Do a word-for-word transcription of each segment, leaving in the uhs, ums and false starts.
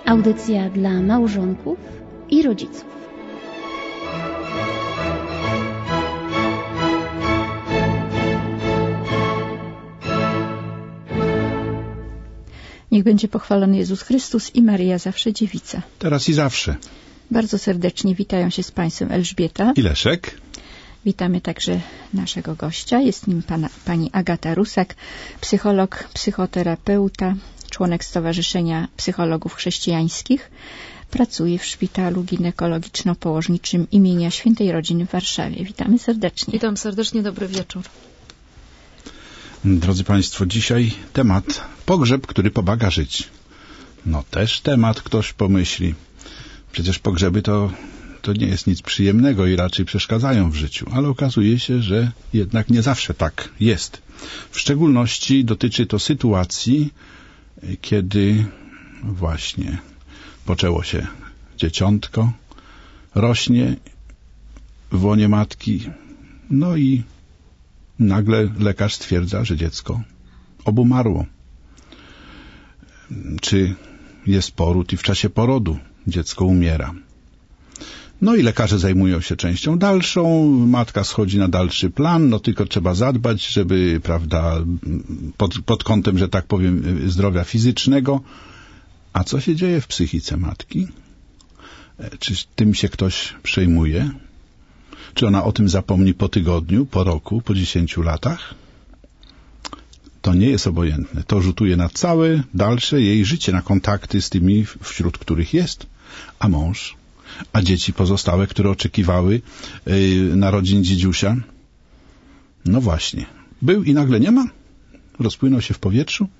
Audycja dla małżonków i rodziców. Niech będzie pochwalony Jezus Chrystus i Maryja zawsze dziewica. Teraz i zawsze. Bardzo serdecznie witają się z Państwem Elżbieta i Leszek. Witamy także naszego gościa. Jest nim pana, pani Agata Rusak, psycholog, psychoterapeuta, członek Stowarzyszenia Psychologów Chrześcijańskich. Pracuje w Szpitalu Ginekologiczno-Położniczym imienia Świętej Rodziny w Warszawie. Witamy serdecznie. Witam serdecznie, dobry wieczór. Drodzy Państwo, dzisiaj temat pogrzeb, który pomaga żyć. No też temat, ktoś pomyśli. Przecież pogrzeby to, to nie jest nic przyjemnego i raczej przeszkadzają w życiu. Ale okazuje się, że jednak nie zawsze tak jest. W szczególności dotyczy to sytuacji, kiedy właśnie poczęło się dzieciątko, rośnie w łonie matki, no i nagle lekarz stwierdza, że dziecko obumarło. Czy jest poród i w czasie porodu dziecko umiera. No i lekarze zajmują się częścią dalszą, matka schodzi na dalszy plan, no tylko trzeba zadbać, żeby, prawda, pod, pod kątem, że tak powiem, zdrowia fizycznego. A co się dzieje w psychice matki? Czy tym się ktoś przejmuje? Czy ona o tym zapomni po tygodniu, po roku, po dziesięciu latach? To nie jest obojętne. To rzutuje na całe dalsze jej życie, na kontakty z tymi, wśród których jest. A mąż? A dzieci pozostałe, które oczekiwały yy, narodzin dziedziusia? No właśnie. Był i nagle nie ma? Rozpłynął się w powietrzu?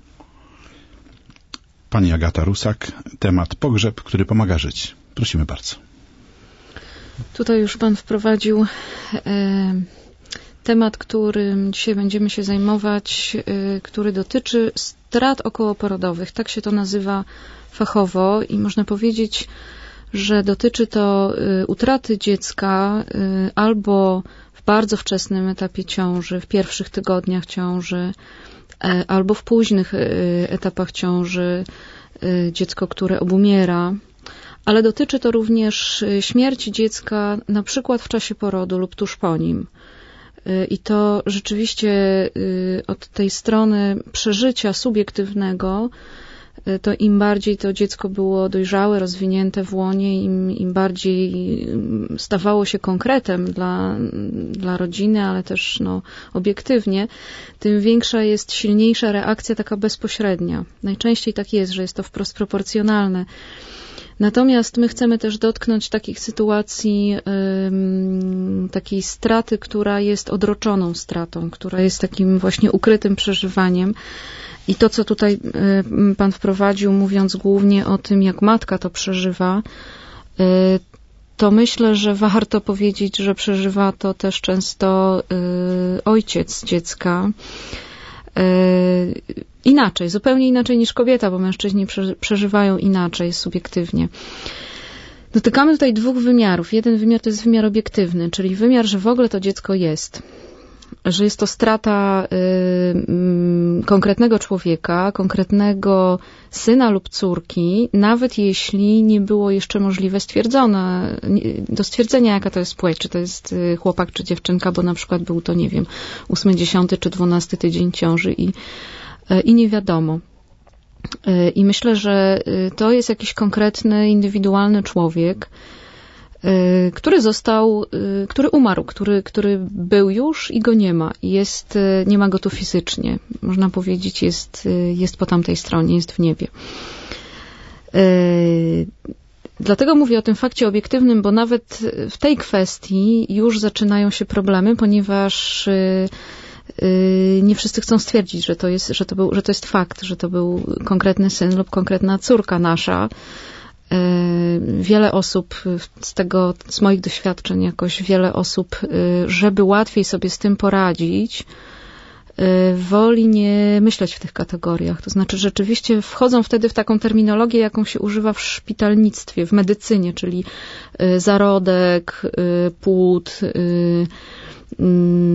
Pani Agata Rusak, temat pogrzeb, który pomaga żyć. Prosimy bardzo. Tutaj już Pan wprowadził e, temat, którym dzisiaj będziemy się zajmować, e, który dotyczy strat okołoporodowych. Tak się to nazywa fachowo i można powiedzieć, że dotyczy to e, utraty dziecka e, albo w bardzo wczesnym etapie ciąży, w pierwszych tygodniach ciąży, e, albo w późnych e, etapach ciąży, e, dziecko, które obumiera. Ale dotyczy to również śmierci dziecka na przykład w czasie porodu lub tuż po nim. I to rzeczywiście od tej strony przeżycia subiektywnego, to im bardziej to dziecko było dojrzałe, rozwinięte w łonie, im, im bardziej stawało się konkretem dla, dla rodziny, ale też no, obiektywnie, tym większa jest, silniejsza reakcja taka bezpośrednia. Najczęściej tak jest, że jest to wprost proporcjonalne. Natomiast my chcemy też dotknąć takich sytuacji, um, takiej straty, która jest odroczoną stratą, która jest takim właśnie ukrytym przeżywaniem. I to, co tutaj um, Pan wprowadził, mówiąc głównie o tym, jak matka to przeżywa, um, to myślę, że warto powiedzieć, że przeżywa to też często um, ojciec dziecka. Inaczej, zupełnie inaczej niż kobieta, bo mężczyźni przeżywają inaczej, subiektywnie. Dotykamy tutaj dwóch wymiarów. Jeden wymiar to jest wymiar obiektywny, czyli wymiar, że w ogóle to dziecko jest. Że jest to strata y, y, konkretnego człowieka, konkretnego syna lub córki, nawet jeśli nie było jeszcze możliwe stwierdzone, do stwierdzenia, jaka to jest płeć, czy to jest chłopak, czy dziewczynka, bo na przykład był to, nie wiem, ósmy, dziesiąty czy dwunasty tydzień ciąży i, y, i nie wiadomo. Y, I myślę, że to jest jakiś konkretny, indywidualny człowiek, który został, który umarł, który, który był już i go nie ma. Jest, nie ma go tu fizycznie. Można powiedzieć, jest, jest po tamtej stronie, jest w niebie. Dlatego mówię o tym fakcie obiektywnym, bo nawet w tej kwestii już zaczynają się problemy, ponieważ nie wszyscy chcą stwierdzić, że to jest, że to był, że to jest fakt, że to był konkretny syn lub konkretna córka nasza. Wiele osób, z tego, z moich doświadczeń jakoś wiele osób, żeby łatwiej sobie z tym poradzić, woli nie myśleć w tych kategoriach. To znaczy rzeczywiście wchodzą wtedy w taką terminologię, jaką się używa w szpitalnictwie, w medycynie, czyli zarodek, płód,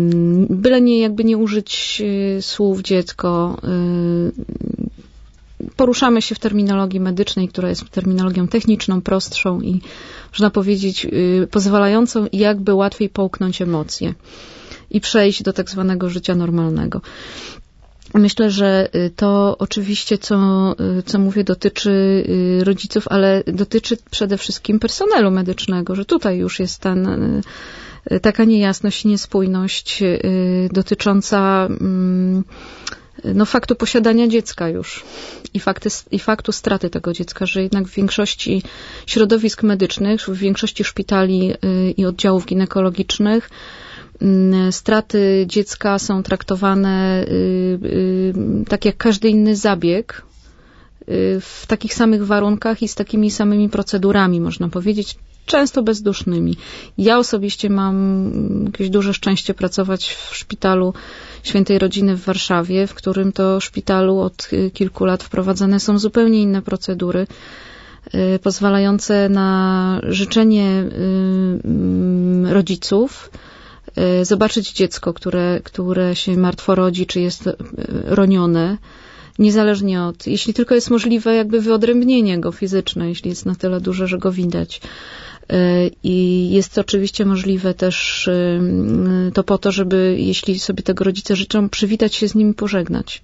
byle nie, jakby nie użyć słów dziecko, poruszamy się w terminologii medycznej, która jest terminologią techniczną, prostszą i można powiedzieć pozwalającą jakby łatwiej połknąć emocje i przejść do tak zwanego życia normalnego. Myślę, że to oczywiście, co, co mówię, dotyczy rodziców, ale dotyczy przede wszystkim personelu medycznego, że tutaj już jest ten, taka niejasność, niespójność dotycząca no, faktu posiadania dziecka już i, fakty, i faktu straty tego dziecka, że jednak w większości środowisk medycznych, w większości szpitali i oddziałów ginekologicznych straty dziecka są traktowane tak jak każdy inny zabieg, w takich samych warunkach i z takimi samymi procedurami, można powiedzieć, często bezdusznymi. Ja osobiście mam jakieś duże szczęście pracować w szpitalu Świętej Rodziny w Warszawie, w którym to szpitalu od kilku lat wprowadzane są zupełnie inne procedury, pozwalające na życzenie rodziców zobaczyć dziecko, które, które się martwo rodzi, czy jest ronione, niezależnie od, jeśli tylko jest możliwe jakby wyodrębnienie go fizyczne, jeśli jest na tyle duże, że go widać. I jest oczywiście możliwe też to po to, żeby, jeśli sobie tego rodzice życzą, przywitać się z nim i pożegnać.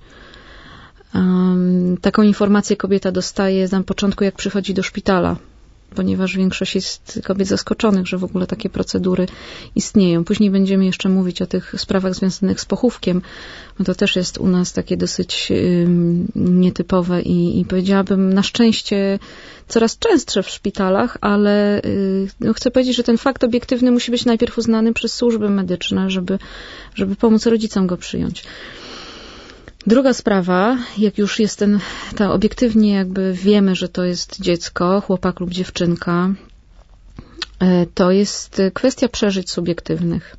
Taką informację kobieta dostaje na początku, jak przychodzi do szpitala, ponieważ większość jest kobiet zaskoczonych, że w ogóle takie procedury istnieją. Później będziemy jeszcze mówić o tych sprawach związanych z pochówkiem, bo to też jest u nas takie dosyć nietypowe i, i powiedziałabym na szczęście coraz częstsze w szpitalach, ale no, chcę powiedzieć, że ten fakt obiektywny musi być najpierw uznany przez służby medyczne, żeby, żeby pomóc rodzicom go przyjąć. Druga sprawa, jak już jest ten, ta obiektywnie jakby wiemy, że to jest dziecko, chłopak lub dziewczynka, to jest kwestia przeżyć subiektywnych.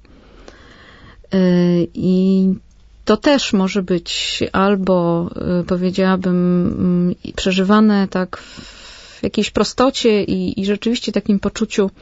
I to też może być albo, powiedziałabym, przeżywane tak w jakiejś prostocie i, i rzeczywiście takim poczuciu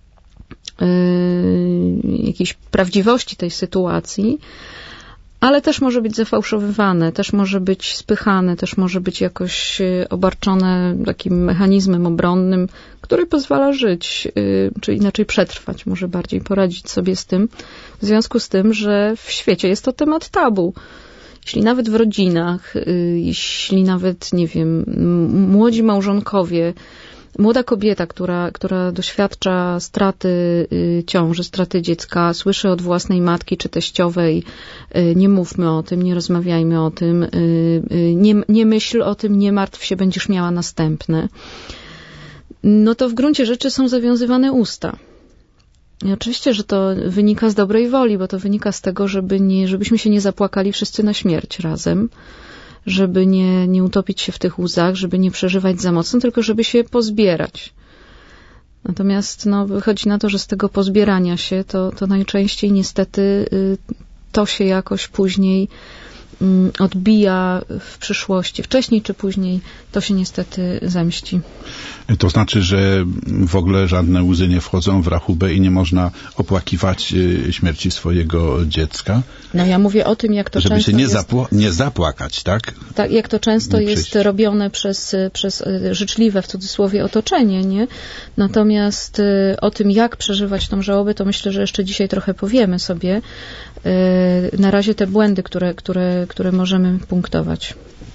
jakiejś prawdziwości tej sytuacji, ale też może być zafałszowywane, też może być spychane, też może być jakoś obarczone takim mechanizmem obronnym, który pozwala żyć, czy inaczej przetrwać, może bardziej poradzić sobie z tym, w związku z tym, że w świecie jest to temat tabu. Jeśli nawet w rodzinach, jeśli nawet, nie wiem, młodzi małżonkowie, młoda kobieta, która, która doświadcza straty ciąży, straty dziecka, słyszy od własnej matki czy teściowej, nie mówmy o tym, nie rozmawiajmy o tym, nie, nie myśl o tym, nie martw się, będziesz miała następne. No to w gruncie rzeczy są zawiązywane usta. I oczywiście, że to wynika z dobrej woli, bo to wynika z tego, żeby nie, żebyśmy się nie zapłakali wszyscy na śmierć razem, żeby nie, nie utopić się w tych łzach, żeby nie przeżywać za mocno, tylko żeby się pozbierać. Natomiast no, wychodzi na to, że z tego pozbierania się to, to najczęściej niestety to się jakoś później odbija w przyszłości. Wcześniej czy później to się niestety zemści. To znaczy, że w ogóle żadne łzy nie wchodzą w rachubę i nie można opłakiwać śmierci swojego dziecka? No ja mówię o tym, jak to Żeby często się nie, jest, zapła- nie zapłakać, tak? Tak, jak to często jest robione przez, przez życzliwe, w cudzysłowie, otoczenie, nie? Natomiast o tym, jak przeżywać tą żałobę, to myślę, że jeszcze dzisiaj trochę powiemy sobie. Na razie te błędy, które, które, które możemy punktować.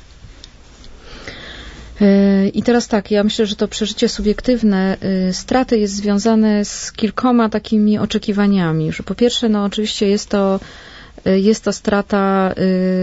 I teraz tak, ja myślę, że to przeżycie subiektywne straty jest związane z kilkoma takimi oczekiwaniami, że po pierwsze, no oczywiście jest to, jest to strata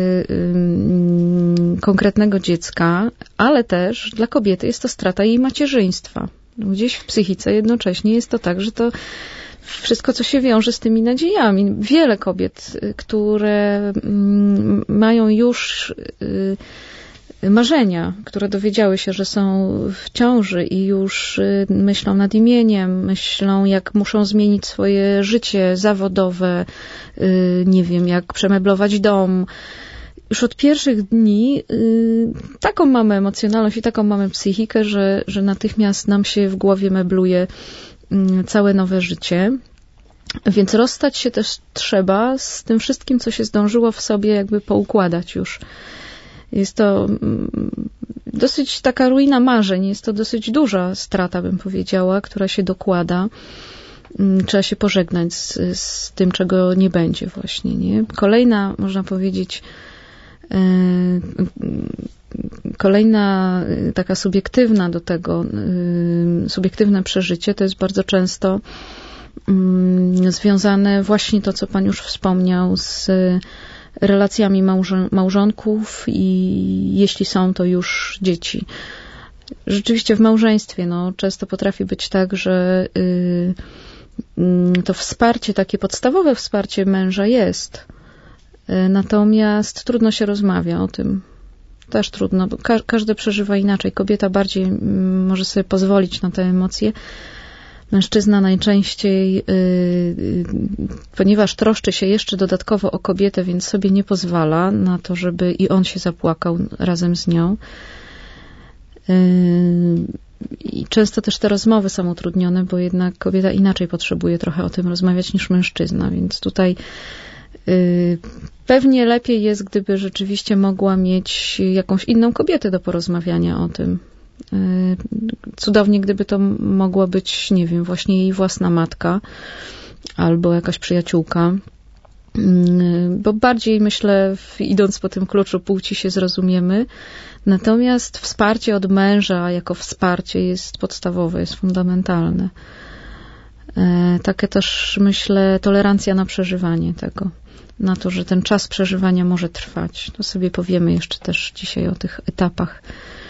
konkretnego dziecka, ale też dla kobiety jest to strata jej macierzyństwa. Gdzieś w psychice jednocześnie jest to tak, że to wszystko, co się wiąże z tymi nadziejami. Wiele kobiet, które mają już marzenia, które dowiedziały się, że są w ciąży i już myślą nad imieniem, myślą, jak muszą zmienić swoje życie zawodowe, nie wiem, jak przemeblować dom. Już od pierwszych dni taką mamy emocjonalność i taką mamy psychikę, że, że natychmiast nam się w głowie mebluje całe nowe życie. Więc rozstać się też trzeba z tym wszystkim, co się zdążyło w sobie jakby poukładać już. Jest to dosyć taka ruina marzeń. Jest to dosyć duża strata, bym powiedziała, która się dokłada. Trzeba się pożegnać z, z tym, czego nie będzie właśnie. Nie? Kolejna, można powiedzieć, kolejna taka subiektywna do tego, subiektywne przeżycie to jest bardzo często związane właśnie to, co Pan już wspomniał, z relacjami małżon- małżonków i jeśli są to już dzieci. Rzeczywiście w małżeństwie no, często potrafi być tak, że y, y, to wsparcie, takie podstawowe wsparcie męża jest, y, natomiast trudno się rozmawia o tym. Też trudno, bo ka- każdy przeżywa inaczej. Kobieta bardziej y, może sobie pozwolić na te emocje. Mężczyzna najczęściej, yy, yy, ponieważ troszczy się jeszcze dodatkowo o kobietę, więc sobie nie pozwala na to, żeby i on się zapłakał razem z nią. Yy, I często też te rozmowy są utrudnione, bo jednak kobieta inaczej potrzebuje trochę o tym rozmawiać niż mężczyzna, więc tutaj yy, pewnie lepiej jest, gdyby rzeczywiście mogła mieć jakąś inną kobietę do porozmawiania o tym. Cudownie, gdyby to mogła być, nie wiem, właśnie jej własna matka albo jakaś przyjaciółka, bo bardziej, myślę, idąc po tym kluczu płci się zrozumiemy. Natomiast wsparcie od męża jako wsparcie jest podstawowe, jest fundamentalne. Takie też, myślę, tolerancja na przeżywanie tego, na to, że ten czas przeżywania może trwać. To sobie powiemy jeszcze też dzisiaj o tych etapach.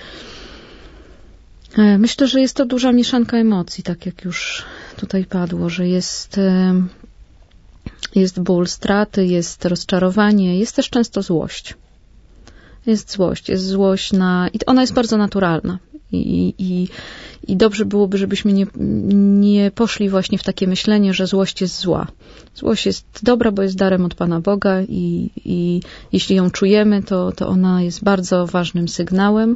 Myślę, że jest to duża mieszanka emocji, tak jak już tutaj padło, że jest, jest ból straty, jest rozczarowanie, jest też często złość. Jest złość, jest złość na... I ona jest bardzo naturalna. I, i, i dobrze byłoby, żebyśmy nie, nie poszli właśnie w takie myślenie, że złość jest zła. Złość jest dobra, bo jest darem od Pana Boga i, i jeśli ją czujemy, to, to ona jest bardzo ważnym sygnałem.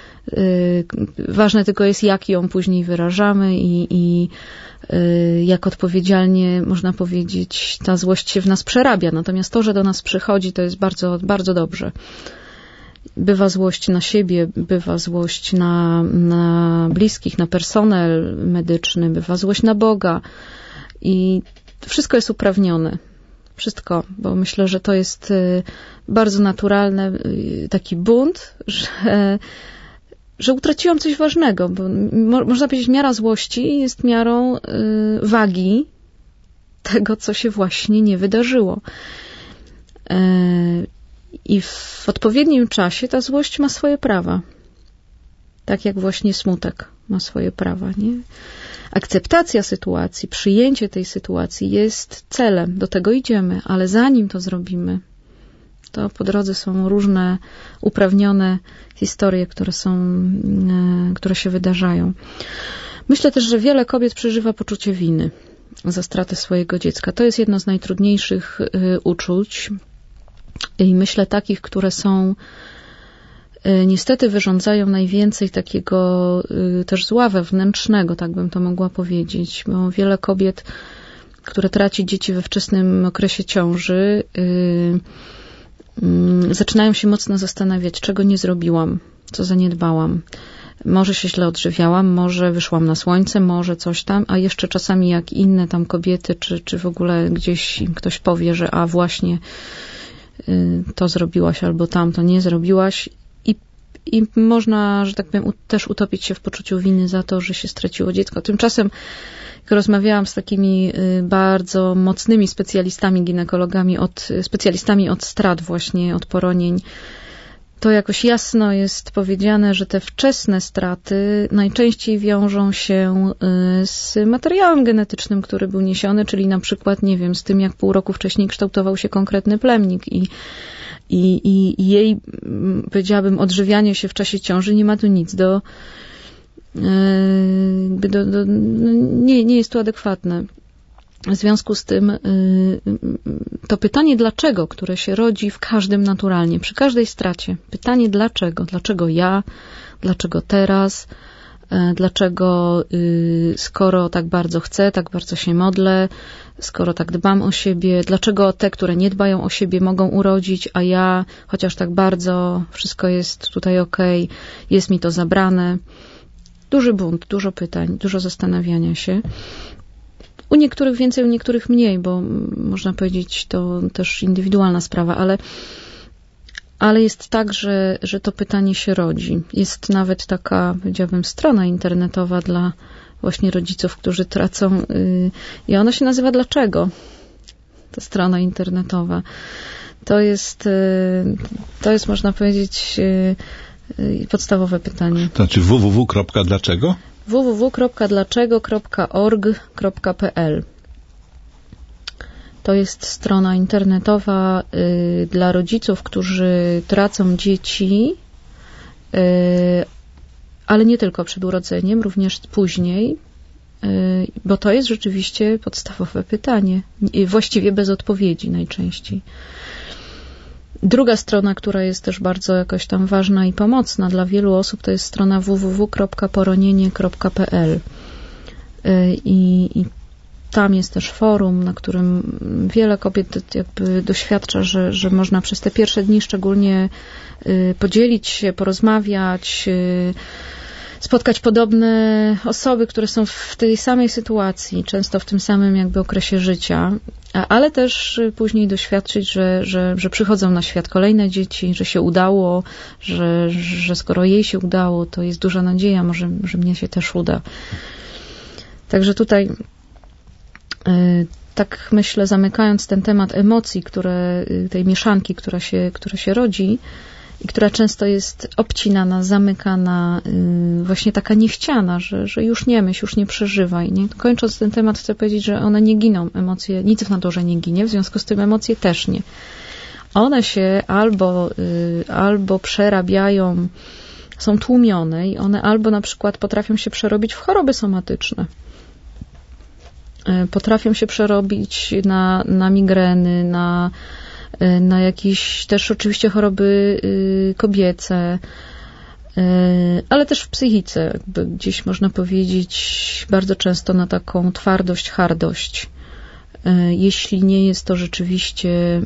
Ważne tylko jest, jak ją później wyrażamy i, i jak odpowiedzialnie, można powiedzieć, ta złość się w nas przerabia. Natomiast to, że do nas przychodzi, to jest bardzo, bardzo dobrze. Bywa złość na siebie, bywa złość na, na bliskich, na personel medyczny, bywa złość na Boga i wszystko jest uprawnione. Wszystko, bo myślę, że to jest bardzo naturalny taki bunt, że że utraciłam coś ważnego, bo mo- można powiedzieć, miara złości jest miarą y, wagi tego, co się właśnie nie wydarzyło. Y, I w odpowiednim czasie ta złość ma swoje prawa. Tak jak właśnie smutek ma swoje prawa, nie? Akceptacja sytuacji, przyjęcie tej sytuacji jest celem. Do tego idziemy, ale zanim to zrobimy, to po drodze są różne uprawnione historie, które są, które się wydarzają. Myślę też, że wiele kobiet przeżywa poczucie winy za stratę swojego dziecka. To jest jedno z najtrudniejszych uczuć i myślę takich, które są niestety wyrządzają najwięcej takiego też zła wewnętrznego, tak bym to mogła powiedzieć, bo wiele kobiet, które traci dzieci we wczesnym okresie ciąży, zaczynają się mocno zastanawiać, czego nie zrobiłam, co zaniedbałam. Może się źle odżywiałam, może wyszłam na słońce, może coś tam, a jeszcze czasami jak inne tam kobiety, czy, czy w ogóle gdzieś im ktoś powie, że a właśnie to zrobiłaś albo tamto nie zrobiłaś i, i można, że tak powiem, też utopić się w poczuciu winy za to, że się straciło dziecko. Tymczasem jak rozmawiałam z takimi bardzo mocnymi specjalistami, ginekologami, od, specjalistami od strat właśnie, od poronień, to jakoś jasno jest powiedziane, że te wczesne straty najczęściej wiążą się z materiałem genetycznym, który był niesiony, czyli na przykład, nie wiem, z tym, jak pół roku wcześniej kształtował się konkretny plemnik i, i, i jej, powiedziałabym, odżywianie się w czasie ciąży nie ma tu nic do Do, do, nie, nie jest to adekwatne. W związku z tym to pytanie dlaczego, które się rodzi w każdym naturalnie, przy każdej stracie. Pytanie dlaczego? Dlaczego ja? Dlaczego teraz? Dlaczego skoro tak bardzo chcę, tak bardzo się modlę, skoro tak dbam o siebie, dlaczego te, które nie dbają o siebie, mogą urodzić, a ja, chociaż tak bardzo, wszystko jest tutaj okej, jest mi to zabrane. Duży bunt, dużo pytań, dużo zastanawiania się. U niektórych więcej, u niektórych mniej, bo można powiedzieć, to też indywidualna sprawa, ale, ale jest tak, że, że to pytanie się rodzi. Jest nawet taka, powiedziałabym, strona internetowa dla właśnie rodziców, którzy tracą, yy, i ona się nazywa Dlaczego? Ta strona internetowa. To jest, yy, to jest, można powiedzieć, yy, podstawowe pytanie. To znaczy www. Dlaczego? www kropka dlaczego kropka org kropka p l. To jest strona internetowa y, dla rodziców, którzy tracą dzieci, y, ale nie tylko przed urodzeniem, również później, y, bo to jest rzeczywiście podstawowe pytanie, y, właściwie bez odpowiedzi najczęściej. Druga strona, która jest też bardzo jakoś tam ważna i pomocna dla wielu osób, to jest strona www kropka poronienie kropka p l. I, i tam jest też forum, na którym wiele kobiet jakby doświadcza, że, że można przez te pierwsze dni szczególnie podzielić się, porozmawiać, spotkać podobne osoby, które są w tej samej sytuacji, często w tym samym jakby okresie życia, ale też później doświadczyć, że, że, że przychodzą na świat kolejne dzieci, że się udało, że, że skoro jej się udało, to jest duża nadzieja, może, że mnie się też uda. Także tutaj tak myślę, zamykając ten temat emocji, które, tej mieszanki, która się, która się rodzi, i która często jest obcinana, zamykana, yy, właśnie taka niechciana, że, że już nie myśl, już nie przeżywaj. Nie? Kończąc ten temat, chcę powiedzieć, że one nie giną, emocje, nic w naturze nie ginie, w związku z tym emocje też nie. One się albo, yy, albo przerabiają, są tłumione i one albo na przykład potrafią się przerobić w choroby somatyczne. Yy, potrafią się przerobić na, na migreny, na na jakieś też oczywiście choroby kobiece, ale też w psychice, jakby gdzieś można powiedzieć bardzo często na taką twardość, hardość. Jeśli nie jest to rzeczywiście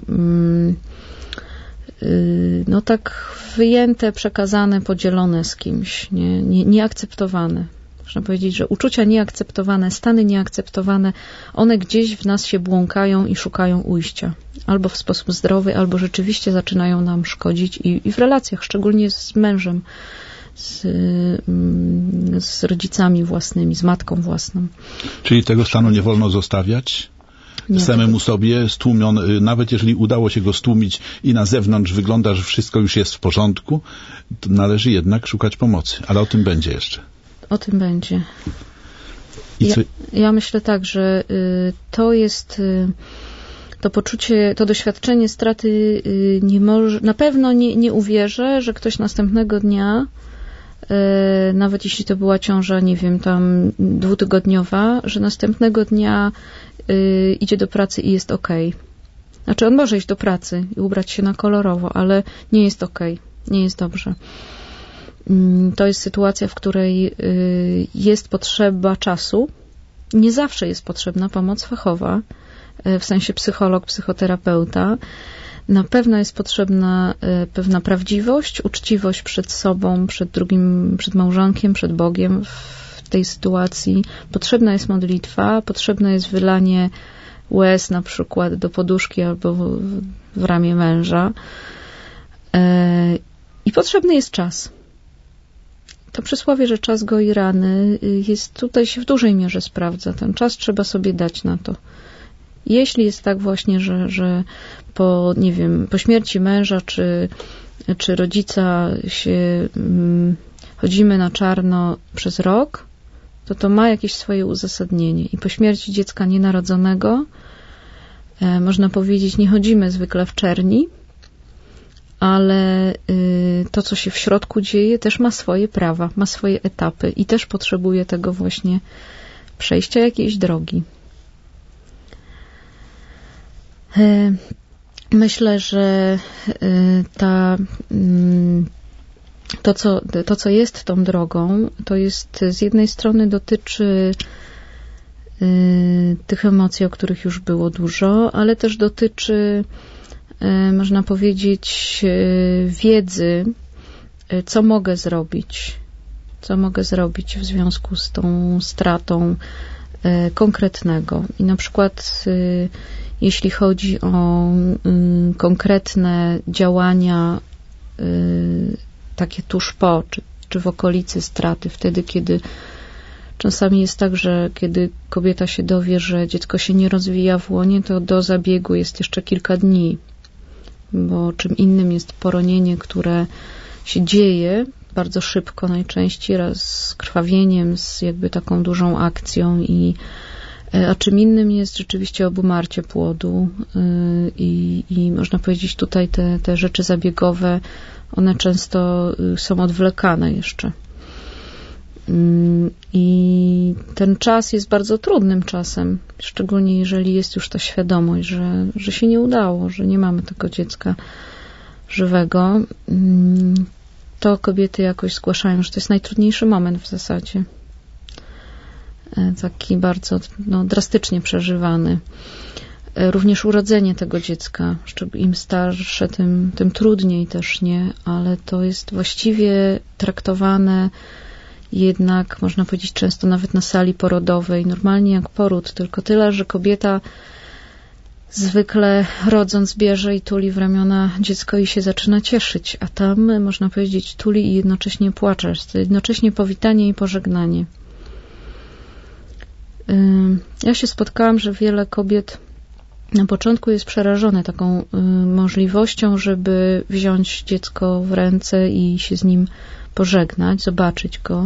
no tak wyjęte, przekazane, podzielone z kimś, nie, nie, nieakceptowane. Można powiedzieć, że uczucia nieakceptowane, stany nieakceptowane, one gdzieś w nas się błąkają i szukają ujścia. Albo w sposób zdrowy, albo rzeczywiście zaczynają nam szkodzić i, i w relacjach, szczególnie z mężem, z, z rodzicami własnymi, z matką własną. Czyli tego stanu nie wolno zostawiać? Nie, samemu tego... sobie stłumiony, nawet jeżeli udało się go stłumić i na zewnątrz wygląda, że wszystko już jest w porządku, to należy jednak szukać pomocy. Ale o tym będzie jeszcze. O tym będzie. Ja, ja myślę tak, że y, to jest y, to poczucie, to doświadczenie straty y, nie może, na pewno nie, nie uwierzę, że ktoś następnego dnia, y, nawet jeśli to była ciąża, nie wiem, tam dwutygodniowa, że następnego dnia y, idzie do pracy i jest okej. Znaczy on może iść do pracy i ubrać się na kolorowo, ale nie jest okej, nie jest dobrze. To jest sytuacja, w której jest potrzeba czasu. Nie zawsze jest potrzebna pomoc fachowa, w sensie psycholog, psychoterapeuta. Na pewno jest potrzebna pewna prawdziwość, uczciwość przed sobą, przed drugim, przed małżonkiem, przed Bogiem w tej sytuacji. Potrzebna jest modlitwa, potrzebne jest wylanie łez na przykład do poduszki albo w ramię męża. I potrzebny jest czas. To przysłowie, że czas goi rany, jest tutaj się w dużej mierze sprawdza. Ten czas trzeba sobie dać na to. Jeśli jest tak właśnie, że, że po, nie wiem, po śmierci męża czy, czy rodzica się hmm, chodzimy na czarno przez rok, to to ma jakieś swoje uzasadnienie. I po śmierci dziecka nienarodzonego e, można powiedzieć, nie chodzimy zwykle w czerni, ale y, to, co się w środku dzieje, też ma swoje prawa, ma swoje etapy i też potrzebuje tego właśnie przejścia jakiejś drogi. Y, myślę, że y, ta, y, to, co, to, co jest tą drogą, to jest z jednej strony dotyczy tych emocji, o których już było dużo, ale też dotyczy, można powiedzieć, wiedzy, co mogę zrobić, co mogę zrobić w związku z tą stratą konkretnego. I na przykład jeśli chodzi o konkretne działania takie tuż po, czy, czy w okolicy straty, wtedy, kiedy czasami jest tak, że kiedy kobieta się dowie, że dziecko się nie rozwija w łonie, to do zabiegu jest jeszcze kilka dni, bo czym innym jest poronienie, które się dzieje bardzo szybko najczęściej, raz z krwawieniem, z jakby taką dużą akcją, i a czym innym jest rzeczywiście obumarcie płodu i, i można powiedzieć tutaj te, te rzeczy zabiegowe, one często są odwlekane jeszcze. I ten czas jest bardzo trudnym czasem, szczególnie jeżeli jest już ta świadomość, że, że się nie udało, że nie mamy tego dziecka żywego. To kobiety jakoś zgłaszają, że to jest najtrudniejszy moment w zasadzie. Taki bardzo no, drastycznie przeżywany. Również urodzenie tego dziecka, im starsze, tym, tym trudniej też, nie? Ale to jest właściwie traktowane jednak, można powiedzieć, często nawet na sali porodowej, normalnie jak poród, tylko tyle, że kobieta zwykle rodząc bierze i tuli w ramiona dziecko i się zaczyna cieszyć, a tam, można powiedzieć, tuli i jednocześnie płacze. Jest to jednocześnie powitanie i pożegnanie. Ja się spotkałam, że wiele kobiet na początku jest przerażone taką możliwością, żeby wziąć dziecko w ręce i się z nim pożegnać, zobaczyć go,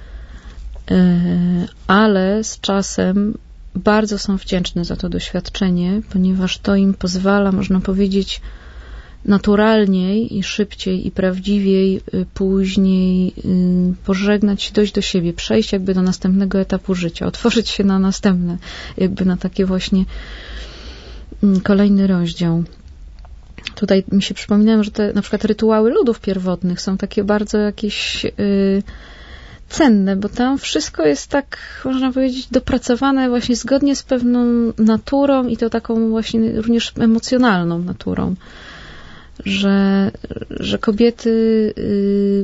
ale z czasem bardzo są wdzięczne za to doświadczenie, ponieważ to im pozwala, można powiedzieć, naturalniej i szybciej i prawdziwiej później pożegnać się, dojść do siebie, przejść jakby do następnego etapu życia, otworzyć się na następne, jakby na takie właśnie kolejny rozdział. Tutaj mi się przypominają, że te na przykład rytuały ludów pierwotnych są takie bardzo jakieś yy, cenne, bo tam wszystko jest tak, można powiedzieć, dopracowane właśnie zgodnie z pewną naturą i to taką właśnie również emocjonalną naturą, że, że kobiety yy,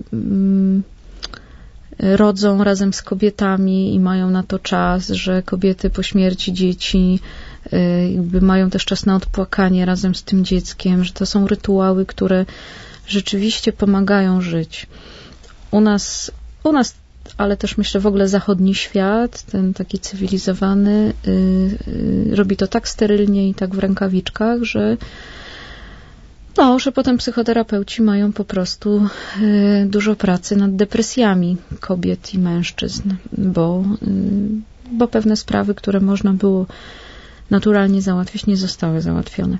yy, rodzą razem z kobietami i mają na to czas, że kobiety po śmierci dzieci jakby mają też czas na odpłakanie razem z tym dzieckiem, że to są rytuały, które rzeczywiście pomagają żyć. U nas, u nas, ale też myślę w ogóle zachodni świat, ten taki cywilizowany, yy, yy, robi to tak sterylnie i tak w rękawiczkach, że no, że potem psychoterapeuci mają po prostu yy, dużo pracy nad depresjami kobiet i mężczyzn, bo, yy, bo pewne sprawy, które można było naturalnie załatwić, nie zostały załatwione.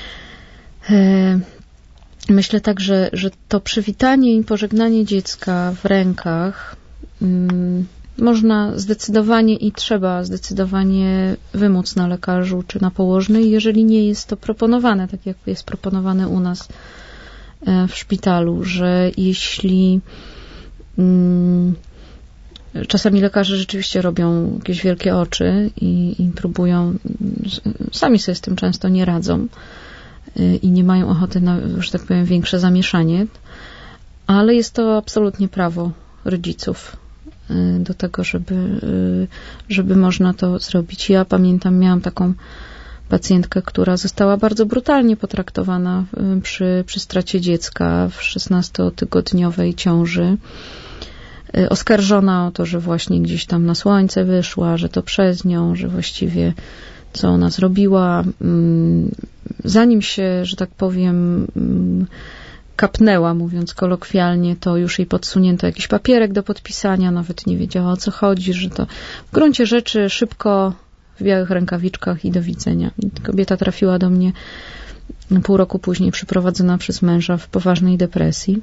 Myślę tak, że, że to przywitanie i pożegnanie dziecka w rękach um, można zdecydowanie i trzeba zdecydowanie wymóc na lekarzu czy na położnej, jeżeli nie jest to proponowane, tak jak jest proponowane u nas w szpitalu, że jeśli um, czasami lekarze rzeczywiście robią jakieś wielkie oczy i, i próbują, sami sobie z tym często nie radzą i nie mają ochoty na, że tak powiem, większe zamieszanie, ale jest to absolutnie prawo rodziców do tego, żeby, żeby można to zrobić. Ja pamiętam, miałam taką pacjentkę, która została bardzo brutalnie potraktowana przy, przy stracie dziecka w szesnastotygodniowej ciąży. Oskarżona o to, że właśnie gdzieś tam na słońce wyszła, że to przez nią, że właściwie co ona zrobiła. Zanim się, że tak powiem, kapnęła, mówiąc kolokwialnie, to już jej podsunięto jakiś papierek do podpisania, nawet nie wiedziała, o co chodzi, że to w gruncie rzeczy szybko w białych rękawiczkach i do widzenia. I kobieta trafiła do mnie pół roku później, przyprowadzona przez męża w poważnej depresji.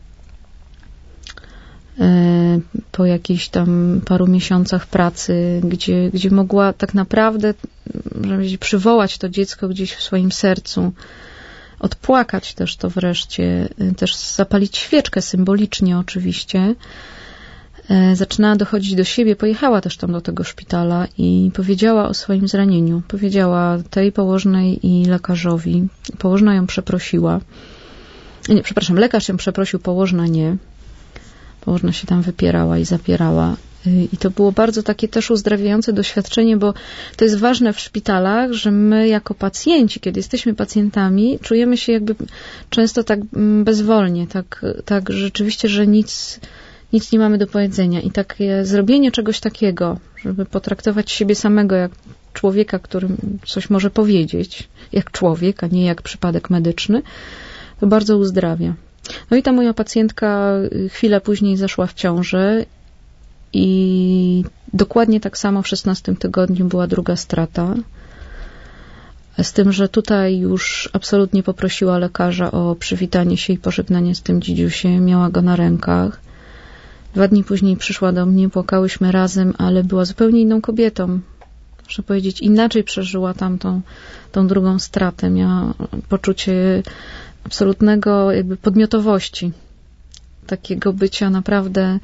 Po jakichś tam paru miesiącach pracy, gdzie, gdzie mogła tak naprawdę, można powiedzieć, przywołać to dziecko gdzieś w swoim sercu, odpłakać też to wreszcie, też zapalić świeczkę symbolicznie oczywiście, zaczynała dochodzić do siebie, pojechała też tam do tego szpitala i powiedziała o swoim zranieniu. Powiedziała tej położnej i lekarzowi. Położna ją przeprosiła. Nie, przepraszam, lekarz ją przeprosił, położna nie. Położna się tam wypierała i zapierała. I to było bardzo takie też uzdrawiające doświadczenie, bo to jest ważne w szpitalach, że my jako pacjenci, kiedy jesteśmy pacjentami, czujemy się jakby często tak bezwolnie, tak, tak rzeczywiście, że nic, nic nie mamy do powiedzenia. I takie zrobienie czegoś takiego, żeby potraktować siebie samego jak człowieka, którym coś może powiedzieć, jak człowiek, a nie jak przypadek medyczny, to bardzo uzdrawia. No i ta moja pacjentka chwilę później zaszła w ciążę i dokładnie tak samo w szesnastym tygodniu była druga strata. Z tym, że tutaj już absolutnie poprosiła lekarza o przywitanie się i pożegnanie z tym dzidziusiem. Miała go na rękach. Dwa dni później przyszła do mnie, płakałyśmy razem, ale była zupełnie inną kobietą. Muszę powiedzieć, inaczej przeżyła tamtą tą drugą stratę. Miała poczucie absolutnego jakby podmiotowości. Takiego bycia naprawdę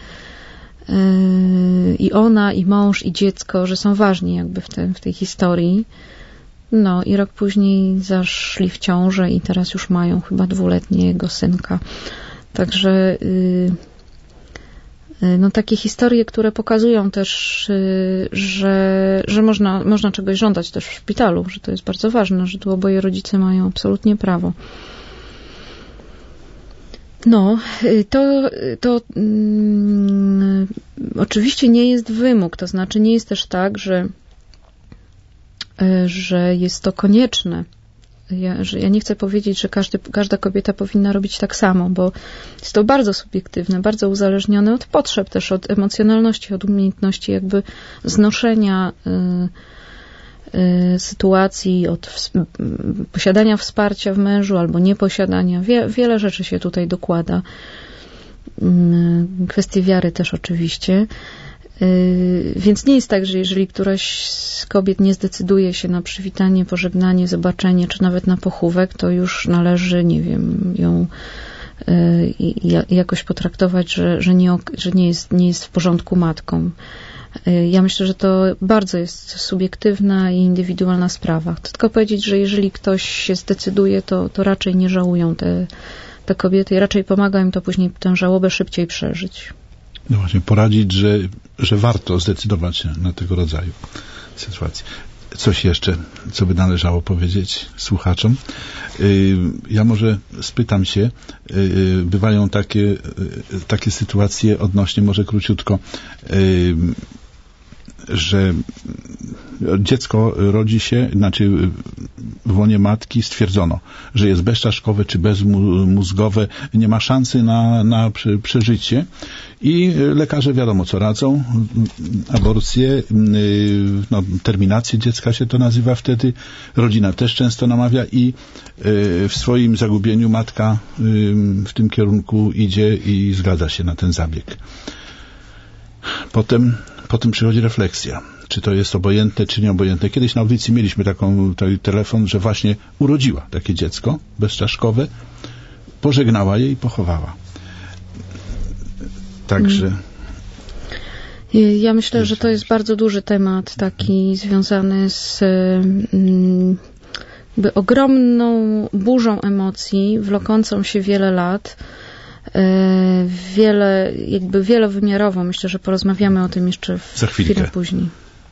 i ona, i mąż, i dziecko, że są ważni jakby w, te, w tej historii. No i rok później zaszli w ciążę i teraz już mają chyba dwuletniego synka. Także no takie historie, które pokazują też, że, że można, można czegoś żądać też w szpitalu, że to jest bardzo ważne, że tu oboje rodzice mają absolutnie prawo. No, to, to mm, oczywiście nie jest wymóg, to znaczy nie jest też tak, że, że jest to konieczne. Ja, że ja nie chcę powiedzieć, że każdy, każda kobieta powinna robić tak samo, bo jest to bardzo subiektywne, bardzo uzależnione od potrzeb też, od emocjonalności, od umiejętności jakby znoszenia y, y, sytuacji, od w, posiadania wsparcia w mężu albo nieposiadania. Wie, wiele rzeczy się tutaj dokłada. Y, kwestie wiary też oczywiście. Więc nie jest tak, że jeżeli któraś z kobiet nie zdecyduje się na przywitanie, pożegnanie, zobaczenie, czy nawet na pochówek, to już należy, nie wiem, ją jakoś potraktować, że, że, nie, że nie, jest, nie jest w porządku matką. Ja myślę, że to bardzo jest subiektywna i indywidualna sprawa. Chcę tylko powiedzieć, że jeżeli ktoś się zdecyduje, to, to raczej nie żałują te, te kobiety i raczej pomaga im to później tę żałobę szybciej przeżyć. No właśnie, poradzić, że, że warto zdecydować się na tego rodzaju sytuacje. Coś jeszcze, co by należało powiedzieć słuchaczom? Ja może spytam się, bywają takie, takie sytuacje odnośnie, może króciutko, że dziecko rodzi się, znaczy w łonie matki stwierdzono, że jest bezczaszkowe czy bezmózgowe, nie ma szansy na, na przeżycie i lekarze wiadomo co radzą, aborcję, no, terminację dziecka się to nazywa wtedy, rodzina też często namawia i w swoim zagubieniu matka w tym kierunku idzie i zgadza się na ten zabieg. Potem Potem przychodzi refleksja, czy to jest obojętne, czy nieobojętne. Kiedyś na audycji mieliśmy taką taki telefon, że właśnie urodziła takie dziecko bezczaszkowe, pożegnała je i pochowała. Także... Ja myślę, że to jest bardzo duży temat, taki związany z jakby ogromną burzą emocji, wlokącą się wiele lat, wiele, jakby wielowymiarowo. Myślę, że porozmawiamy o tym jeszcze w Za chwilę później.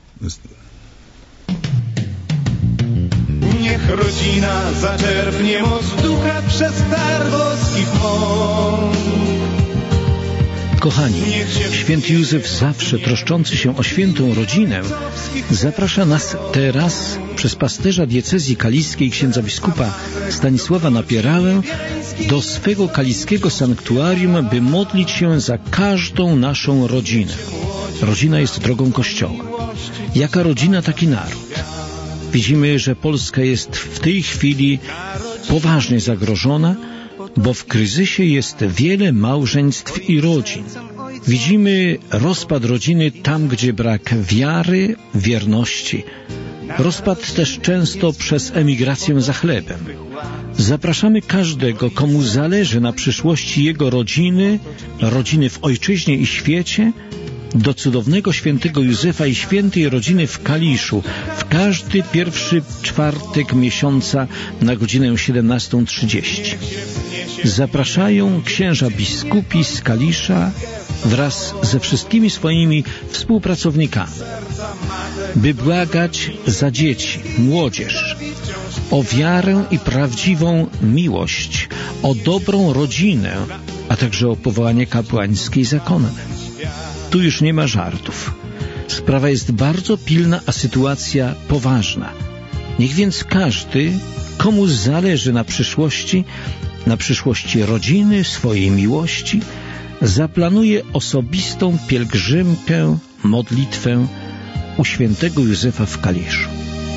Niech rodzina zaczerpnie moc ducha przez dar boskich mąk. Kochani, święty Józef, zawsze troszczący się o świętą rodzinę, zaprasza nas teraz przez pasterza diecezji kaliskiej, księdza biskupa Stanisława Napierałę, do swego kaliskiego sanktuarium, by modlić się za każdą naszą rodzinę. Rodzina jest drogą Kościoła. Jaka rodzina, taki naród. Widzimy, że Polska jest w tej chwili poważnie zagrożona, bo w kryzysie jest wiele małżeństw i rodzin. Widzimy rozpad rodziny tam, gdzie brak wiary, wierności. Rozpad też często przez emigrację za chlebem. Zapraszamy każdego, komu zależy na przyszłości jego rodziny, rodziny w ojczyźnie i świecie, do cudownego świętego Józefa i świętej rodziny w Kaliszu w każdy pierwszy czwartek miesiąca na godzinę siedemnastą trzydzieści. Zapraszają księża biskupi z Kalisza wraz ze wszystkimi swoimi współpracownikami, by błagać za dzieci, młodzież, o wiarę i prawdziwą miłość, o dobrą rodzinę, a także o powołanie kapłańskie i zakonne. Tu już nie ma żartów. Sprawa jest bardzo pilna, a sytuacja poważna. Niech więc każdy, komu zależy na przyszłości, na przyszłości rodziny, swojej miłości, zaplanuje osobistą pielgrzymkę, modlitwę u świętego Józefa w Kaliszu.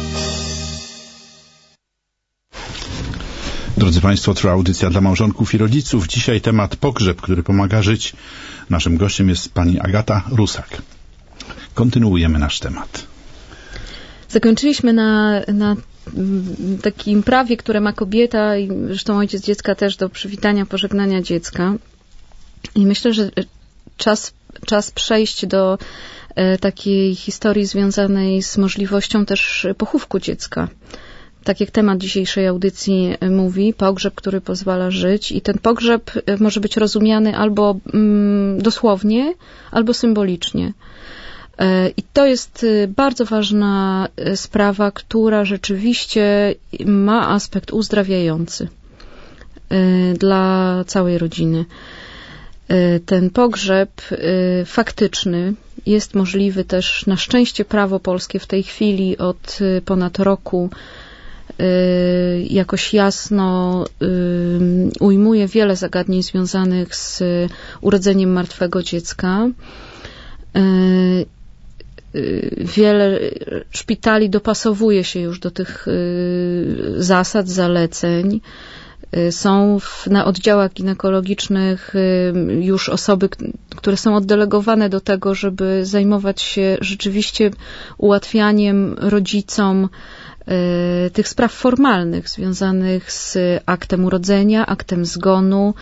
Drodzy Państwo, trwa audycja dla małżonków i rodziców. Dzisiaj temat pogrzeb, który pomaga żyć. Naszym gościem jest pani Agata Rusak. Kontynuujemy nasz temat. Zakończyliśmy na, na takim prawie, które ma kobieta i zresztą ojciec dziecka też do przywitania, pożegnania dziecka. I myślę, że czas, czas przejść do e, takiej historii związanej z możliwością też pochówku dziecka. Tak jak temat dzisiejszej audycji mówi, pogrzeb, który pozwala żyć, i ten pogrzeb może być rozumiany albo mm, dosłownie, albo symbolicznie. I to jest bardzo ważna sprawa, która rzeczywiście ma aspekt uzdrawiający dla całej rodziny. Ten pogrzeb faktyczny jest możliwy też, na szczęście prawo polskie w tej chwili od ponad roku jakoś jasno ujmuje wiele zagadnień związanych z urodzeniem martwego dziecka. Wiele szpitali dopasowuje się już do tych zasad, zaleceń. Są w, na oddziałach ginekologicznych już osoby, które są oddelegowane do tego, żeby zajmować się rzeczywiście ułatwianiem rodzicom tych spraw formalnych związanych z aktem urodzenia, aktem zgonu,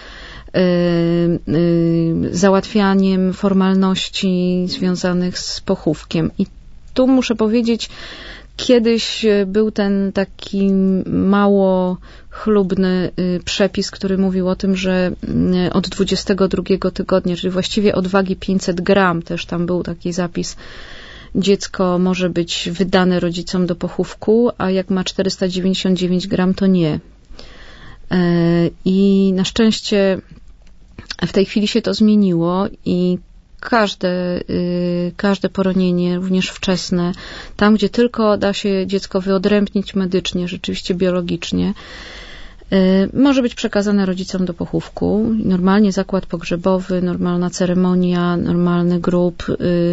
załatwianiem formalności związanych z pochówkiem. I tu muszę powiedzieć, kiedyś był ten taki mało chlubny przepis, który mówił o tym, że od dwudziestego drugiego tygodnia, czyli właściwie od wagi pięćset gram, też tam był taki zapis, dziecko może być wydane rodzicom do pochówku, a jak ma czterysta dziewięćdziesiąt dziewięć gram, to nie. I na szczęście w tej chwili się to zmieniło i każde, każde poronienie, również wczesne, tam gdzie tylko da się dziecko wyodrębnić medycznie, rzeczywiście biologicznie, może być przekazane rodzicom do pochówku. Normalnie zakład pogrzebowy, normalna ceremonia, normalny grób,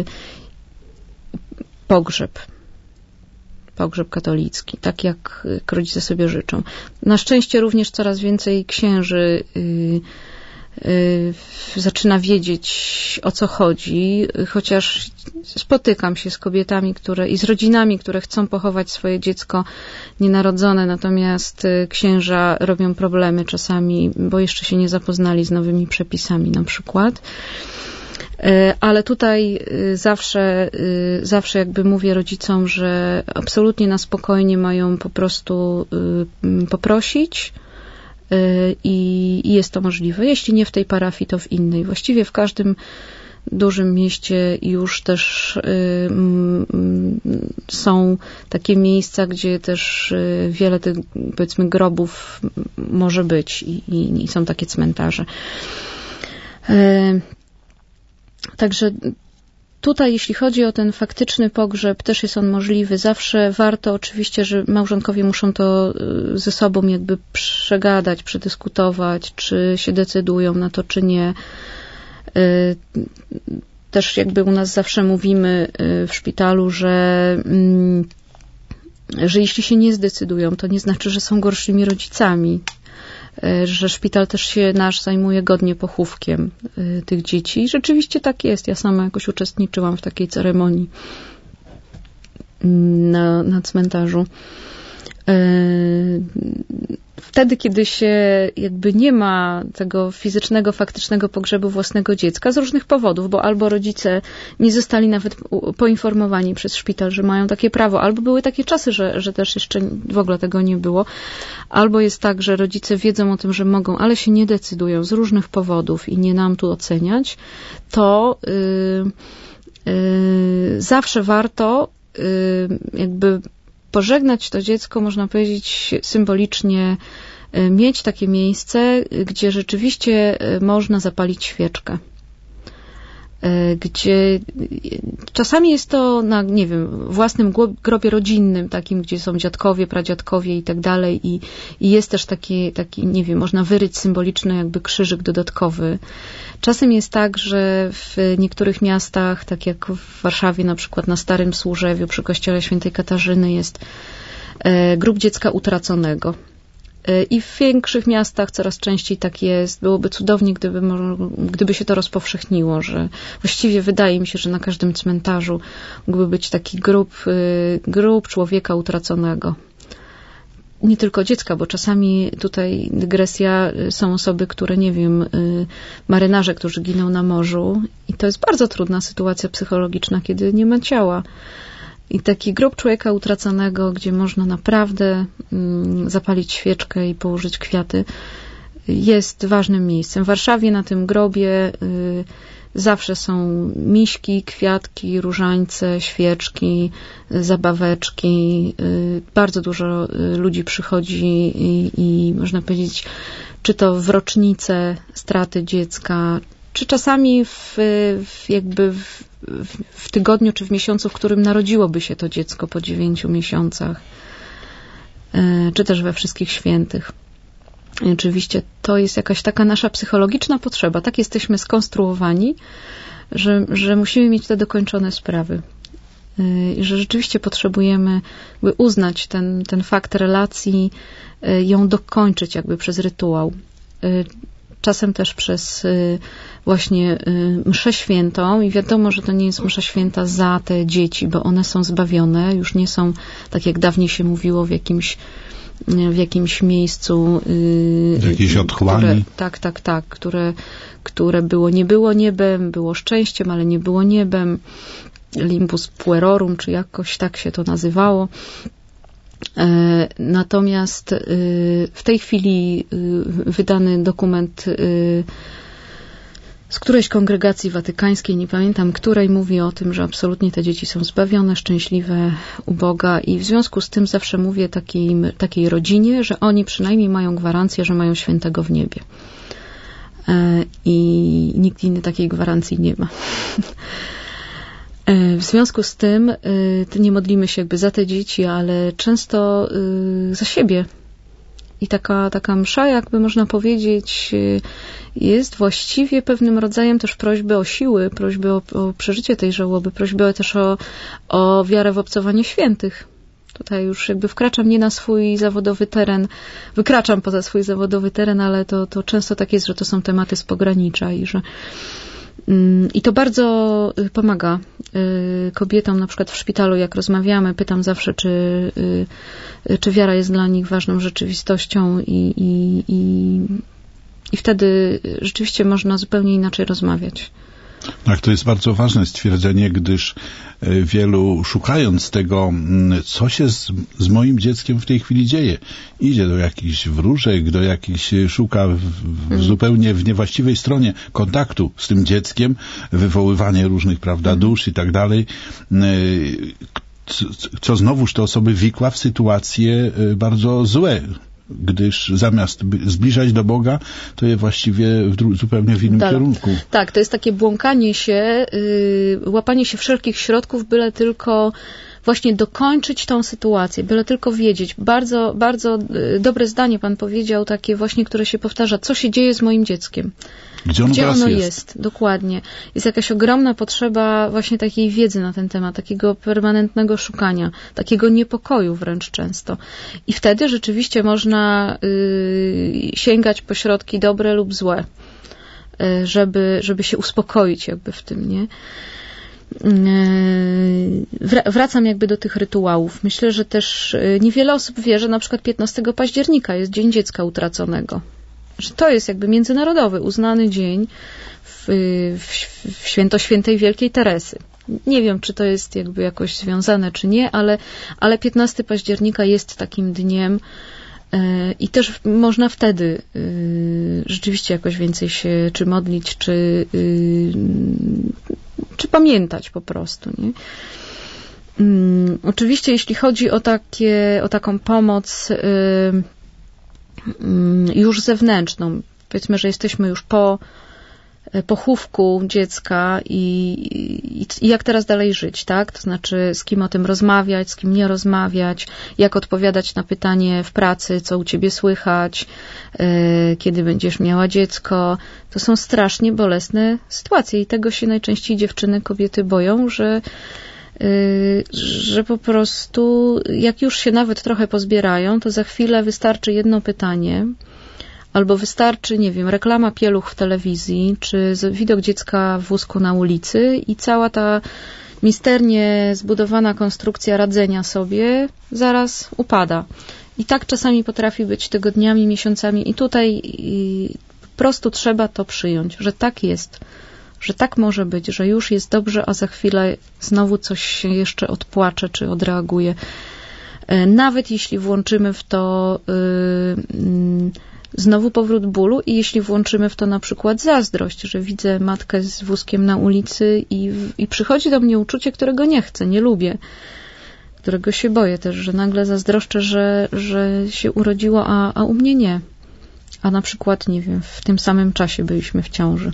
pogrzeb. Pogrzeb katolicki, tak jak rodzice sobie życzą. Na szczęście również coraz więcej księży yy, yy, zaczyna wiedzieć, o co chodzi, chociaż spotykam się z kobietami, które i z rodzinami, które chcą pochować swoje dziecko nienarodzone, natomiast księża robią problemy czasami, bo jeszcze się nie zapoznali z nowymi przepisami na przykład. Ale tutaj zawsze, zawsze jakby mówię rodzicom, że absolutnie na spokojnie mają po prostu poprosić i jest to możliwe. Jeśli nie w tej parafii, to w innej. Właściwie w każdym dużym mieście już też są takie miejsca, gdzie też wiele tych, powiedzmy, grobów może być i, i, i są takie cmentarze. Także tutaj, jeśli chodzi o ten faktyczny pogrzeb, też jest on możliwy. Zawsze warto oczywiście, że małżonkowie muszą to ze sobą jakby przegadać, przedyskutować, czy się decydują na to, czy nie. Też jakby u nas zawsze mówimy w szpitalu, że, że jeśli się nie zdecydują, to nie znaczy, że są gorszymi rodzicami. Że szpital też się nasz zajmuje godnie pochówkiem tych dzieci. I rzeczywiście tak jest. Ja sama jakoś uczestniczyłam w takiej ceremonii na, na cmentarzu. wtedy, kiedy się jakby nie ma tego fizycznego, faktycznego pogrzebu własnego dziecka z różnych powodów, bo albo rodzice nie zostali nawet poinformowani przez szpital, że mają takie prawo, albo były takie czasy, że, że też jeszcze w ogóle tego nie było, albo jest tak, że rodzice wiedzą o tym, że mogą, ale się nie decydują z różnych powodów i nie nam tu oceniać, to yy, yy, zawsze warto yy, jakby pożegnać to dziecko, można powiedzieć symbolicznie, mieć takie miejsce, gdzie rzeczywiście można zapalić świeczkę. Gdzie czasami jest to na, nie wiem, własnym grobie rodzinnym, takim, gdzie są dziadkowie, pradziadkowie i tak dalej i, i jest też taki, taki, nie wiem, można wyryć symboliczny jakby krzyżyk dodatkowy. Czasem jest tak, że w niektórych miastach, tak jak w Warszawie na przykład na Starym Służewiu przy kościele świętej Katarzyny jest grób dziecka utraconego. I w większych miastach coraz częściej tak jest. Byłoby cudownie, gdyby, gdyby się to rozpowszechniło, że właściwie wydaje mi się, że na każdym cmentarzu mógłby być taki grób, grób człowieka utraconego. Nie tylko dziecka, bo czasami tutaj dygresja, są osoby, które, nie wiem, marynarze, którzy giną na morzu i to jest bardzo trudna sytuacja psychologiczna, kiedy nie ma ciała. I taki grób człowieka utraconego, gdzie można naprawdę zapalić świeczkę i położyć kwiaty, jest ważnym miejscem. W Warszawie na tym grobie zawsze są miśki, kwiatki, różańce, świeczki, zabaweczki. Bardzo dużo ludzi przychodzi i, i można powiedzieć, czy to w rocznicę straty dziecka, czy czasami w, w jakby w, w tygodniu czy w miesiącu, w którym narodziłoby się to dziecko po dziewięciu miesiącach, czy też we wszystkich świętych. I oczywiście to jest jakaś taka nasza psychologiczna potrzeba. Tak jesteśmy skonstruowani, że, że musimy mieć te dokończone sprawy. I że rzeczywiście potrzebujemy jakby uznać ten, ten fakt relacji, ją dokończyć jakby przez rytuał. Czasem też przez właśnie mszę świętą i wiadomo, że to nie jest msza święta za te dzieci, bo one są zbawione, już nie są, tak jak dawniej się mówiło, w jakimś w jakimś miejscu. W jakiejś otchłani. Które, tak, tak, tak, które, które było, nie było niebem, było szczęściem, ale nie było niebem. Limbus puerorum, czy jakoś tak się to nazywało. Natomiast w tej chwili wydany dokument z którejś kongregacji watykańskiej, nie pamiętam której, mówi o tym, że absolutnie te dzieci są zbawione, szczęśliwe u Boga i w związku z tym zawsze mówię takiej, takiej rodzinie, że oni przynajmniej mają gwarancję, że mają świętego w niebie. I nikt inny takiej gwarancji nie ma. W związku z tym nie modlimy się jakby za te dzieci, ale często za siebie. I taka, taka msza, jakby można powiedzieć, jest właściwie pewnym rodzajem też prośby o siły, prośby o, o przeżycie tej żałoby, prośby też o, o wiarę w obcowanie świętych. Tutaj już jakby wkraczam nie na swój zawodowy teren, wykraczam poza swój zawodowy teren, ale to, to często tak jest, że to są tematy z pogranicza i że I to bardzo pomaga kobietom, na przykład w szpitalu, jak rozmawiamy, pytam zawsze, czy, czy wiara jest dla nich ważną rzeczywistością i, i, i, i wtedy rzeczywiście można zupełnie inaczej rozmawiać. Tak, to jest bardzo ważne stwierdzenie, gdyż wielu, szukając tego, co się z, z moim dzieckiem w tej chwili dzieje, idzie do jakichś wróżek, do jakichś, szuka w, w zupełnie w niewłaściwej stronie kontaktu z tym dzieckiem, wywoływanie różnych, prawda, dusz i tak dalej, co znowuż te osoby wikła w sytuacje bardzo złe, gdyż zamiast zbliżać do Boga, to je właściwie w dru- zupełnie w innym Dalej. kierunku. Tak, to jest takie błąkanie się, yy, łapanie się wszelkich środków, byle tylko właśnie dokończyć tą sytuację, byle tylko wiedzieć. Bardzo, bardzo dobre zdanie pan powiedział, takie właśnie, które się powtarza. Co się dzieje z moim dzieckiem? Gdzie ono, Gdzie ono jest? jest? Dokładnie. Jest jakaś ogromna potrzeba właśnie takiej wiedzy na ten temat, takiego permanentnego szukania, takiego niepokoju wręcz często. I wtedy rzeczywiście można y, sięgać po środki dobre lub złe, y, żeby, żeby się uspokoić jakby w tym, nie? wracam jakby do tych rytuałów. Myślę, że też niewiele osób wie, że na przykład piętnastego października jest Dzień Dziecka Utraconego. Że to jest jakby międzynarodowy, uznany dzień w, w, w święto świętej Wielkiej Teresy. Nie wiem, czy to jest jakby jakoś związane, czy nie, ale, ale piętnastego października jest takim dniem i też można wtedy rzeczywiście jakoś więcej się czy modlić, czy, czy pamiętać po prostu, nie? Oczywiście, jeśli chodzi o takie, o taką pomoc już zewnętrzną, powiedzmy, że jesteśmy już po pochówku dziecka i, i, i jak teraz dalej żyć, tak? To znaczy, z kim o tym rozmawiać, z kim nie rozmawiać, jak odpowiadać na pytanie w pracy, co u ciebie słychać, yy, kiedy będziesz miała dziecko. To są strasznie bolesne sytuacje i tego się najczęściej dziewczyny, kobiety boją, że Yy, że po prostu jak już się nawet trochę pozbierają, to za chwilę wystarczy jedno pytanie, albo wystarczy, nie wiem, reklama pieluch w telewizji, czy widok dziecka w wózku na ulicy i cała ta misternie zbudowana konstrukcja radzenia sobie zaraz upada. I tak czasami potrafi być tygodniami, miesiącami i tutaj i po prostu trzeba to przyjąć, że tak jest, że tak może być, że już jest dobrze, a za chwilę znowu coś się jeszcze odpłacze, czy odreaguje. Nawet jeśli włączymy w to yy, yy, znowu powrót bólu i jeśli włączymy w to na przykład zazdrość, że widzę matkę z wózkiem na ulicy i, i przychodzi do mnie uczucie, którego nie chcę, nie lubię, którego się boję też, że nagle zazdroszczę, że, że się urodziło, a, a u mnie nie. A na przykład, nie wiem, w tym samym czasie byliśmy w ciąży.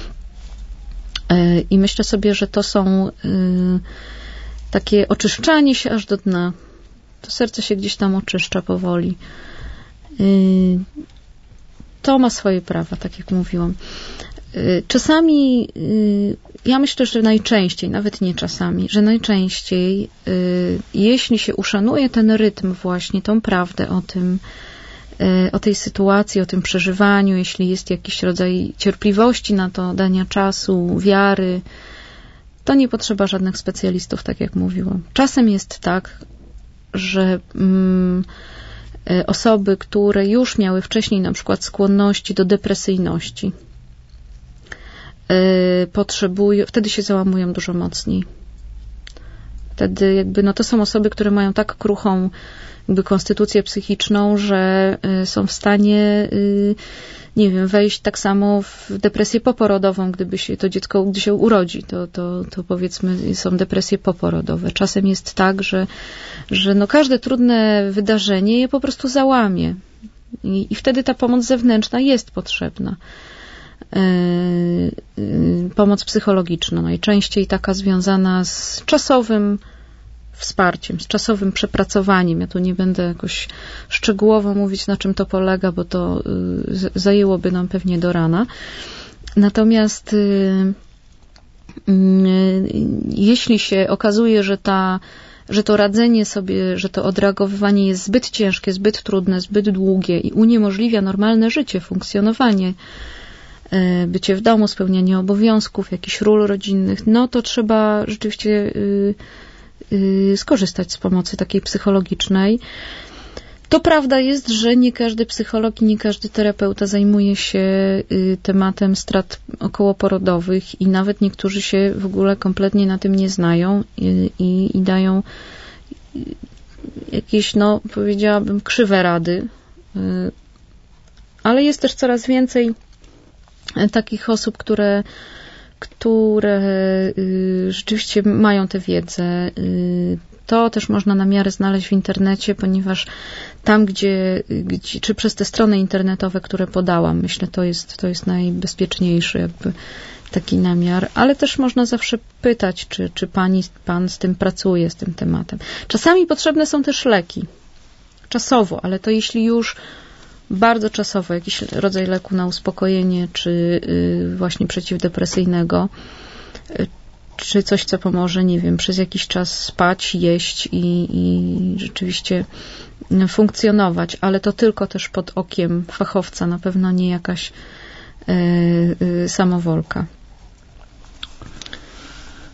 I myślę sobie, że to są y, takie oczyszczanie się aż do dna. To serce się gdzieś tam oczyszcza powoli. Y, to ma swoje prawa, tak jak mówiłam. Y, czasami, y, ja myślę, że najczęściej, nawet nie czasami, że najczęściej, y, jeśli się uszanuje ten rytm właśnie, tą prawdę o tym, o tej sytuacji, o tym przeżywaniu, jeśli jest jakiś rodzaj cierpliwości na to, dania czasu, wiary, to nie potrzeba żadnych specjalistów, tak jak mówiłam. Czasem jest tak, że mm, osoby, które już miały wcześniej na przykład skłonności do depresyjności, yy, potrzebują, wtedy się załamują dużo mocniej. Wtedy jakby, no to są osoby, które mają tak kruchą jakby konstytucję psychiczną, że są w stanie, nie wiem, wejść tak samo w depresję poporodową, gdyby się to dziecko, gdy się urodzi, to, to, to powiedzmy są depresje poporodowe. Czasem jest tak, że, że no każde trudne wydarzenie je po prostu załamie. I, i wtedy ta pomoc zewnętrzna jest potrzebna. Yy, yy, pomoc psychologiczna, najczęściej taka związana z czasowym wsparciem, z czasowym przepracowaniem. Ja tu nie będę jakoś szczegółowo mówić, na czym to polega, bo to y, zajęłoby nam pewnie do rana. Natomiast y, y, jeśli się okazuje, że ta, że to radzenie sobie, że to odreagowywanie jest zbyt ciężkie, zbyt trudne, zbyt długie i uniemożliwia normalne życie, funkcjonowanie, y, bycie w domu, spełnianie obowiązków, jakichś ról rodzinnych, no to trzeba rzeczywiście y, skorzystać z pomocy takiej psychologicznej. To prawda jest, że nie każdy psycholog i nie każdy terapeuta zajmuje się tematem strat okołoporodowych i nawet niektórzy się w ogóle kompletnie na tym nie znają i, i, i dają jakieś, no powiedziałabym, krzywe rady. Ale jest też coraz więcej takich osób, które które y, rzeczywiście mają tę wiedzę. Y, to też można na miarę znaleźć w internecie, ponieważ tam, gdzie, gdzie czy przez te strony internetowe, które podałam, myślę, to jest, to jest najbezpieczniejszy jakby taki namiar, ale też można zawsze pytać, czy, czy pani, pan z tym pracuje, z tym tematem. Czasami potrzebne są też leki. Czasowo, ale to jeśli już bardzo czasowo, jakiś rodzaj leku na uspokojenie, czy właśnie przeciwdepresyjnego, czy coś, co pomoże, nie wiem, przez jakiś czas spać, jeść i, i rzeczywiście funkcjonować, ale to tylko też pod okiem fachowca, na pewno nie jakaś y, y, samowolka.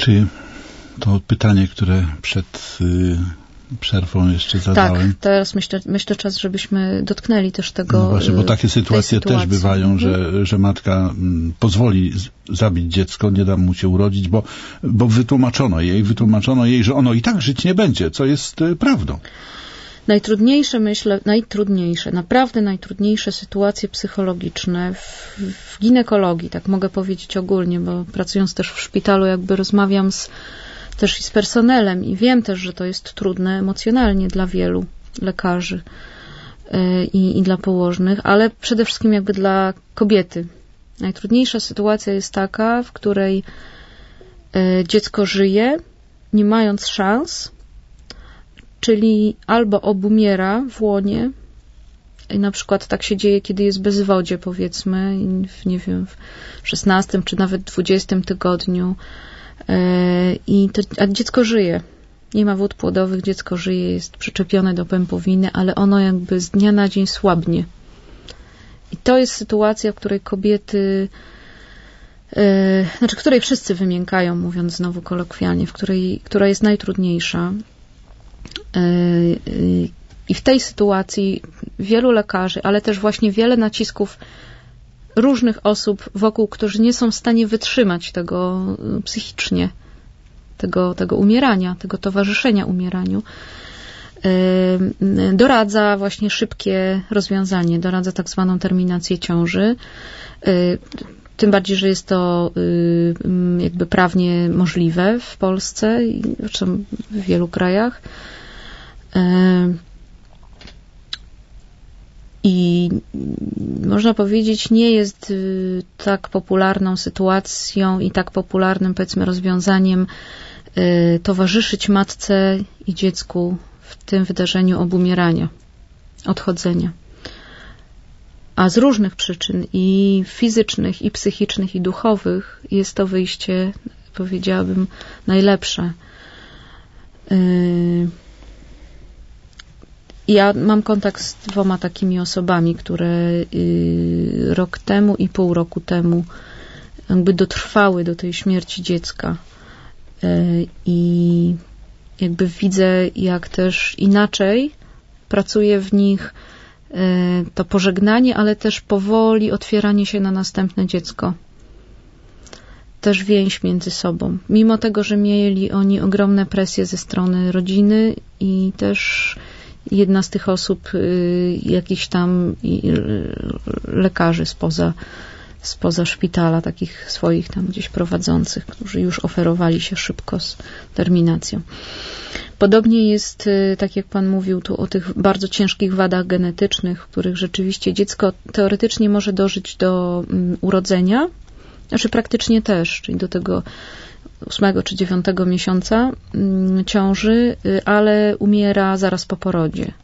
Czy to pytanie, które przed y, przerwą jeszcze zadałem? Tak, teraz myślę, myślę czas, żebyśmy dotknęli też tego. No właśnie, bo takie sytuacje też bywają, że, że matka m, pozwoli z, zabić dziecko, nie da mu się urodzić, bo, bo wytłumaczono jej, wytłumaczono jej, że ono i tak żyć nie będzie, co jest y, prawdą. Najtrudniejsze, myślę, najtrudniejsze, naprawdę najtrudniejsze sytuacje psychologiczne w, w ginekologii, tak mogę powiedzieć ogólnie, bo pracując też w szpitalu jakby rozmawiam z, też i z personelem i wiem też, że to jest trudne emocjonalnie dla wielu lekarzy yy, i, i dla położnych, ale przede wszystkim jakby dla kobiety. Najtrudniejsza sytuacja jest taka, w której yy, dziecko żyje, nie mając szans, czyli albo obumiera w łonie, i na przykład tak się dzieje, kiedy jest bezwodzie, powiedzmy, w, nie wiem, w szesnastym czy nawet dwudziestym tygodniu, yy, i to, a dziecko żyje. Nie ma wód płodowych, dziecko żyje, jest przyczepione do pępowiny, ale ono jakby z dnia na dzień słabnie. I to jest sytuacja, w której kobiety, yy, znaczy, której wszyscy wymiękają, mówiąc znowu kolokwialnie, w której, która jest najtrudniejsza. I w tej sytuacji wielu lekarzy, ale też właśnie wiele nacisków różnych osób wokół, którzy nie są w stanie wytrzymać tego psychicznie, tego, tego umierania, tego towarzyszenia umieraniu, doradza właśnie szybkie rozwiązanie, doradza tak zwaną terminację ciąży. Tym bardziej, że jest to jakby prawnie możliwe w Polsce i zresztą w wielu krajach. I można powiedzieć, nie jest tak popularną sytuacją i tak popularnym, powiedzmy, rozwiązaniem towarzyszyć matce i dziecku w tym wydarzeniu obumierania, odchodzenia. A z różnych przyczyn, i fizycznych, i psychicznych, i duchowych, jest to wyjście, powiedziałabym, najlepsze. Ja mam kontakt z dwoma takimi osobami, które rok temu i pół roku temu jakby dotrwały do tej śmierci dziecka. I jakby widzę, jak też inaczej pracuje w nich to pożegnanie, ale też powoli otwieranie się na następne dziecko. Też więź między sobą. Mimo tego, że mieli oni ogromne presje ze strony rodziny i też jedna z tych osób, jakichś tam lekarzy spoza, spoza szpitala, takich swoich tam gdzieś prowadzących, którzy już oferowali się szybko z terminacją. Podobnie jest, tak jak Pan mówił tu o tych bardzo ciężkich wadach genetycznych, w których rzeczywiście dziecko teoretycznie może dożyć do urodzenia, znaczy praktycznie też, czyli do tego ósmego czy dziewiątego miesiąca ciąży, ale umiera zaraz po porodzie.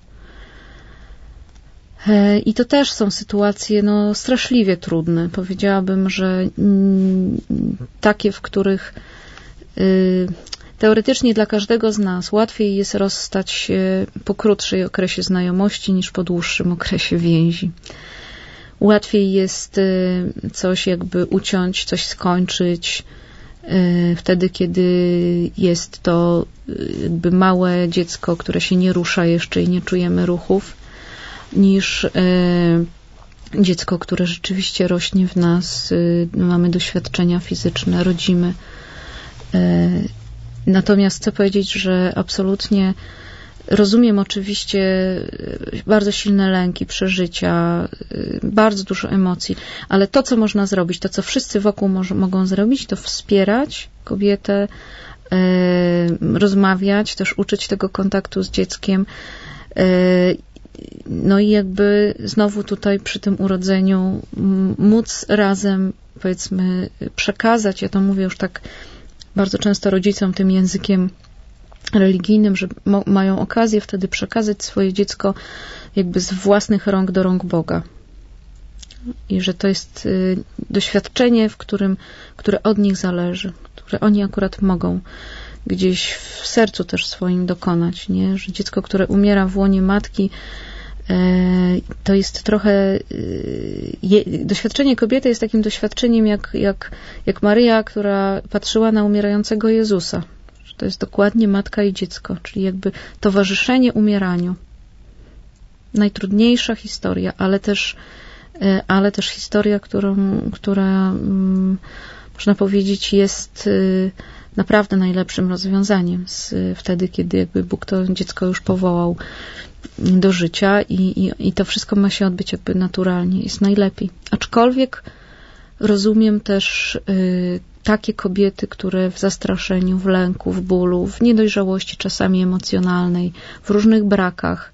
I to też są sytuacje no, straszliwie trudne. Powiedziałabym, że takie, w których teoretycznie dla każdego z nas łatwiej jest rozstać się po krótszej okresie znajomości niż po dłuższym okresie więzi. Łatwiej jest coś jakby uciąć, coś skończyć wtedy, kiedy jest to jakby małe dziecko, które się nie rusza jeszcze i nie czujemy ruchów, niż dziecko, które rzeczywiście rośnie w nas, mamy doświadczenia fizyczne, rodzimy. Natomiast chcę powiedzieć, że absolutnie rozumiem oczywiście bardzo silne lęki, przeżycia, bardzo dużo emocji, ale to, co można zrobić, to, co wszyscy wokół mo- mogą zrobić, to wspierać kobietę, e, rozmawiać, też uczyć tego kontaktu z dzieckiem. E, no i jakby znowu tutaj przy tym urodzeniu móc razem, powiedzmy, przekazać, ja to mówię już tak bardzo często rodzicom tym językiem religijnym, że mo- mają okazję wtedy przekazać swoje dziecko jakby z własnych rąk do rąk Boga. I że to jest y, doświadczenie, w którym, które od nich zależy, które oni akurat mogą gdzieś w sercu też swoim dokonać, nie? Że dziecko, które umiera w łonie matki, To jest trochę... Je, doświadczenie kobiety jest takim doświadczeniem jak, jak, jak Maryja, która patrzyła na umierającego Jezusa. To jest dokładnie matka i dziecko, czyli jakby towarzyszenie umieraniu. Najtrudniejsza historia, ale też, ale też historia, którą, która, można powiedzieć, jest naprawdę najlepszym rozwiązaniem z, wtedy, kiedy jakby Bóg to dziecko już powołał do życia i, i, i to wszystko ma się odbyć jakby naturalnie. Jest najlepiej. Aczkolwiek rozumiem też y, takie kobiety, które w zastraszeniu, w lęku, w bólu, w niedojrzałości czasami emocjonalnej, w różnych brakach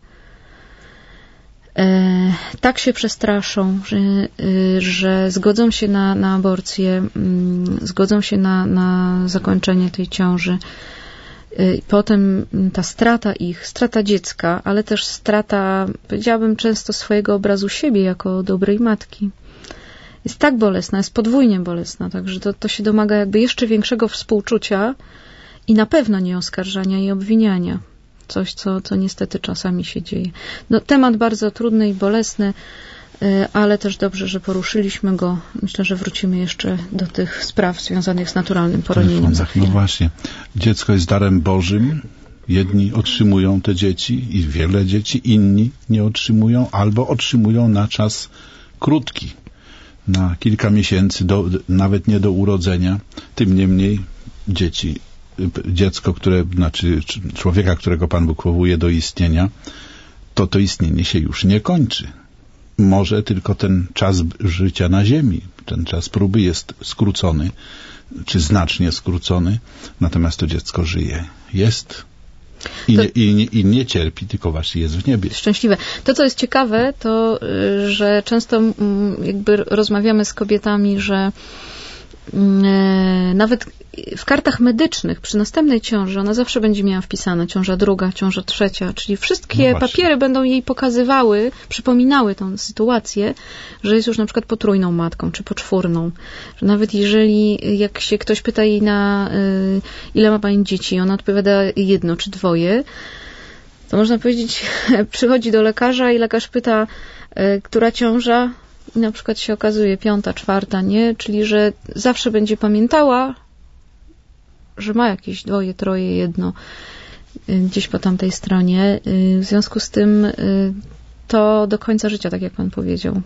e, tak się przestraszą, że, y, że zgodzą się na, na aborcję, y, zgodzą się na, na zakończenie tej ciąży. Y, potem ta strata ich, strata dziecka, ale też strata, powiedziałabym, często swojego obrazu siebie jako dobrej matki. Jest tak bolesna, jest podwójnie bolesna, także to, to się domaga jakby jeszcze większego współczucia i na pewno nie oskarżania i obwiniania. Coś, co, co niestety czasami się dzieje. No, temat bardzo trudny i bolesny, ale też dobrze, że poruszyliśmy go. Myślę, że wrócimy jeszcze do tych spraw związanych z naturalnym poronieniem za chwilę. No właśnie. Dziecko jest darem Bożym. Jedni otrzymują te dzieci i wiele dzieci, inni nie otrzymują albo otrzymują na czas krótki. Na kilka miesięcy, do, nawet nie do urodzenia. Tym niemniej dzieci, dziecko, które, znaczy człowieka, którego Pan Bóg powołuje do istnienia, to to istnienie się już nie kończy. Może tylko ten czas życia na ziemi, ten czas próby jest skrócony, czy znacznie skrócony, natomiast to dziecko żyje. Jest I, to... nie, i, nie, i nie cierpi, tylko właśnie jest w niebie. Szczęśliwe. To, co jest ciekawe, to, że często jakby rozmawiamy z kobietami, że nawet w kartach medycznych przy następnej ciąży ona zawsze będzie miała wpisane ciąża druga, ciąża trzecia, czyli wszystkie no papiery będą jej pokazywały, przypominały tą sytuację, że jest już na przykład potrójną matką, czy poczwórną. Że nawet jeżeli jak się ktoś pyta jej na y, ile ma pani dzieci, ona odpowiada jedno czy dwoje, to można powiedzieć, przychodzi do lekarza i lekarz pyta, y, która ciąża, i na przykład się okazuje piąta, czwarta, nie? Czyli, że zawsze będzie pamiętała, że ma jakieś dwoje, troje, jedno gdzieś po tamtej stronie. W związku z tym to do końca życia, tak jak Pan powiedział.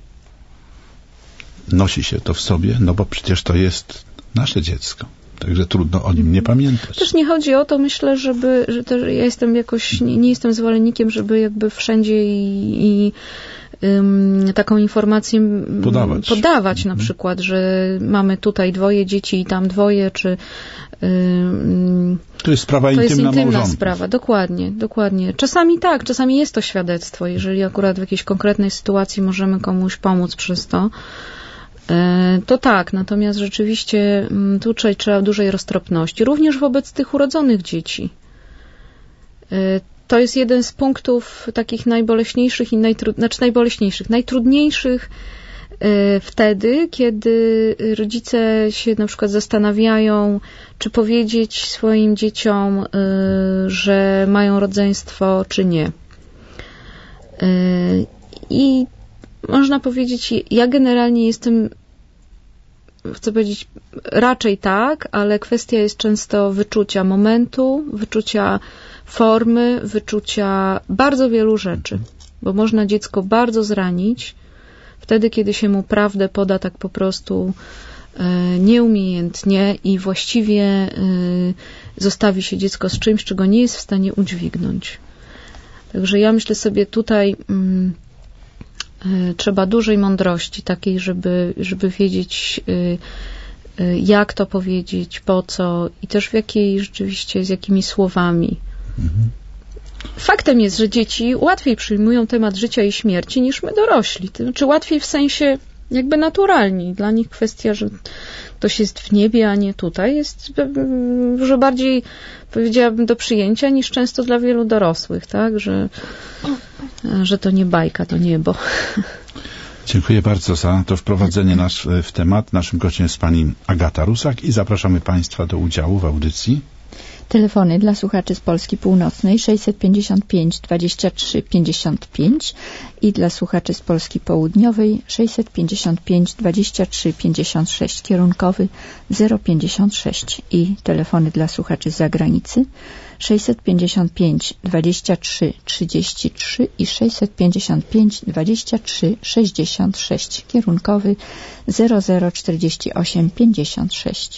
Nosi się to w sobie, no bo przecież to jest nasze dziecko. Także trudno o nim nie pamiętać. Też nie chodzi o to, myślę, żeby, że też ja jestem jakoś, nie, nie jestem zwolennikiem, żeby jakby wszędzie i, i um, taką informację podawać, podawać na przykład, że mamy tutaj dwoje dzieci i tam dwoje, czy um, to jest sprawa to intymna, jest intymna małżonków. sprawa, dokładnie, dokładnie. Czasami tak, czasami jest to świadectwo, jeżeli akurat w jakiejś konkretnej sytuacji możemy komuś pomóc przez to, to tak, natomiast rzeczywiście tutaj trzeba dużej roztropności, również wobec tych urodzonych dzieci. To jest jeden z punktów takich najboleśniejszych i najtrud... znaczy najboleśniejszych, najtrudniejszych wtedy, kiedy rodzice się na przykład zastanawiają, czy powiedzieć swoim dzieciom, że mają rodzeństwo, czy nie. I można powiedzieć, ja generalnie jestem, chcę powiedzieć, raczej tak, ale kwestia jest często wyczucia momentu, wyczucia formy, wyczucia bardzo wielu rzeczy, bo można dziecko bardzo zranić wtedy, kiedy się mu prawdę poda tak po prostu e, nieumiejętnie i właściwie e, zostawi się dziecko z czymś, czego nie jest w stanie udźwignąć. Także ja myślę sobie tutaj mm, trzeba dużej mądrości takiej, żeby, żeby wiedzieć, jak to powiedzieć, po co i też w jakiej rzeczywiście, z jakimi słowami. Mhm. Faktem jest, że dzieci łatwiej przyjmują temat życia i śmierci niż my dorośli. To znaczy łatwiej w sensie jakby naturalni. Dla nich kwestia, że ktoś jest w niebie, a nie tutaj, jest dużo bardziej, powiedziałabym, do przyjęcia niż często dla wielu dorosłych, tak? Że, że to nie bajka, to niebo. Dziękuję bardzo za to wprowadzenie nasz w temat. Naszym gościem jest pani Agata Rusak i zapraszamy Państwa do udziału w audycji. Telefony dla słuchaczy z Polski Północnej sześćset pięćdziesiąt pięć dwadzieścia trzy pięćdziesiąt pięć i dla słuchaczy z Polski Południowej sześćset pięćdziesiąt pięć dwadzieścia trzy pięćdziesiąt sześć, kierunkowy zero pięćdziesiąt sześć i telefony dla słuchaczy z zagranicy sześćset pięćdziesiąt pięć dwadzieścia trzy trzydzieści trzy i sześćset pięćdziesiąt pięć dwadzieścia trzy sześćdziesiąt sześć, kierunkowy zero zero czterdzieści osiem pięćdziesiąt sześć.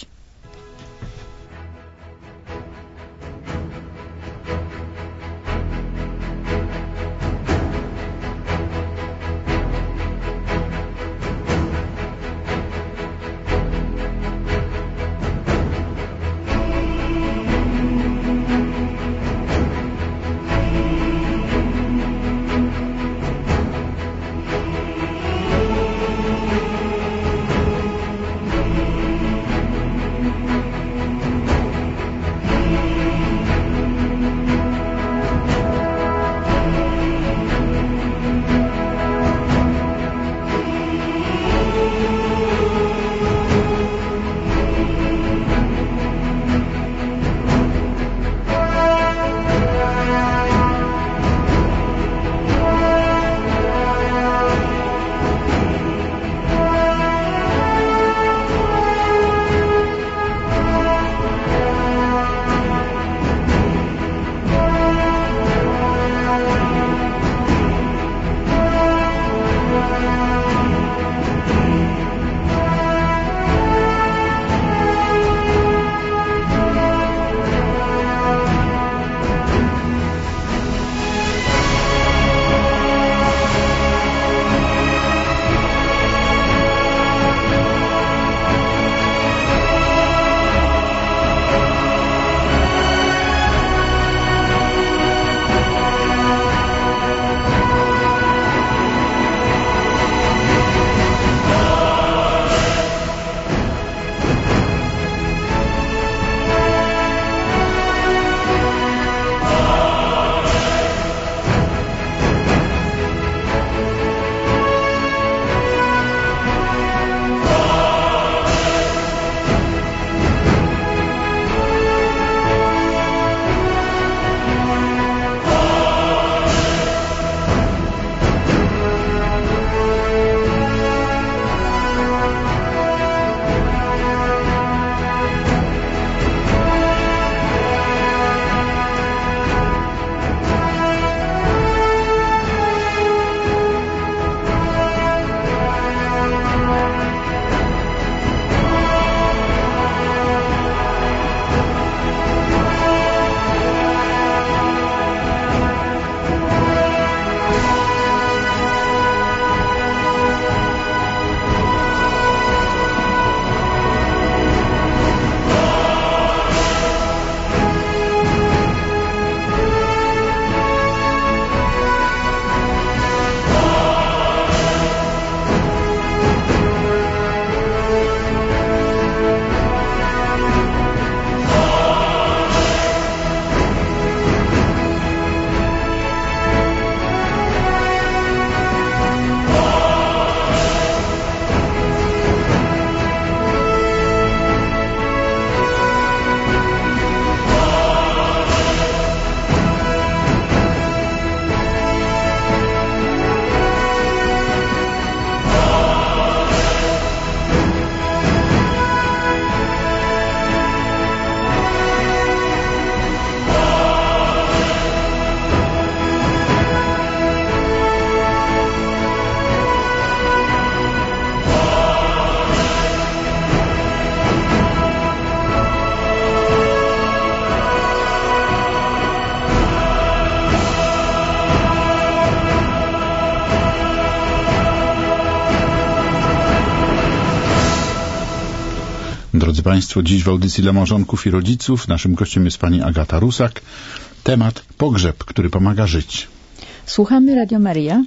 Drodzy Państwo, dziś w audycji dla małżonków i rodziców naszym gościem jest pani Agata Rusak. Temat pogrzeb, który pomaga żyć. Słuchamy Radio Maryja.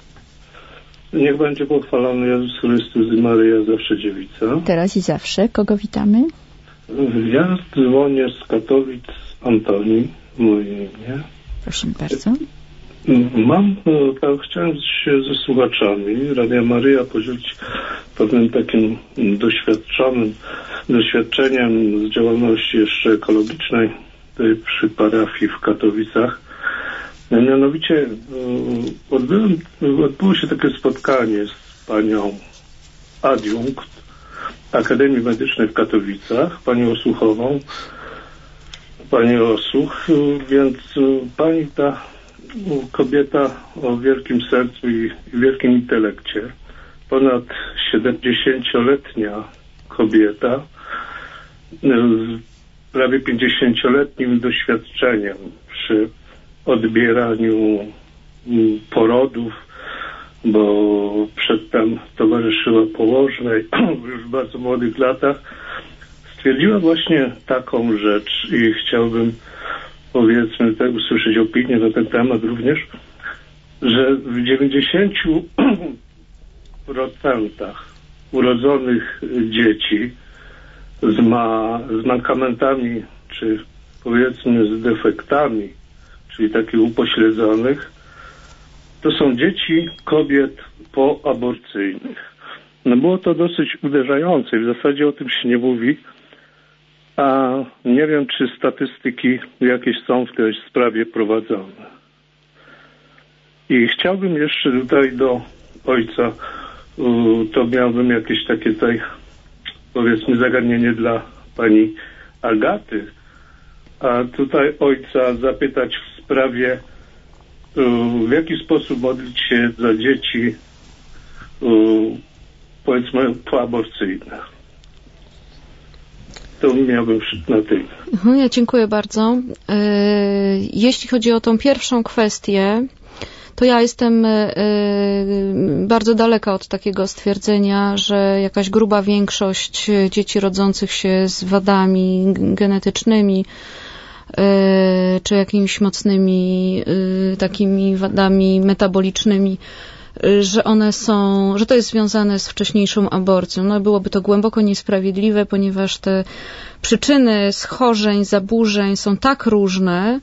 Niech będzie pochwalony Jezus Chrystus i Maryja zawsze dziewica. Teraz i zawsze. Kogo witamy? Ja dzwonię z Katowic, Antoni, moje imię. Proszę bardzo. Mam, no, tak, chciałem się ze słuchaczami Radia Maryja podzielić pewnym takim doświadczonym doświadczeniem z działalności jeszcze ekologicznej tutaj przy parafii w Katowicach. Mianowicie odbyłem, odbyło się takie spotkanie z panią adiunkt Akademii Medycznej w Katowicach, panią Osłuchową, pani Osłuch, więc pani ta kobieta o wielkim sercu i wielkim intelekcie, ponad siedemdziesięcioletnia kobieta z prawie pięćdziesięcioletnim doświadczeniem przy odbieraniu porodów, bo przedtem towarzyszyła położnej już w bardzo młodych latach, stwierdziła właśnie taką rzecz i chciałbym, powiedzmy, tak, usłyszeć opinię na ten temat również, że w dziewięćdziesięciu procentach urodzonych dzieci z, ma, z mankamentami, czy powiedzmy z defektami, czyli takich upośledzonych, to są dzieci kobiet poaborcyjnych. No było to dosyć uderzające i w zasadzie o tym się nie mówi, a nie wiem, czy statystyki jakieś są w tej sprawie prowadzone. I chciałbym jeszcze tutaj do ojca, to miałbym jakieś takie tutaj, powiedzmy, zagadnienie dla pani Agaty, a tutaj ojca zapytać w sprawie, w jaki sposób modlić się za dzieci, powiedzmy, poaborcyjne. To miałbym na tyle. Ja dziękuję bardzo. Jeśli chodzi o tą pierwszą kwestię, to ja jestem bardzo daleka od takiego stwierdzenia, że jakaś gruba większość dzieci rodzących się z wadami genetycznymi czy jakimiś mocnymi takimi wadami metabolicznymi, że one są, że to jest związane z wcześniejszą aborcją. No byłoby to głęboko niesprawiedliwe, ponieważ te przyczyny schorzeń, zaburzeń są tak różne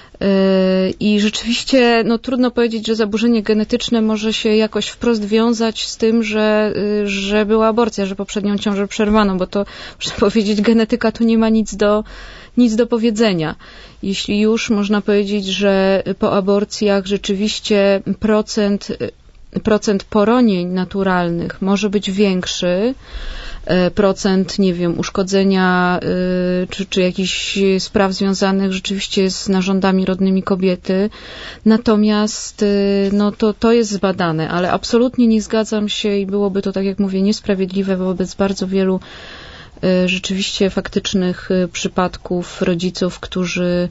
i rzeczywiście no, trudno powiedzieć, że zaburzenie genetyczne może się jakoś wprost wiązać z tym, że, że była aborcja, że poprzednią ciążę przerwano, bo to, muszę powiedzieć, genetyka tu nie ma nic do nic do powiedzenia. Jeśli już można powiedzieć, że po aborcjach rzeczywiście procent, procent poronień naturalnych może być większy, procent, nie wiem, uszkodzenia czy, czy jakichś spraw związanych rzeczywiście z narządami rodnymi kobiety. Natomiast no, to, to jest zbadane, ale absolutnie nie zgadzam się i byłoby to, tak jak mówię, niesprawiedliwe wobec bardzo wielu rzeczywiście faktycznych przypadków rodziców, którzy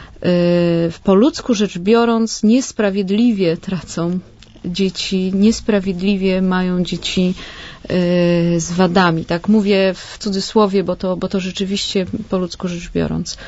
po ludzku rzecz biorąc niesprawiedliwie tracą dzieci, niesprawiedliwie mają dzieci z wadami. Tak mówię w cudzysłowie, bo to, bo to rzeczywiście po ludzku rzecz biorąc.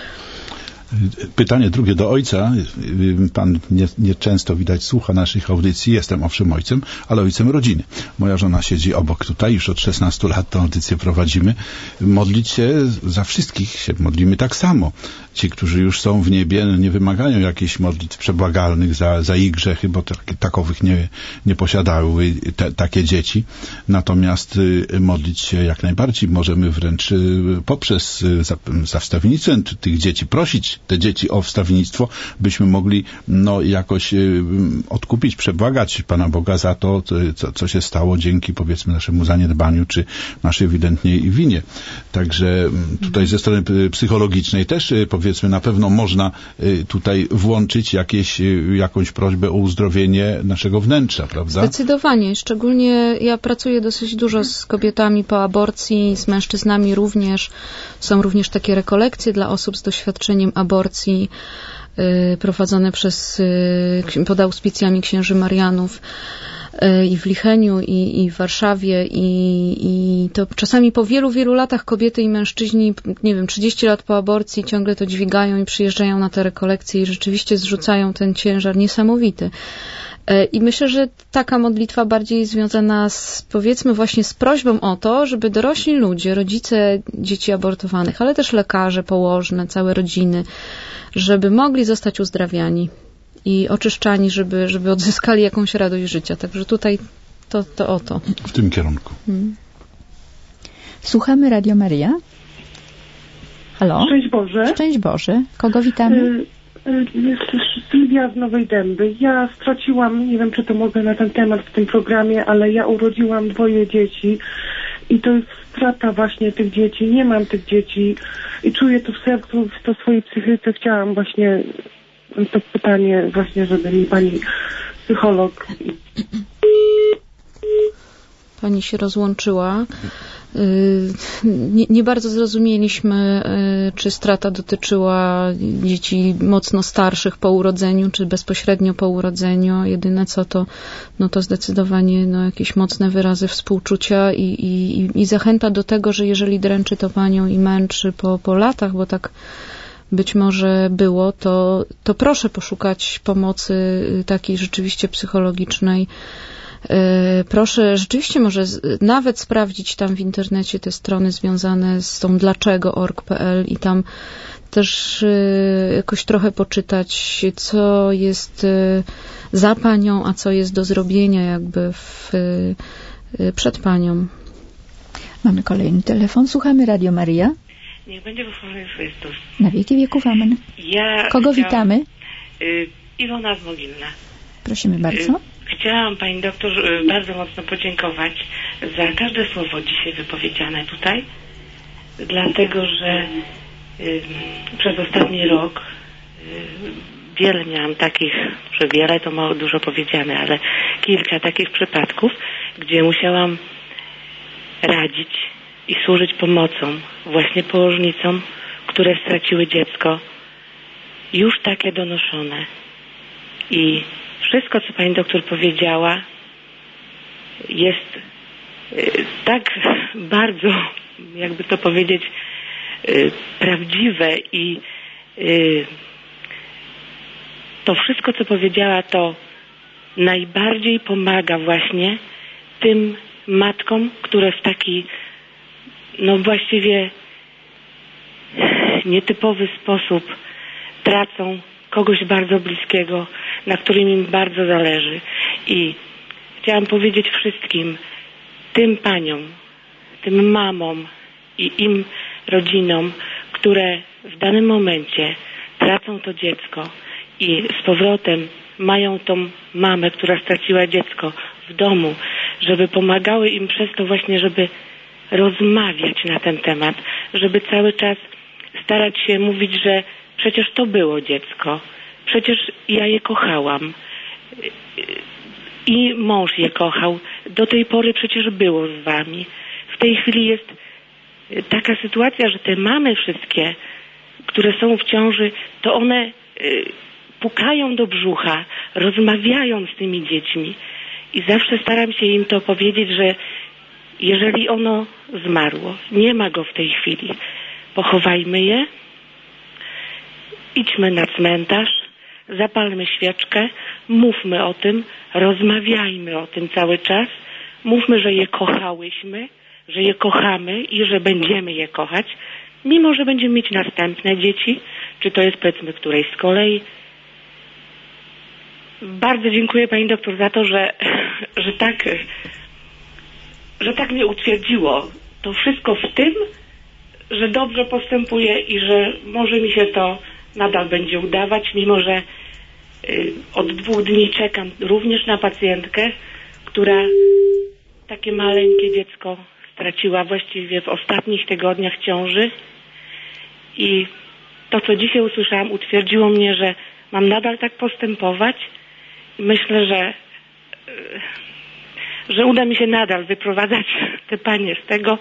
Pytanie drugie do ojca. Pan nieczęsto nie widać słucha naszych audycji. Jestem owszem ojcem, ale ojcem rodziny. Moja żona siedzi obok tutaj. Już od szesnastu lat tę audycję prowadzimy. Modlić się za wszystkich się modlimy tak samo. Ci, którzy już są w niebie, nie wymagają jakichś modlitw przebłagalnych za, za ich grzechy, bo tak, takowych nie, nie posiadały te, takie dzieci. Natomiast y, modlić się jak najbardziej możemy wręcz y, poprzez y, za, za wstawiennictwem tych dzieci prosić te dzieci o wstawiennictwo, byśmy mogli no jakoś y, odkupić, przebłagać Pana Boga za to, co, co się stało dzięki, powiedzmy, naszemu zaniedbaniu, czy naszej ewidentnej winie. Także tutaj ze strony psychologicznej też, powiedzmy, na pewno można tutaj włączyć jakieś, jakąś prośbę o uzdrowienie naszego wnętrza, prawda? Zdecydowanie. Szczególnie ja pracuję dosyć dużo z kobietami po aborcji, z mężczyznami również. Są również takie rekolekcje dla osób z doświadczeniem aborcji prowadzone przez, pod auspicjami księży Marianów i w Licheniu, i, i w Warszawie, i, i to czasami po wielu, wielu latach kobiety i mężczyźni, nie wiem, trzydzieści lat po aborcji ciągle to dźwigają i przyjeżdżają na te rekolekcje i rzeczywiście zrzucają ten ciężar niesamowity. I myślę, że taka modlitwa bardziej związana z, powiedzmy, właśnie z prośbą o to, żeby dorośli ludzie, rodzice dzieci abortowanych, ale też lekarze, położne, całe rodziny, żeby mogli zostać uzdrawiani. i oczyszczani, żeby, żeby odzyskali jakąś radość życia. Także tutaj to, to o to. W tym kierunku. Hmm. Słuchamy Radio Maryja. Halo? Szczęść Boże. Szczęść Boże. Kogo witamy? Jest Sylwia z Nowej Dęby. Ja straciłam, nie wiem, czy to mogę na ten temat w tym programie, ale ja urodziłam dwoje dzieci i to jest strata właśnie tych dzieci. Nie mam tych dzieci i czuję to w sercu, w to swojej psychice. Chciałam właśnie to pytanie właśnie, żeby mi pani psycholog... Pani się rozłączyła. Nie, nie bardzo zrozumieliśmy, czy strata dotyczyła dzieci mocno starszych po urodzeniu, czy bezpośrednio po urodzeniu. Jedyne co to, no to zdecydowanie no, jakieś mocne wyrazy współczucia i, i, i zachęta do tego, że jeżeli dręczy to panią i męczy po, po latach, bo tak być może było, to, to proszę poszukać pomocy takiej rzeczywiście psychologicznej. Proszę rzeczywiście może nawet sprawdzić tam w internecie te strony związane z tą dlaczego kropka org kropka pe el i tam też jakoś trochę poczytać, co jest za panią, a co jest do zrobienia jakby w, przed panią. Mamy kolejny telefon. Słuchamy Radio Maryja. Niech będzie pochwalony Chrystus. Na wieki wieków amen. Ja Kogo chciałam, witamy? Y, Iwona z Mogilna. Prosimy bardzo. Y, Chciałam pani doktor bardzo mocno podziękować za każde słowo dzisiaj wypowiedziane tutaj, dlatego że y, przez ostatni rok y, wiele miałam takich, że wiele to mało dużo powiedziane, ale kilka takich przypadków, gdzie musiałam radzić i służyć pomocą właśnie położnicom, które straciły dziecko, już takie donoszone. I wszystko, co pani doktor powiedziała, jest y, tak bardzo, jakby to powiedzieć, y, prawdziwe i y, to wszystko, co powiedziała, to najbardziej pomaga właśnie tym matkom, które w taki, no właściwie nietypowy sposób tracą kogoś bardzo bliskiego, na którym im bardzo zależy. I chciałam powiedzieć wszystkim, tym paniom, tym mamom i im rodzinom, które w danym momencie tracą to dziecko i z powrotem mają tą mamę, która straciła dziecko w domu, żeby pomagały im przez to właśnie, żeby rozmawiać na ten temat, żeby cały czas starać się mówić, że przecież to było dziecko, przecież ja je kochałam i mąż je kochał, do tej pory przecież było z wami. W tej chwili jest taka sytuacja, że te mamy wszystkie, które są w ciąży, to one pukają do brzucha, rozmawiają z tymi dziećmi i zawsze staram się im to powiedzieć, że jeżeli ono zmarło, nie ma go w tej chwili, pochowajmy je, idźmy na cmentarz, zapalmy świeczkę, mówmy o tym, rozmawiajmy o tym cały czas, mówmy, że je kochałyśmy, że je kochamy i że będziemy je kochać, mimo że będziemy mieć następne dzieci, czy to jest powiedzmy którejś z kolei. Bardzo dziękuję pani doktor za to, że, że tak że tak mnie utwierdziło to wszystko w tym, że dobrze postępuję i że może mi się to nadal będzie udawać, mimo że y, od dwóch dni czekam również na pacjentkę, która takie maleńkie dziecko straciła właściwie w ostatnich tygodniach ciąży i to, co dzisiaj usłyszałam, utwierdziło mnie, że mam nadal tak postępować i myślę, że y, że uda mi się nadal wyprowadzać te panie z tego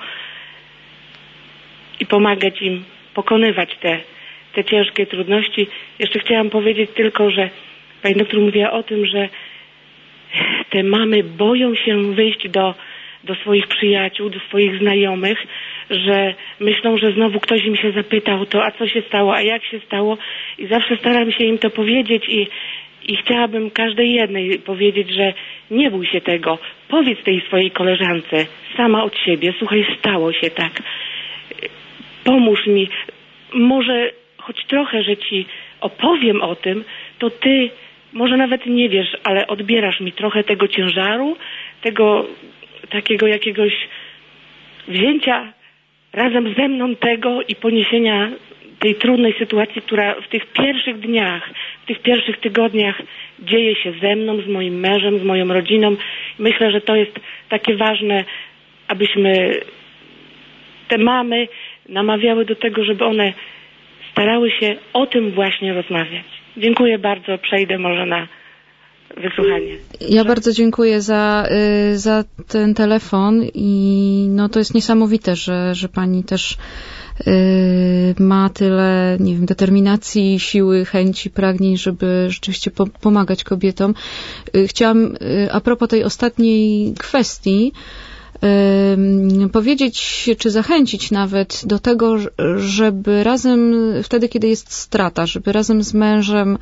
i pomagać im pokonywać te, te ciężkie trudności. Jeszcze chciałam powiedzieć tylko, że pani doktor mówiła o tym, że te mamy boją się wyjść do, do swoich przyjaciół, do swoich znajomych, że myślą, że znowu ktoś im się zapytał to, a co się stało, a jak się stało i zawsze staram się im to powiedzieć i I chciałabym każdej jednej powiedzieć, że nie bój się tego. Powiedz tej swojej koleżance sama od siebie. Słuchaj, stało się tak. Pomóż mi. Może choć trochę, że ci opowiem o tym, to ty może nawet nie wiesz, ale odbierasz mi trochę tego ciężaru, tego takiego jakiegoś wzięcia razem ze mną tego i poniesienia tej trudnej sytuacji, która w tych pierwszych dniach, w tych pierwszych tygodniach dzieje się ze mną, z moim mężem, z moją rodziną. Myślę, że to jest takie ważne, abyśmy te mamy namawiały do tego, żeby one starały się o tym właśnie rozmawiać. Dziękuję bardzo. Przejdę może na wysłuchanie. Ja bardzo dziękuję za, za ten telefon i no to jest niesamowite, że, że pani też ma tyle, nie wiem, determinacji, siły, chęci, pragnień, żeby rzeczywiście po, pomagać kobietom. Chciałam a propos tej ostatniej kwestii powiedzieć, czy zachęcić nawet do tego, żeby razem, wtedy kiedy jest strata, żeby razem z mężem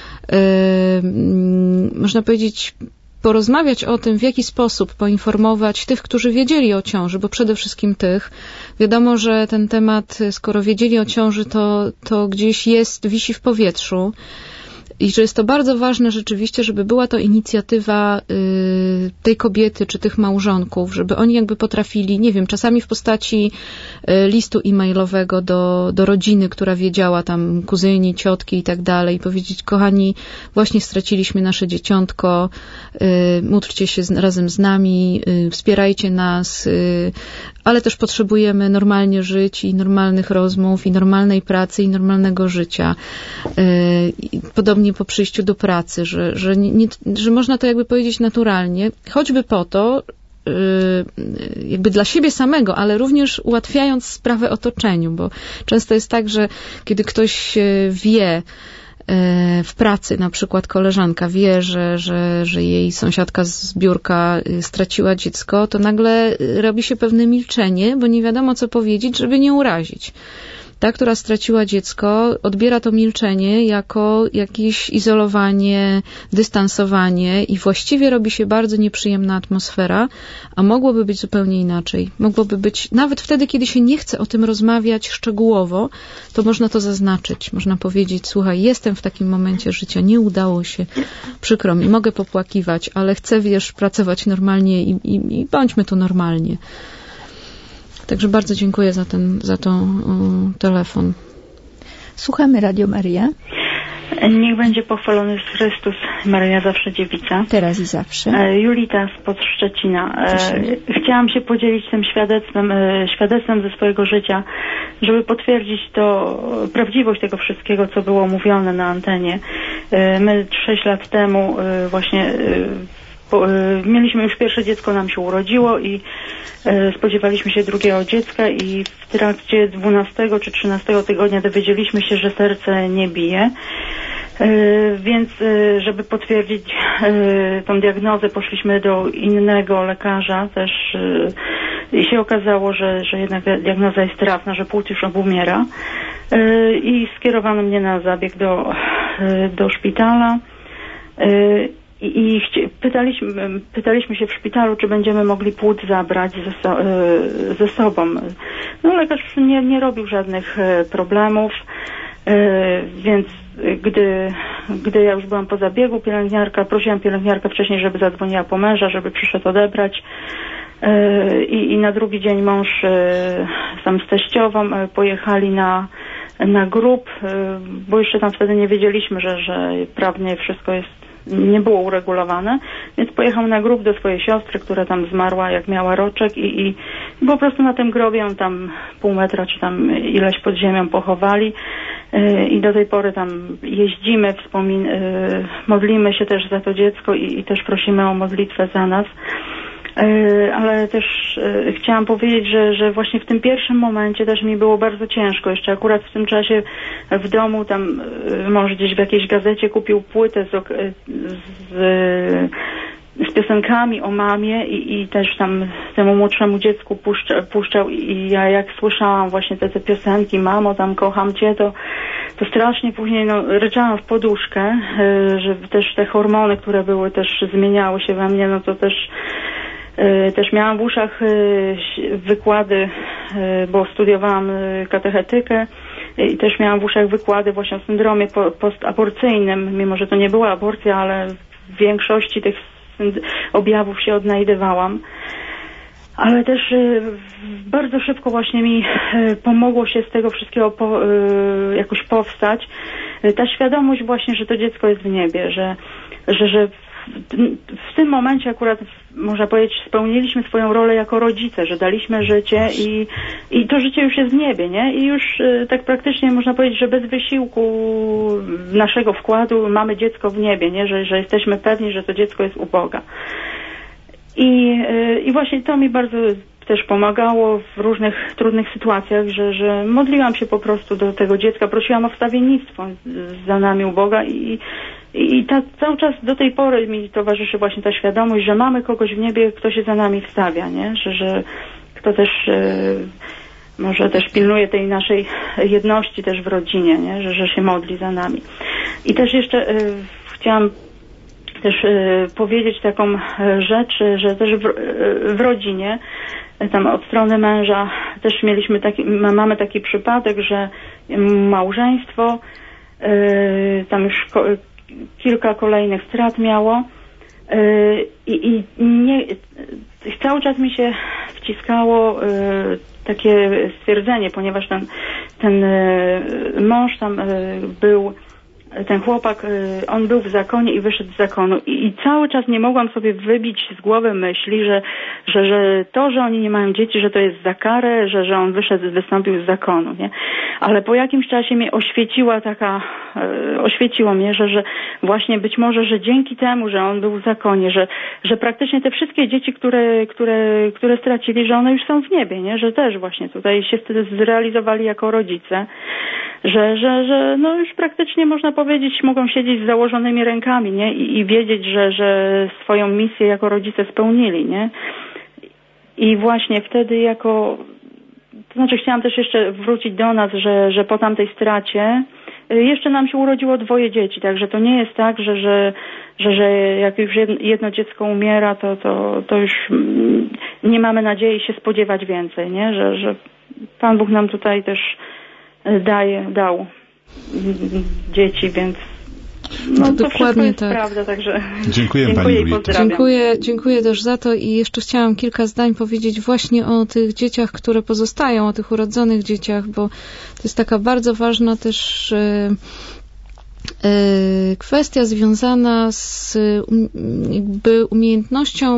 można powiedzieć porozmawiać o tym, w jaki sposób poinformować tych, którzy wiedzieli o ciąży, bo przede wszystkim tych. Wiadomo, że ten temat, skoro wiedzieli o ciąży, to, to gdzieś jest, wisi w powietrzu. I że jest to bardzo ważne rzeczywiście, żeby była to inicjatywa y, tej kobiety czy tych małżonków, żeby oni jakby potrafili, nie wiem, czasami w postaci y, listu e-mailowego do, do rodziny, która wiedziała, tam kuzyni, ciotki i tak dalej, powiedzieć, kochani, właśnie straciliśmy nasze dzieciątko, y, módlcie się z, razem z nami, y, wspierajcie nas, y, ale też potrzebujemy normalnie żyć i normalnych rozmów, i normalnej pracy, i normalnego życia. Y, podobnie po przyjściu do pracy, że, że, nie, że można to jakby powiedzieć naturalnie, choćby po to, jakby dla siebie samego, ale również ułatwiając sprawę otoczeniu, bo często jest tak, że kiedy ktoś wie w pracy, na przykład koleżanka wie, że, że, że jej sąsiadka z biurka straciła dziecko, to nagle robi się pewne milczenie, bo nie wiadomo, co powiedzieć, żeby nie urazić. Ta, która straciła dziecko, odbiera to milczenie jako jakieś izolowanie, dystansowanie i właściwie robi się bardzo nieprzyjemna atmosfera, a mogłoby być zupełnie inaczej. Mogłoby być, nawet wtedy, kiedy się nie chce o tym rozmawiać szczegółowo, to można to zaznaczyć. Można powiedzieć, słuchaj, jestem w takim momencie życia, nie udało się, przykro mi, mogę popłakiwać, ale chcę, wiesz, pracować normalnie i, i, i bądźmy tu normalnie. Także bardzo dziękuję za ten, za ten um, telefon. Słuchamy Radio Maryja. Niech będzie pochwalony Chrystus, Maryja zawsze dziewica. Teraz i zawsze. Julita spod Szczecina. Chciałam się podzielić tym świadectwem, świadectwem ze swojego życia, żeby potwierdzić to, prawdziwość tego wszystkiego, co było mówione na antenie. My sześć lat temu właśnie mieliśmy już pierwsze dziecko, nam się urodziło i spodziewaliśmy się drugiego dziecka i w trakcie dwunastego czy trzynastego tygodnia dowiedzieliśmy się, że serce nie bije. Więc żeby potwierdzić tą diagnozę, poszliśmy do innego lekarza też i się okazało, że, że jednak diagnoza jest trafna, że płód już obumiera i skierowano mnie na zabieg do, do szpitala. I, i chci- pytaliśmy, pytaliśmy się w szpitalu, czy będziemy mogli płód zabrać ze, so, ze sobą. No lekarz nie, nie robił żadnych problemów, więc gdy, gdy ja już byłam po zabiegu, pielęgniarka, prosiłam pielęgniarkę wcześniej, żeby zadzwoniła po męża, żeby przyszedł odebrać. I, i na drugi dzień mąż sam z teściową pojechali na, na grób, bo jeszcze tam wtedy nie wiedzieliśmy, że, że prawnie wszystko jest, nie było uregulowane, więc pojechał na grób do swojej siostry, która tam zmarła, jak miała roczek i, i po prostu na tym grobie ją tam pół metra, czy tam ileś pod ziemią pochowali yy, i do tej pory tam jeździmy, wspomin- yy, modlimy się też za to dziecko i, i też prosimy o modlitwę za nas. Yy, ale też yy, chciałam powiedzieć, że, że właśnie w tym pierwszym momencie też mi było bardzo ciężko. Jeszcze akurat w tym czasie w domu tam yy, mąż gdzieś w jakiejś gazecie kupił płytę z, z, z piosenkami o mamie i, i też tam temu młodszemu dziecku puszcza, puszczał i ja jak słyszałam właśnie te, te piosenki, mamo tam kocham cię, to, to strasznie później no, ryczałam w poduszkę, yy, że też te hormony, które były też zmieniały się we mnie, no to też Też miałam w uszach wykłady, bo studiowałam katechetykę i też miałam w uszach wykłady właśnie o syndromie po, postaborcyjnym, mimo że to nie była aborcja, ale w większości tych objawów się odnajdywałam. Ale też y, bardzo szybko właśnie mi y, pomogło się z tego wszystkiego po, y, jakoś powstać. Y, ta świadomość właśnie, że to dziecko jest w niebie, że, że, że w, w tym momencie akurat, można powiedzieć, spełniliśmy swoją rolę jako rodzice, że daliśmy życie i, i to życie już jest w niebie, nie? I już y, tak praktycznie można powiedzieć, że bez wysiłku naszego wkładu mamy dziecko w niebie, nie? Że, że jesteśmy pewni, że to dziecko jest u Boga. I, I właśnie to mi bardzo też pomagało w różnych trudnych sytuacjach, że, że modliłam się po prostu do tego dziecka, prosiłam o wstawiennictwo za nami u Boga i, i ta, cały czas do tej pory mi towarzyszy właśnie ta świadomość, że mamy kogoś w niebie, kto się za nami wstawia, nie? Że, że kto też e, może też pilnuje tej naszej jedności też w rodzinie, nie? Że, że się modli za nami. I też jeszcze e, chciałam też y, powiedzieć taką rzecz, że też w, y, w rodzinie, tam od strony męża też mieliśmy taki, mamy taki przypadek, że małżeństwo y, tam już ko, kilka kolejnych strat miało y, i, i nie, cały czas mi się wciskało y, takie stwierdzenie, ponieważ ten, ten y, mąż tam y, był ten chłopak, on był w zakonie i wyszedł z zakonu i, i cały czas nie mogłam sobie wybić z głowy myśli, że, że, że to, że oni nie mają dzieci, że to jest za karę, że, że on wyszedł, wystąpił z zakonu, nie? Ale po jakimś czasie mnie oświeciła taka, e, oświeciło mnie, że, że właśnie być może, że dzięki temu, że on był w zakonie, że, że praktycznie te wszystkie dzieci, które, które, które stracili, że one już są w niebie, nie? Że też właśnie tutaj się wtedy zrealizowali jako rodzice, że, że, że no już praktycznie można powiedzieć, mogą siedzieć z założonymi rękami, nie? I, i wiedzieć, że, że swoją misję jako rodzice spełnili, nie? I właśnie wtedy jako, to znaczy chciałam też jeszcze wrócić do nas, że, że po tamtej stracie jeszcze nam się urodziło dwoje dzieci, także to nie jest tak, że, że, że, że jak już jedno dziecko umiera, to, to, to już nie mamy nadziei się spodziewać więcej, nie? Że, że Pan Bóg nam tutaj też daje, dał dzieci, więc no, to dokładnie jest tak. Prawda, także dziękuję, dziękuję Pani i pozdrawiam. Dziękuję, dziękuję też za to i jeszcze chciałam kilka zdań powiedzieć właśnie o tych dzieciach, które pozostają, o tych urodzonych dzieciach, bo to jest taka bardzo ważna też e, e, kwestia związana z um, jakby umiejętnością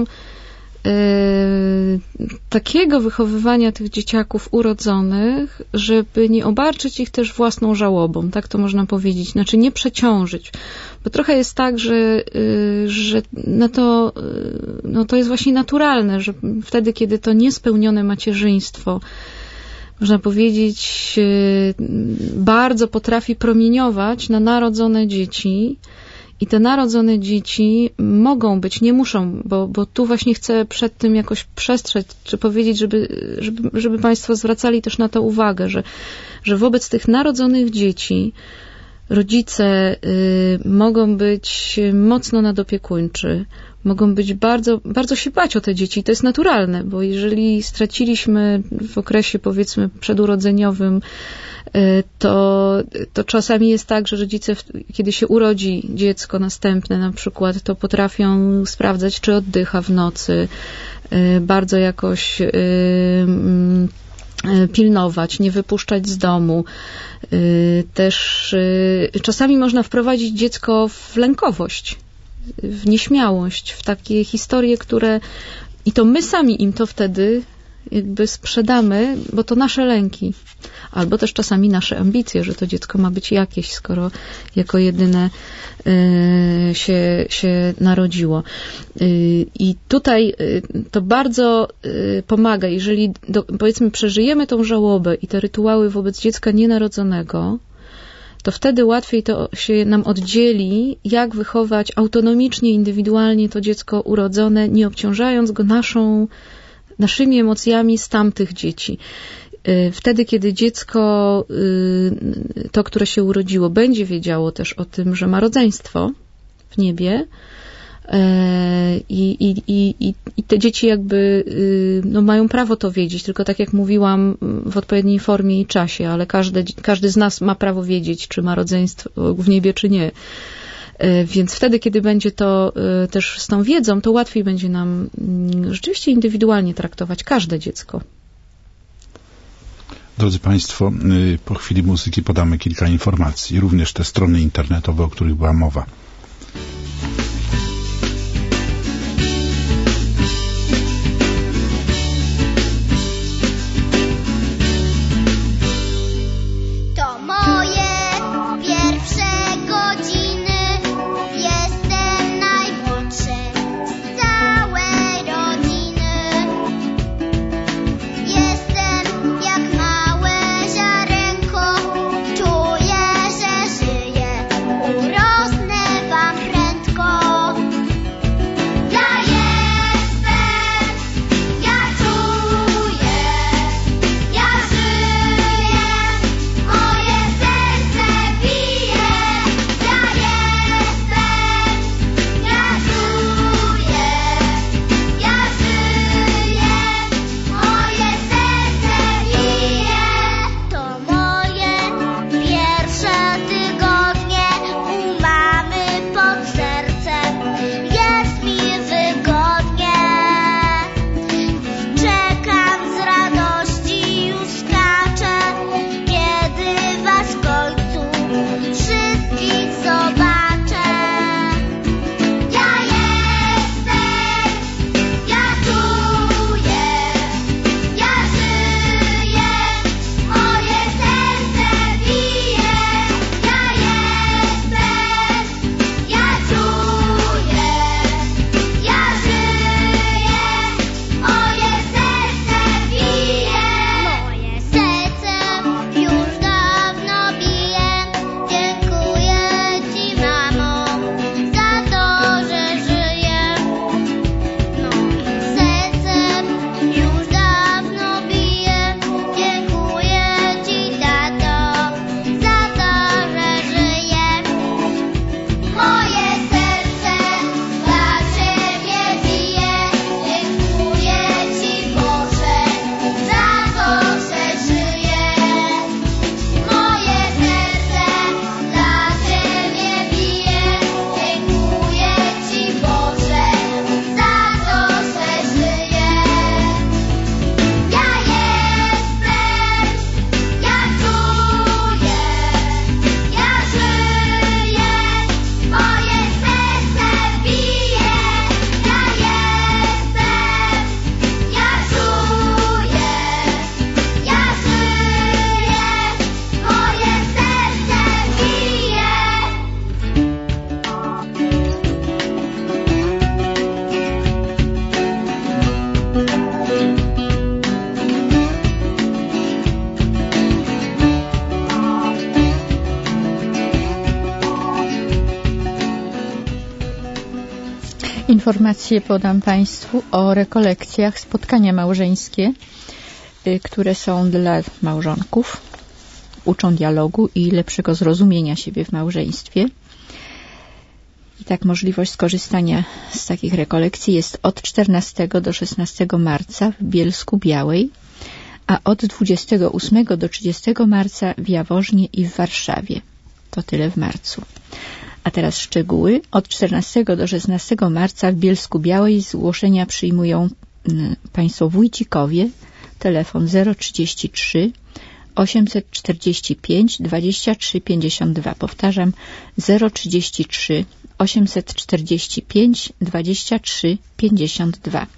takiego wychowywania tych dzieciaków urodzonych, żeby nie obarczyć ich też własną żałobą, tak to można powiedzieć, znaczy nie przeciążyć, bo trochę jest tak, że, że no to, no to jest właśnie naturalne, że wtedy, kiedy to niespełnione macierzyństwo, można powiedzieć, bardzo potrafi promieniować na narodzone dzieci. I te narodzone dzieci mogą być, nie muszą, bo, bo tu właśnie chcę przed tym jakoś przestrzec, czy powiedzieć, żeby, żeby, żeby Państwo zwracali też na to uwagę, że, że wobec tych narodzonych dzieci rodzice y, mogą być mocno nadopiekuńczy, mogą być bardzo, bardzo się bać o te dzieci. I to jest naturalne, bo jeżeli straciliśmy w okresie, powiedzmy, przedurodzeniowym, to, to czasami jest tak, że rodzice, kiedy się urodzi dziecko następne na przykład, to potrafią sprawdzać, czy oddycha w nocy, bardzo jakoś pilnować, nie wypuszczać z domu. Też czasami można wprowadzić dziecko w lękowość, w nieśmiałość, w takie historie, które i to my sami im to wtedy jakby sprzedamy, bo to nasze lęki. Albo też czasami nasze ambicje, że to dziecko ma być jakieś, skoro jako jedyne y, się, się narodziło. Y, I tutaj y, to bardzo y, pomaga, jeżeli do, powiedzmy przeżyjemy tą żałobę i te rytuały wobec dziecka nienarodzonego, to wtedy łatwiej to się nam oddzieli, jak wychować autonomicznie, indywidualnie to dziecko urodzone, nie obciążając go naszą, naszymi emocjami z tamtych dzieci. Wtedy, kiedy dziecko, to, które się urodziło, będzie wiedziało też o tym, że ma rodzeństwo w niebie, I, i, i, i te dzieci jakby no, mają prawo to wiedzieć, tylko tak jak mówiłam, w odpowiedniej formie i czasie, ale każdy, każdy z nas ma prawo wiedzieć, czy ma rodzeństwo w niebie, czy nie. Więc wtedy, kiedy będzie to też z tą wiedzą, to łatwiej będzie nam rzeczywiście indywidualnie traktować każde dziecko. Drodzy Państwo, po chwili muzyki podamy kilka informacji, również te strony internetowe, o których była mowa. Informacje podam Państwu o rekolekcjach, spotkania małżeńskie, które są dla małżonków, uczą dialogu i lepszego zrozumienia siebie w małżeństwie. I tak możliwość skorzystania z takich rekolekcji jest od czternastego do szesnastego marca w Bielsku Białej, a od dwudziestego ósmego do trzydziestego marca w Jaworznie i w Warszawie. To tyle w marcu. A teraz szczegóły. Od czternastego do szesnastego marca w Bielsku Białej zgłoszenia przyjmują Państwo wójcikowie. Telefon zero trzydzieści trzy osiemset czterdzieści pięć dwadzieścia trzy pięćdziesiąt dwa. Powtarzam, zero trzydzieści trzy osiemset czterdzieści pięć dwadzieścia trzy pięćdziesiąt dwa.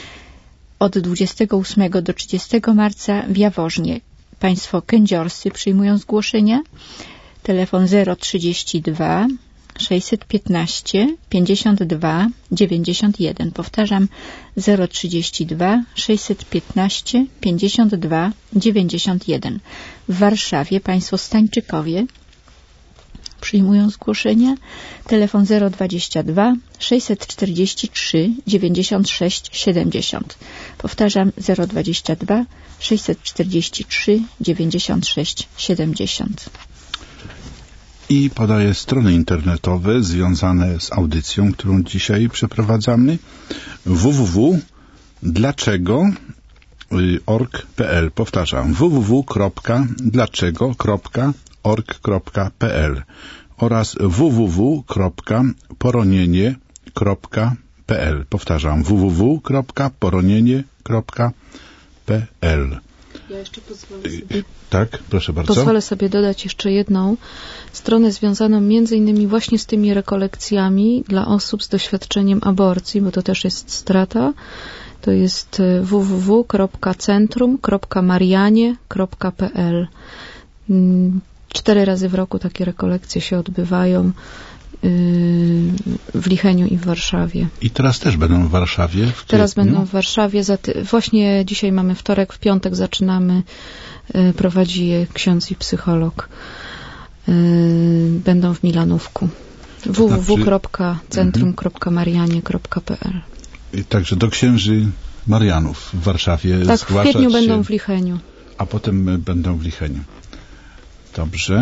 Od dwudziestego ósmego do trzydziestego marca w Jaworznie Państwo kędziorscy przyjmują zgłoszenia. Telefon zero trzydzieści dwa sześćset piętnaście pięćdziesiąt dwa dziewięćdziesiąt jeden. Powtarzam, zero trzydzieści dwa sześćset piętnaście pięćdziesiąt dwa dziewięćdziesiąt jeden. W Warszawie Państwo Stańczykowie przyjmują zgłoszenia. Telefon zero dwadzieścia dwa sześćset czterdzieści trzy dziewięćdziesiąt sześć siedemdziesiąt. Powtarzam, zero dwadzieścia dwa sześćset czterdzieści trzy dziewięćdziesiąt sześć siedemdziesiąt. i podaję strony internetowe związane z audycją, którą dzisiaj przeprowadzamy. w w w kropka dlaczego kropka org kropka p l. Powtarzam, w w w kropka dlaczego kropka org kropka p l oraz w w w kropka poronienie kropka p l. Powtarzam, w w w kropka poronienie kropka p l. Ja jeszcze pozwolę sobie... Tak, proszę bardzo. Pozwolę sobie dodać jeszcze jedną stronę związaną między innymi właśnie z tymi rekolekcjami dla osób z doświadczeniem aborcji, bo to też jest strata. To jest w w w kropka centrum kropka marianie kropka p l. Cztery razy w roku takie rekolekcje się odbywają w Licheniu i w Warszawie. I teraz też będą w Warszawie? W teraz będą w Warszawie. Właśnie dzisiaj mamy wtorek, w piątek zaczynamy. Prowadzi je ksiądz i psycholog. Będą w Milanówku. w w w kropka centrum kropka marianie kropka p l. I także do księży Marianów w Warszawie. Tak, w kwietniu się, będą w Licheniu. A potem będą w Licheniu. Dobrze.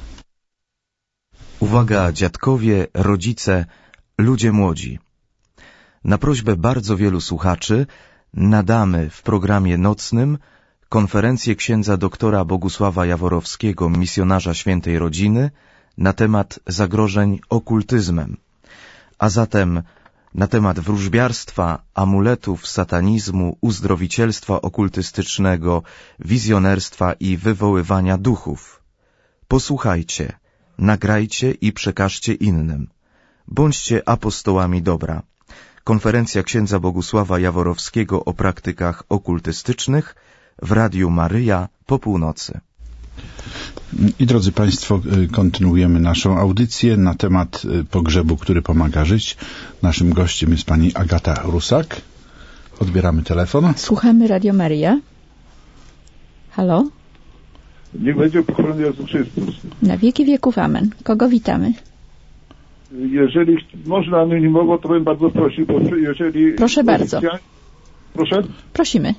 Uwaga, dziadkowie, rodzice, ludzie młodzi. Na prośbę bardzo wielu słuchaczy nadamy w programie nocnym konferencję księdza doktora Bogusława Jaworowskiego, misjonarza Świętej Rodziny, na temat zagrożeń okultyzmem. A zatem na temat wróżbiarstwa, amuletów, satanizmu, uzdrowicielstwa okultystycznego, wizjonerstwa i wywoływania duchów. Posłuchajcie, nagrajcie i przekażcie innym. Bądźcie apostołami dobra. Konferencja księdza Bogusława Jaworowskiego o praktykach okultystycznych w Radiu Maryja po północy. I drodzy Państwo, kontynuujemy naszą audycję na temat pogrzebu, który pomaga żyć. Naszym gościem jest pani Agata Rusak. Odbieramy telefon. Słuchamy Radio Maryja. Halo? Niech będzie pochwalony Jezus Chrystus. Na wieki wieków amen. Kogo witamy? Jeżeli można anonimowo, to bym bardzo prosił, bo jeżeli... Proszę bardzo. Proszę? Prosimy.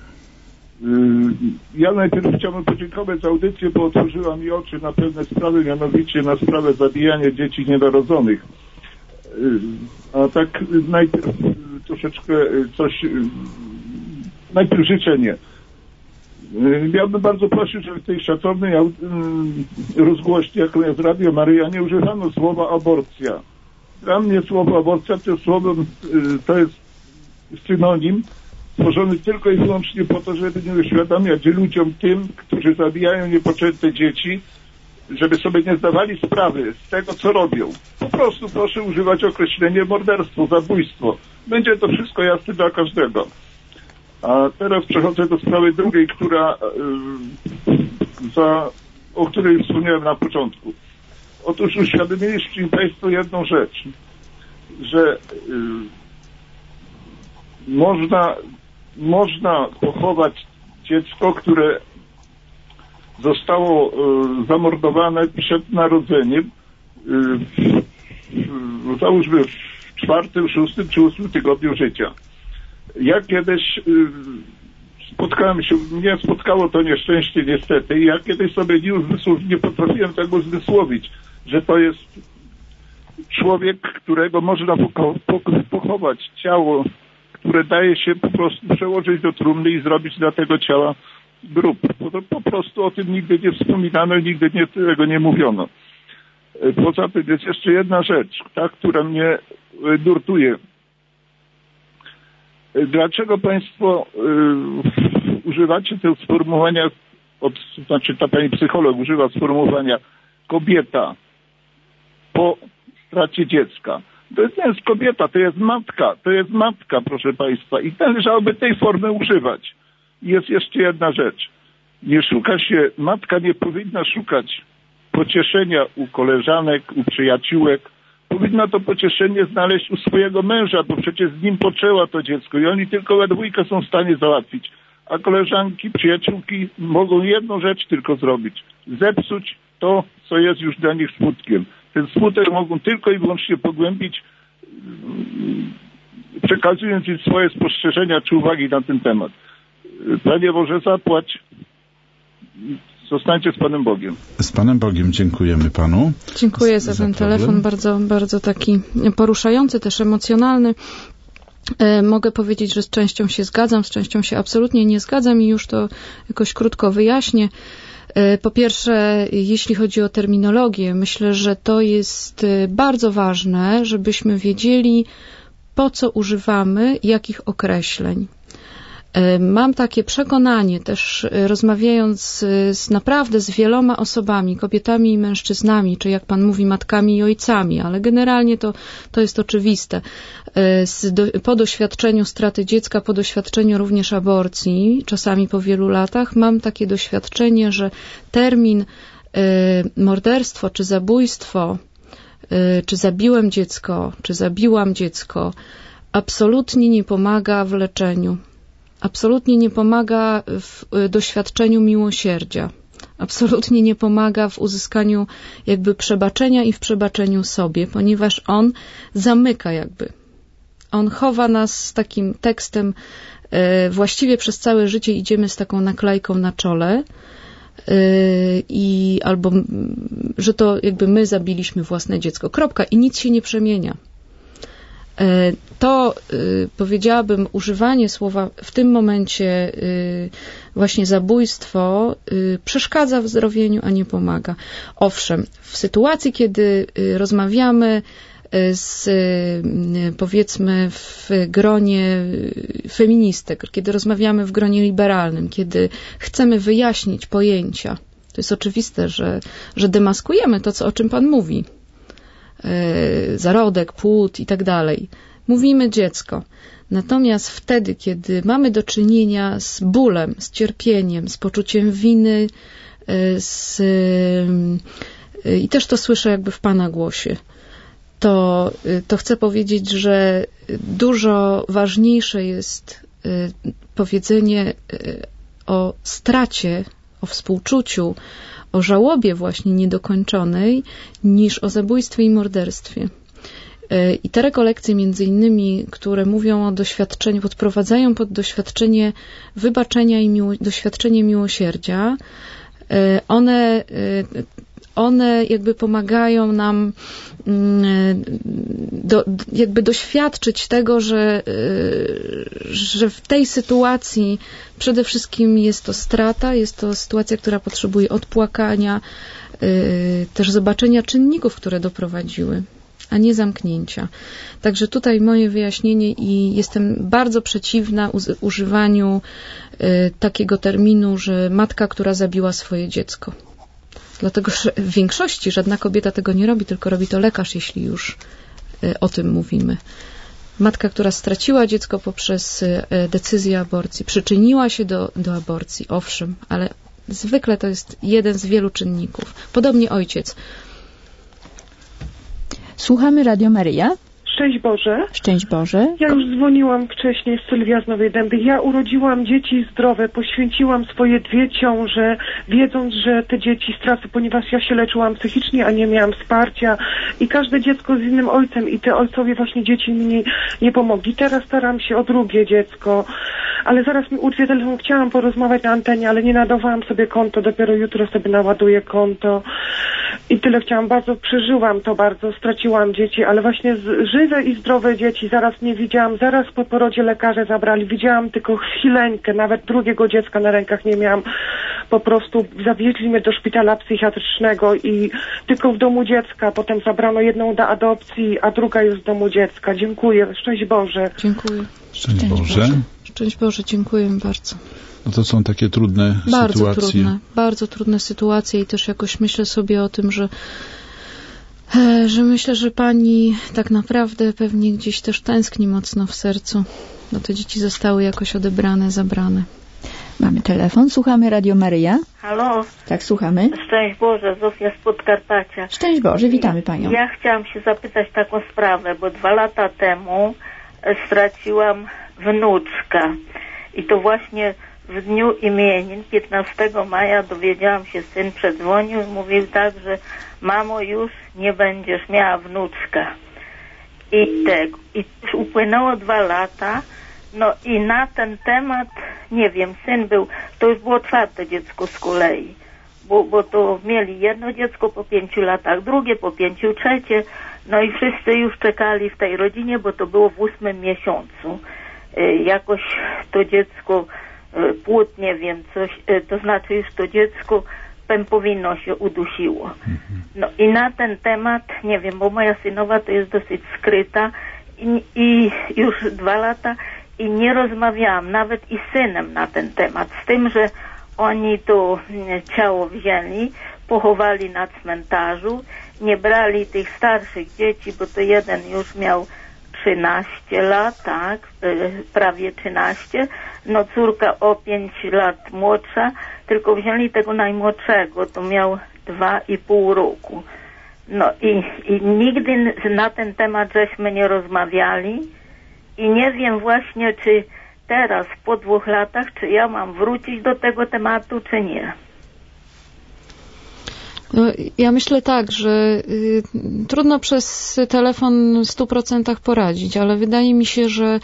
Ja najpierw chciałbym podziękować za audycję, bo otworzyła mi oczy na pewne sprawy, mianowicie na sprawę zabijania dzieci nienarodzonych. A tak najpierw troszeczkę coś, najpierw życzenie. Ja bym bardzo prosił, żeby w tej szacownej rozgłośni, jaką jest Radio Maryja, nie używano słowa aborcja. Dla mnie słowo aborcja to słowo, to jest synonim stworzony tylko i wyłącznie po to, żeby nie uświadamiać ludziom tym, którzy zabijają niepoczęte dzieci, żeby sobie nie zdawali sprawy z tego, co robią. Po prostu proszę używać określenia morderstwo, zabójstwo. Będzie to wszystko jasne dla każdego. A teraz przechodzę do sprawy drugiej, która, yy, za, o której wspomniałem na początku. Otóż uświadomiliście mi Państwo jedną rzecz, że yy, można, można pochować dziecko, które zostało yy, zamordowane przed narodzeniem, yy, w, załóżmy w czwartym, szóstym czy ósmym tygodniu życia. Ja kiedyś y, spotkałem się, mnie spotkało to nieszczęście niestety i ja kiedyś sobie nie, uzmysł, nie potrafiłem tego uzmysłowić, że to jest człowiek, którego można poko, poko, pochować, ciało, które daje się po prostu przełożyć do trumny i zrobić dla tego ciała grób. Po, po prostu o tym nigdy nie wspominano, nigdy nie, tego nie mówiono. Poza tym jest jeszcze jedna rzecz, ta, która mnie nurtuje. Dlaczego Państwo y, używacie tego sformułowania, od, znaczy ta pani psycholog używa sformułowania kobieta po stracie dziecka? To nie jest kobieta, to jest matka, to jest matka, proszę Państwa, i należałoby tej formy używać. I jest jeszcze jedna rzecz. Nie szuka się, matka nie powinna szukać pocieszenia u koleżanek, u przyjaciółek. Powinna to pocieszenie znaleźć u swojego męża, bo przecież z nim poczęła to dziecko i oni tylko we dwójkę są w stanie załatwić. A koleżanki, przyjaciółki mogą jedną rzecz tylko zrobić. Zepsuć to, co jest już dla nich smutkiem. Ten smutek mogą tylko i wyłącznie pogłębić, przekazując im swoje spostrzeżenia czy uwagi na ten temat. Panie Boże, zapłać Zostańcie z Panem Bogiem. Z Panem Bogiem dziękujemy Panu. Dziękuję za, za ten problem. telefon, bardzo, bardzo taki poruszający, też emocjonalny. E, mogę powiedzieć, że z częścią się zgadzam, z częścią się absolutnie nie zgadzam i już to jakoś krótko wyjaśnię. E, po pierwsze, jeśli chodzi o terminologię, myślę, że to jest bardzo ważne, żebyśmy wiedzieli, po co używamy jakich określeń. Mam takie przekonanie, też rozmawiając z naprawdę z wieloma osobami, kobietami i mężczyznami, czy jak pan mówi, matkami i ojcami, ale generalnie to, to jest oczywiste. Z do, po doświadczeniu straty dziecka, po doświadczeniu również aborcji, czasami po wielu latach, mam takie doświadczenie, że termin y, morderstwo czy zabójstwo, y, czy zabiłem dziecko, czy zabiłam dziecko, absolutnie nie pomaga w leczeniu. Absolutnie nie pomaga w doświadczeniu miłosierdzia. Absolutnie nie pomaga w uzyskaniu jakby przebaczenia i w przebaczeniu sobie, ponieważ on zamyka jakby. On chowa nas z takim tekstem, właściwie przez całe życie idziemy z taką naklejką na czole i albo, że to jakby my zabiliśmy własne dziecko. Kropka. I nic się nie przemienia. To, y, powiedziałabym, używanie słowa w tym momencie y, właśnie zabójstwo y, przeszkadza w zdrowieniu, a nie pomaga. Owszem, w sytuacji, kiedy y, rozmawiamy z, y, powiedzmy, w gronie feministek, kiedy rozmawiamy w gronie liberalnym, kiedy chcemy wyjaśnić pojęcia, to jest oczywiste, że, że demaskujemy to, co, o czym Pan mówi. Zarodek, płód i tak dalej. Mówimy dziecko. Natomiast wtedy, kiedy mamy do czynienia z bólem, z cierpieniem, z poczuciem winy, z, i też to słyszę jakby w Pana głosie, to, to chcę powiedzieć, że dużo ważniejsze jest powiedzenie o stracie, o współczuciu, o żałobie właśnie niedokończonej, niż o zabójstwie i morderstwie. I te rekolekcje między innymi, które mówią o doświadczeniu, podprowadzają pod doświadczenie wybaczenia i miło, doświadczenie miłosierdzia, one, one jakby pomagają nam do, jakby doświadczyć tego, że, że w tej sytuacji przede wszystkim jest to strata, jest to sytuacja, która potrzebuje odpłakania, też zobaczenia czynników, które doprowadziły, a nie zamknięcia. Także tutaj moje wyjaśnienie i jestem bardzo przeciwna używaniu takiego terminu, że matka, która zabiła swoje dziecko. Dlatego, że w większości żadna kobieta tego nie robi, tylko robi to lekarz, jeśli już o tym mówimy. Matka, która straciła dziecko poprzez decyzję aborcji, przyczyniła się do, do aborcji, owszem, ale zwykle to jest jeden z wielu czynników. Podobnie ojciec. Słuchamy Radio Maryja. Szczęść Boże. Szczęść Boże. Ja już dzwoniłam wcześniej, Sylwia z Nowej Dęby. Ja urodziłam dzieci zdrowe, poświęciłam swoje dwie ciąże, wiedząc, że te dzieci stracę, ponieważ ja się leczyłam psychicznie, a nie miałam wsparcia i każde dziecko z innym ojcem i te ojcowie właśnie dzieci mi nie, nie pomogli. Teraz staram się o drugie dziecko, ale zaraz mi urwie telefon, chciałam porozmawiać na antenie, ale nie nadawałam sobie konto, dopiero jutro sobie naładuję konto i tyle chciałam, bardzo przeżyłam to bardzo, straciłam dzieci, ale właśnie z, żywe i zdrowe dzieci, zaraz nie widziałam, zaraz po porodzie lekarze zabrali, widziałam tylko chwileńkę, nawet drugiego dziecka na rękach nie miałam, po prostu zawieźli mnie do szpitala psychiatrycznego i tylko w domu dziecka, potem zabrano jedną do adopcji, a druga już w domu dziecka. Dziękuję, szczęść Boże. Dziękuję. Szczęść, szczęść Boże. Boże. Szczęść Boże, dziękuję bardzo. No to są takie trudne bardzo sytuacje. Bardzo trudne, bardzo trudne sytuacje i też jakoś myślę sobie o tym, że że myślę, że pani tak naprawdę pewnie gdzieś też tęskni mocno w sercu. No te dzieci zostały jakoś odebrane, zabrane. Mamy telefon, słuchamy Radio Maryja. Halo? Tak, słuchamy. Szczęść Boże, Zofia z Podkarpacia. Szczęść Boże, witamy panią. Ja chciałam się zapytać taką sprawę, bo dwa lata temu straciłam wnuczka i to właśnie w dniu imienin, piętnastego maja, dowiedziałam się, syn przedzwonił i mówił tak, że mamo, już nie będziesz miała wnuczka. I tego. I upłynęło dwa lata, no i na ten temat, nie wiem, syn był, to już było czwarte dziecko z kolei. bo, bo to mieli jedno dziecko po pięciu latach, drugie po pięciu, trzecie, no i wszyscy już czekali w tej rodzinie, bo to było w ósmym miesiącu. Jakoś to dziecko, płód, nie wiem, coś, to znaczy już to dziecko pępowino się udusiło. No i na ten temat, nie wiem, bo moja synowa to jest dosyć skryta i, i już dwa lata i nie rozmawiałam nawet i z synem na ten temat, z tym, że oni to ciało wzięli, pochowali na cmentarzu, nie brali tych starszych dzieci, bo to jeden już miał trzynaście lat, tak, prawie trzynaście, no córka o pięć lat młodsza, tylko wzięli tego najmłodszego, to miał dwa i pół roku. No i, i nigdy na ten temat żeśmy nie rozmawiali i nie wiem właśnie, czy teraz po dwóch latach, czy ja mam wrócić do tego tematu, czy nie. No, ja myślę tak, że y, trudno przez telefon w stu procentach poradzić, ale wydaje mi się, że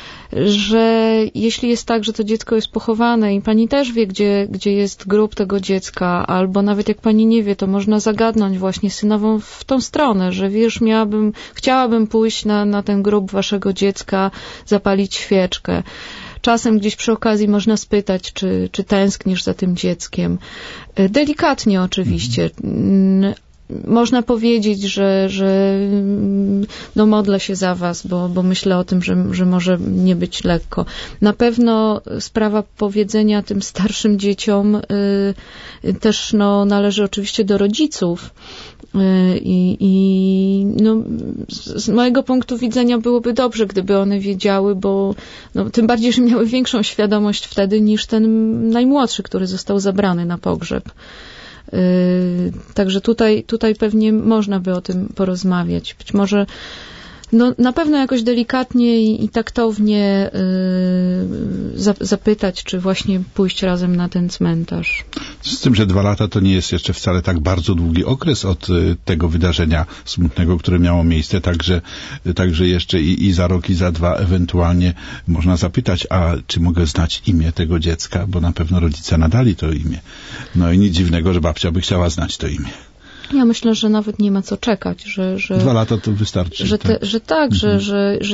że jeśli jest tak, że to dziecko jest pochowane i pani też wie, gdzie, gdzie jest grób tego dziecka, albo nawet jak pani nie wie, to można zagadnąć właśnie synową w tą stronę, że wiesz, miałabym, chciałabym pójść na, na ten grób waszego dziecka, zapalić świeczkę. Czasem gdzieś przy okazji można spytać, czy, czy tęsknisz za tym dzieckiem. Delikatnie oczywiście. Mhm. Można powiedzieć, że, że no modlę się za was, bo, bo myślę o tym, że, że może nie być lekko. Na pewno sprawa powiedzenia tym starszym dzieciom y, też no, należy oczywiście do rodziców. I, i no, z mojego punktu widzenia byłoby dobrze, gdyby one wiedziały, bo no, tym bardziej, że miały większą świadomość wtedy niż ten najmłodszy, który został zabrany na pogrzeb. Yy, także tutaj, tutaj pewnie można by o tym porozmawiać. Być może no, na pewno jakoś delikatnie i, i taktownie yy, za, zapytać, czy właśnie pójść razem na ten cmentarz. Z tym, że dwa lata to nie jest jeszcze wcale tak bardzo długi okres od y, tego wydarzenia smutnego, które miało miejsce, także, y, także jeszcze i, i za rok, i za dwa ewentualnie można zapytać, a czy mogę znać imię tego dziecka, bo na pewno rodzice nadali to imię. No i nic dziwnego, że babcia by chciała znać to imię. Ja myślę, że nawet nie ma co czekać, że... że Dwa lata to wystarczy. Że, te, tak, że tak, mhm. że, że, że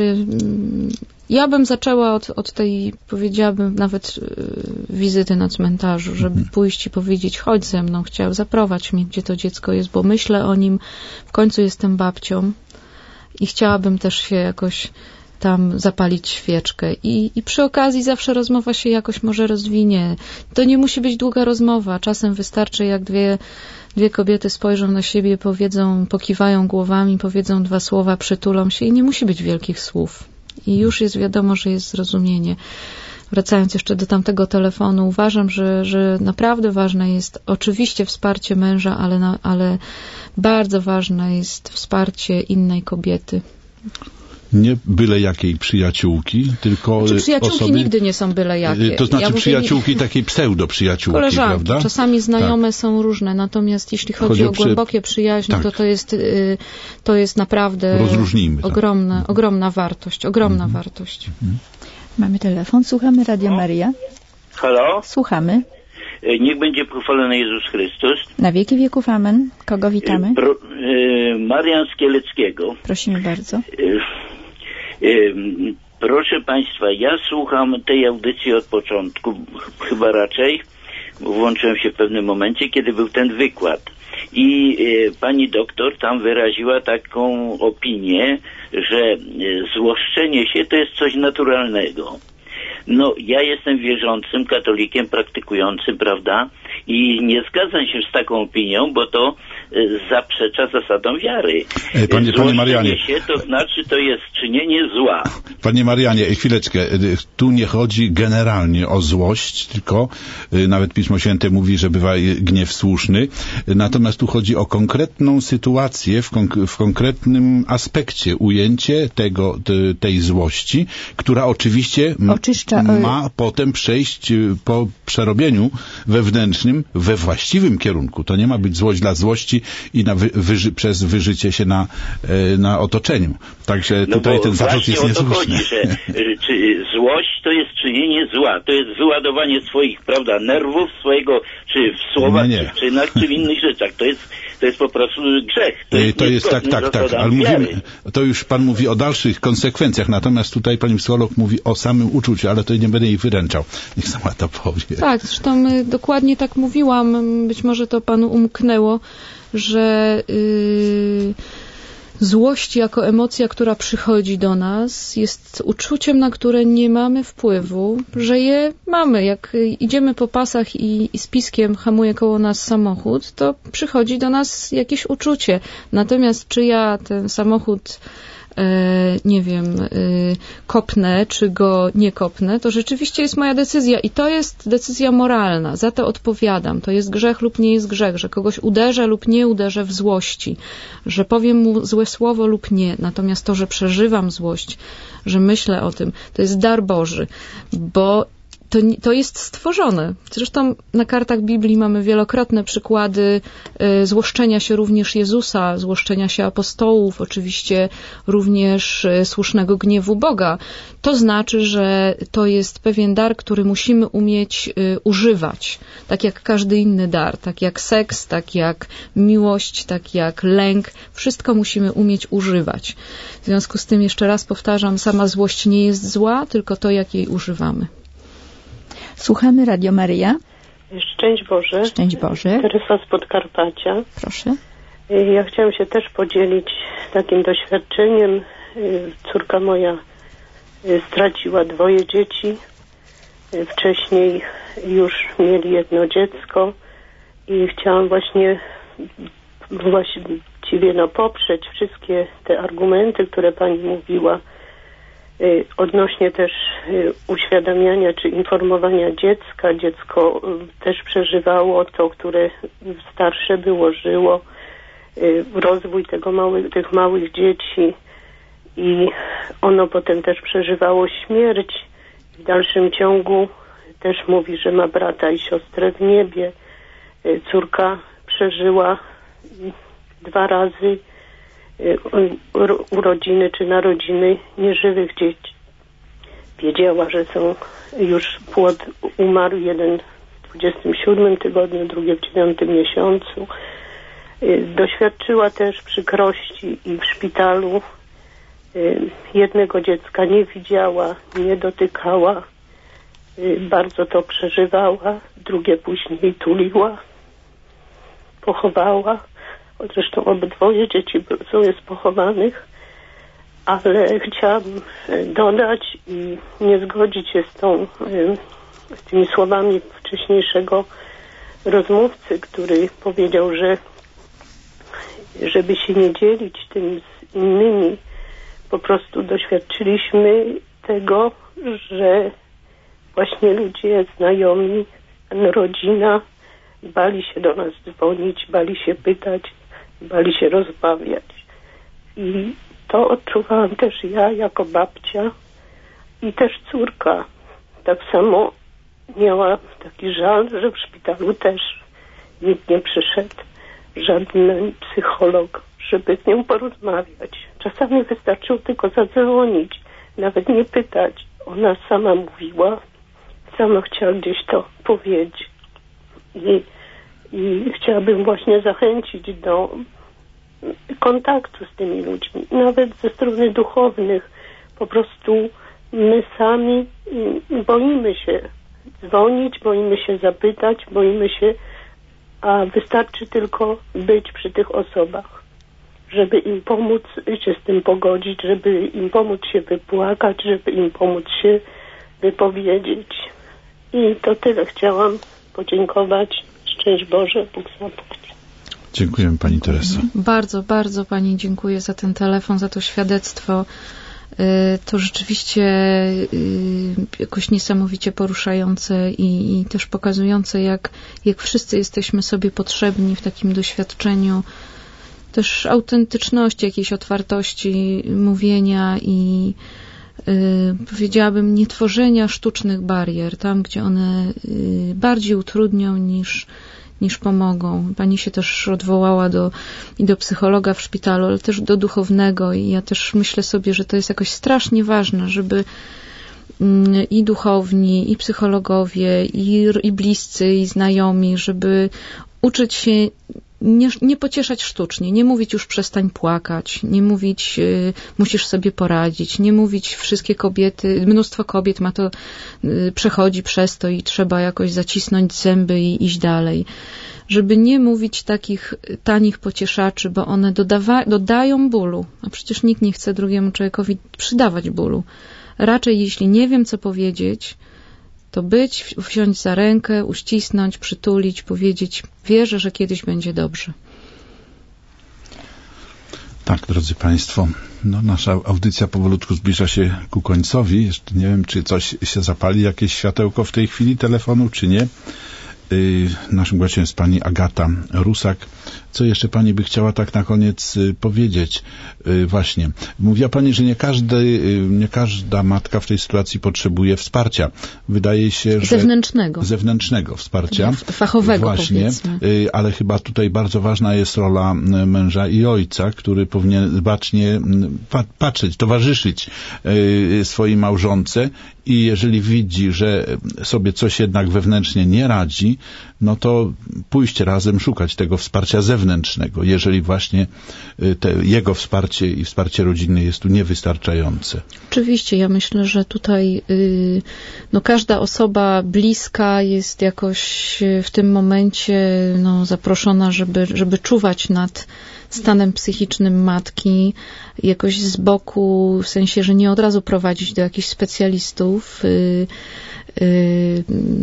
ja bym zaczęła od, od tej, powiedziałabym, nawet wizyty na cmentarzu, żeby mhm. pójść i powiedzieć, chodź ze mną, chciał, zaprowadź mnie, gdzie to dziecko jest, bo myślę o nim, w końcu jestem babcią i chciałabym też się jakoś tam zapalić świeczkę. I, I przy okazji zawsze rozmowa się jakoś może rozwinie. To nie musi być długa rozmowa. Czasem wystarczy, jak dwie, dwie kobiety spojrzą na siebie, powiedzą, pokiwają głowami, powiedzą dwa słowa, przytulą się i nie musi być wielkich słów. I już jest wiadomo, że jest zrozumienie. Wracając jeszcze do tamtego telefonu, uważam, że, że naprawdę ważne jest oczywiście wsparcie męża, ale, na, ale bardzo ważne jest wsparcie innej kobiety. Nie byle jakiej przyjaciółki, tylko znaczy, przyjaciółki osoby... nigdy nie są byle jakie. To znaczy ja przyjaciółki nie... takiej pseudo-przyjaciółki, koleżanki, prawda? Czasami znajome tak. są różne, natomiast jeśli chodzi, chodzi o przy... głębokie przyjaźnie, tak. to to jest, to jest naprawdę Rozróżnijmy, ogromna, tak. ogromna wartość, ogromna mhm. wartość. Mhm. Mamy telefon, słuchamy Radio Maria. Halo? Słuchamy. Niech będzie pochwalony Jezus Chrystus. Na wieki wieków, amen. Kogo witamy? Pro, e, Marian z Kieleckiego. Prosimy bardzo. E, e, proszę Państwa, ja słucham tej audycji od początku, chyba raczej, bo włączyłem się w pewnym momencie, kiedy był ten wykład. I e, pani doktor tam wyraziła taką opinię, że e, złoszczenie się to jest coś naturalnego. No, ja jestem wierzącym katolikiem, praktykującym, prawda? I nie zgadzam się z taką opinią, bo to y, zaprzecza zasadom wiary. E, panie, panie Marianie. Się, to znaczy, to jest czynienie zła. Panie Marianie, chwileczkę. Tu nie chodzi generalnie o złość, tylko y, nawet Pismo Święte mówi, że bywa gniew słuszny. Natomiast tu chodzi o konkretną sytuację, w, konk- w konkretnym aspekcie, ujęcie tego, te, tej złości, która oczywiście m- Oczyszcza, ma potem przejść po przerobieniu wewnętrznym społecznym we właściwym kierunku. To nie ma być złość dla złości i na wy, wyży, przez wyżycie się na, na otoczeniu. Także no tutaj ten zarzut jest niesłuszny. Chodzi, że, że czy złość to jest czynienie zła, to jest wyładowanie swoich, prawda, nerwów, swojego, czy w słowach, nie, nie. czy w czynach, czy w innych rzeczach. To jest, to jest po prostu grzech. To jest, to jest tak, tak, tak, ale mówimy, to już pan mówi o dalszych konsekwencjach, natomiast tutaj pani psycholog mówi o samym uczuciu, ale to nie będę jej wyręczał. Niech sama to powie. Tak, zresztą dokładnie tak mówiłam, być może to panu umknęło, że yy, złość jako emocja, która przychodzi do nas, jest uczuciem, na które nie mamy wpływu, że je mamy. Jak idziemy po pasach i, i z piskiem hamuje koło nas samochód, to przychodzi do nas jakieś uczucie. Natomiast czy ja ten samochód nie wiem, kopnę, czy go nie kopnę, to rzeczywiście jest moja decyzja i to jest decyzja moralna. Za to odpowiadam. To jest grzech lub nie jest grzech, że kogoś uderzę lub nie uderzę w złości, że powiem mu złe słowo lub nie. Natomiast to, że przeżywam złość, że myślę o tym, to jest dar Boży, bo To, to jest stworzone. Zresztą na kartach Biblii mamy wielokrotne przykłady y, złoszczenia się również Jezusa, złoszczenia się apostołów, oczywiście również y, słusznego gniewu Boga. To znaczy, że to jest pewien dar, który musimy umieć y, używać, tak jak każdy inny dar, tak jak seks, tak jak miłość, tak jak lęk. Wszystko musimy umieć używać. W związku z tym jeszcze raz powtarzam, sama złość nie jest zła, tylko to, jak jej używamy. Słuchamy Radio Maryja. Szczęść Boże. Szczęść Boże. Teresa z Podkarpacia. Proszę. Ja chciałam się też podzielić takim doświadczeniem. Córka moja straciła dwoje dzieci. Wcześniej już mieli jedno dziecko i chciałam właśnie właściwie no, poprzeć wszystkie te argumenty, które Pani mówiła, odnośnie też uświadamiania czy informowania dziecka. Dziecko też przeżywało to, które starsze było, żyło, rozwój tego mały, tych małych dzieci i ono potem też przeżywało śmierć. W dalszym ciągu też mówi, że ma brata i siostrę w niebie. Córka przeżyła dwa razy urodziny czy narodziny nieżywych dzieci. Wiedziała, że są już płod umarł, jeden w dwudziestym siódmym tygodniu, drugi w dziewiątym miesiącu. Doświadczyła też przykrości i w szpitalu jednego dziecka nie widziała, nie dotykała, bardzo to przeżywała, drugie później tuliła, pochowała. Zresztą obydwoje dzieci są jest pochowanych, ale chciałabym dodać i nie zgodzić się z, tą, z tymi słowami wcześniejszego rozmówcy, który powiedział, że żeby się nie dzielić tym z innymi, po prostu doświadczyliśmy tego, że właśnie ludzie, znajomi, rodzina bali się do nas dzwonić, bali się pytać, bali się rozmawiać. I to odczuwałam też ja jako babcia i też córka. Tak samo miała taki żal, że w szpitalu też nikt nie przyszedł, żaden psycholog, żeby z nią porozmawiać. Czasami wystarczyło tylko zadzwonić, nawet nie pytać. Ona sama mówiła, sama chciała gdzieś to powiedzieć. I, i chciałabym właśnie zachęcić do kontaktu z tymi ludźmi, nawet ze strony duchownych. Po prostu my sami boimy się dzwonić, boimy się zapytać, boimy się, a wystarczy tylko być przy tych osobach, żeby im pomóc się z tym pogodzić, żeby im pomóc się wypłakać, żeby im pomóc się wypowiedzieć. I to tyle chciałam podziękować. Szczęść Boże, Bóg zapłać. Dziękujemy Pani Tereso. Bardzo, bardzo Pani dziękuję za ten telefon, za to świadectwo. To rzeczywiście jakoś niesamowicie poruszające i, i też pokazujące, jak, jak wszyscy jesteśmy sobie potrzebni w takim doświadczeniu też autentyczności, jakiejś otwartości mówienia i powiedziałabym, nietworzenia sztucznych barier, tam gdzie one bardziej utrudnią niż, niż pomogą. Pani się też odwołała do, i do psychologa w szpitalu, ale też do duchownego i ja też myślę sobie, że to jest jakoś strasznie ważne, żeby i duchowni, i psychologowie, i, i bliscy, i znajomi, żeby uczyć się nie, nie pocieszać sztucznie, nie mówić już przestań płakać, nie mówić y, musisz sobie poradzić, nie mówić wszystkie kobiety, mnóstwo kobiet ma to, y, przechodzi przez to i trzeba jakoś zacisnąć zęby i iść dalej. Żeby nie mówić takich tanich pocieszaczy, bo one dodawa, dodają bólu, a przecież nikt nie chce drugiemu człowiekowi przydawać bólu. Raczej jeśli nie wiem, co powiedzieć, to być, wziąć za rękę, uścisnąć, przytulić, powiedzieć, wierzę, że kiedyś będzie dobrze. Tak, drodzy Państwo, no, nasza audycja powolutku zbliża się ku końcowi. Jeszcze nie wiem, czy coś się zapali, jakieś światełko w tej chwili telefonu, czy nie. Yy, naszym gościem jest pani Agata Rusak. Co jeszcze pani by chciała tak na koniec y, powiedzieć? Y, właśnie. Mówiła pani, że nie, każdy, y, nie każda matka w tej sytuacji potrzebuje wsparcia. Wydaje się, że... Zewnętrznego. Zewnętrznego wsparcia. Fachowego, właśnie, powiedzmy. Y, ale chyba tutaj bardzo ważna jest rola męża i ojca, który powinien bacznie pa- patrzeć, towarzyszyć y, swojej małżonce i jeżeli widzi, że sobie coś jednak wewnętrznie nie radzi, no to pójść razem, szukać tego wsparcia zewnętrznego, jeżeli właśnie te, jego wsparcie i wsparcie rodzinne jest tu niewystarczające. Oczywiście, ja myślę, że tutaj yy, no każda osoba bliska jest jakoś w tym momencie no, zaproszona, żeby, żeby czuwać nad stanem psychicznym matki, jakoś z boku, w sensie, że nie od razu prowadzić do jakichś specjalistów, yy, yy,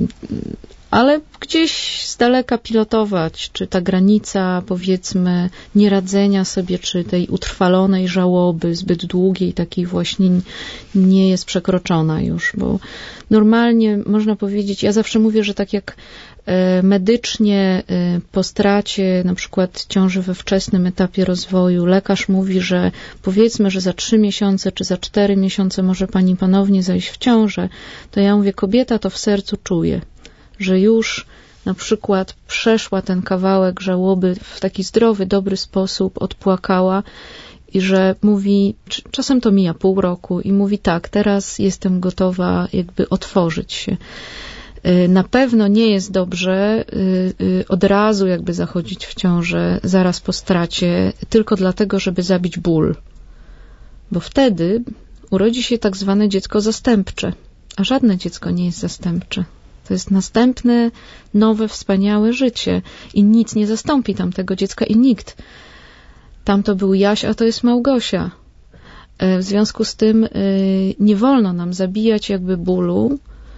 ale gdzieś z daleka pilotować, czy ta granica, powiedzmy, nieradzenia sobie, czy tej utrwalonej żałoby, zbyt długiej, takiej właśnie nie jest przekroczona już, bo normalnie można powiedzieć, ja zawsze mówię, że tak jak medycznie po stracie na przykład ciąży we wczesnym etapie rozwoju lekarz mówi, że powiedzmy, że za trzy miesiące czy za cztery miesiące może pani ponownie zajść w ciążę, to ja mówię, kobieta to w sercu czuje, że już na przykład przeszła ten kawałek żałoby w taki zdrowy, dobry sposób, odpłakała i że mówi, czasem to mija pół roku i mówi tak, teraz jestem gotowa jakby otworzyć się. Na pewno nie jest dobrze od razu jakby zachodzić w ciążę zaraz po stracie, tylko dlatego, żeby zabić ból. Bo wtedy urodzi się tak zwane dziecko zastępcze, a żadne dziecko nie jest zastępcze. To jest następne, nowe, wspaniałe życie i nic nie zastąpi tamtego dziecka i nikt. Tam to był Jaś, a to jest Małgosia. W związku z tym nie wolno nam zabijać jakby bólu,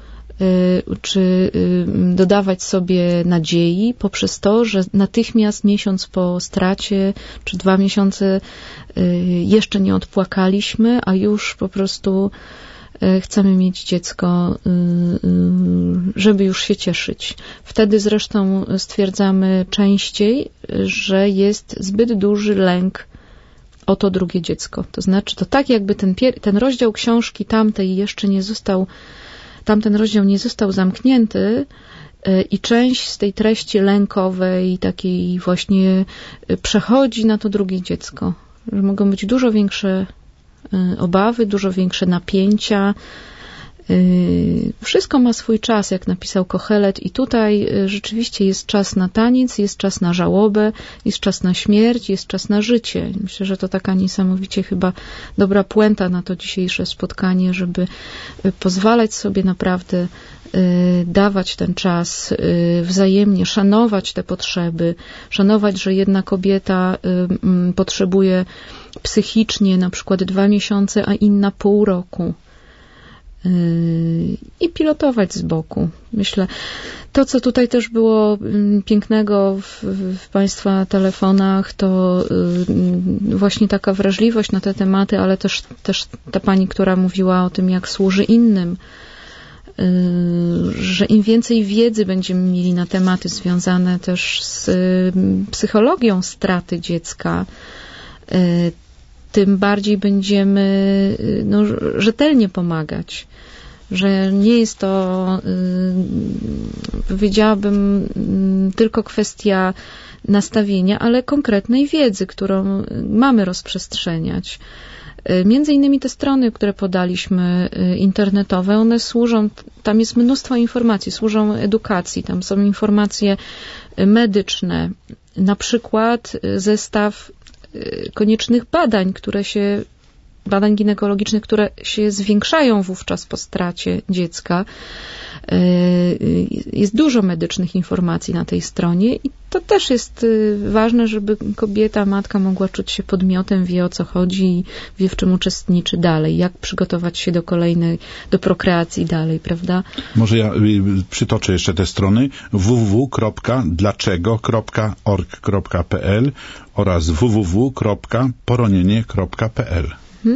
czy dodawać sobie nadziei poprzez to, że natychmiast miesiąc po stracie, czy dwa miesiące jeszcze nie odpłakaliśmy, a już po prostu chcemy mieć dziecko, żeby już się cieszyć. Wtedy zresztą stwierdzamy częściej, że jest zbyt duży lęk o to drugie dziecko. To znaczy, to tak jakby ten, ten rozdział książki tamtej jeszcze nie został, tamten rozdział nie został zamknięty i część z tej treści lękowej, takiej właśnie przechodzi na to drugie dziecko. Że mogą być dużo większe obawy, dużo większe napięcia. Wszystko ma swój czas, jak napisał Kochelet, i tutaj rzeczywiście jest czas na taniec, jest czas na żałobę, jest czas na śmierć, jest czas na życie. Myślę, że to taka niesamowicie chyba dobra puenta na to dzisiejsze spotkanie, żeby pozwalać sobie naprawdę dawać ten czas, wzajemnie szanować te potrzeby, szanować, że jedna kobieta potrzebuje psychicznie na przykład dwa miesiące, a inna pół roku. I pilotować z boku. Myślę, to co tutaj też było pięknego w, w Państwa telefonach, to właśnie taka wrażliwość na te tematy, ale też, też ta pani, która mówiła o tym, jak służy innym, że im więcej wiedzy będziemy mieli na tematy związane też z psychologią straty dziecka, tym bardziej będziemy no, rzetelnie pomagać. Że nie jest to, powiedziałabym, tylko kwestia nastawienia, ale konkretnej wiedzy, którą mamy rozprzestrzeniać. Między innymi te strony, które podaliśmy, internetowe, one służą, tam jest mnóstwo informacji, służą edukacji, tam są informacje medyczne, na przykład zestaw koniecznych badań, które się badań ginekologicznych, które się zwiększają wówczas po stracie dziecka. Jest dużo medycznych informacji na tej stronie i to też jest ważne, żeby kobieta, matka mogła czuć się podmiotem, wie o co chodzi, wie w czym uczestniczy dalej, jak przygotować się do kolejnej, do prokreacji dalej, prawda? Może ja przytoczę jeszcze te strony w w w kropka dlaczego kropka org kropka p l oraz w w w kropka poronienie kropka p l.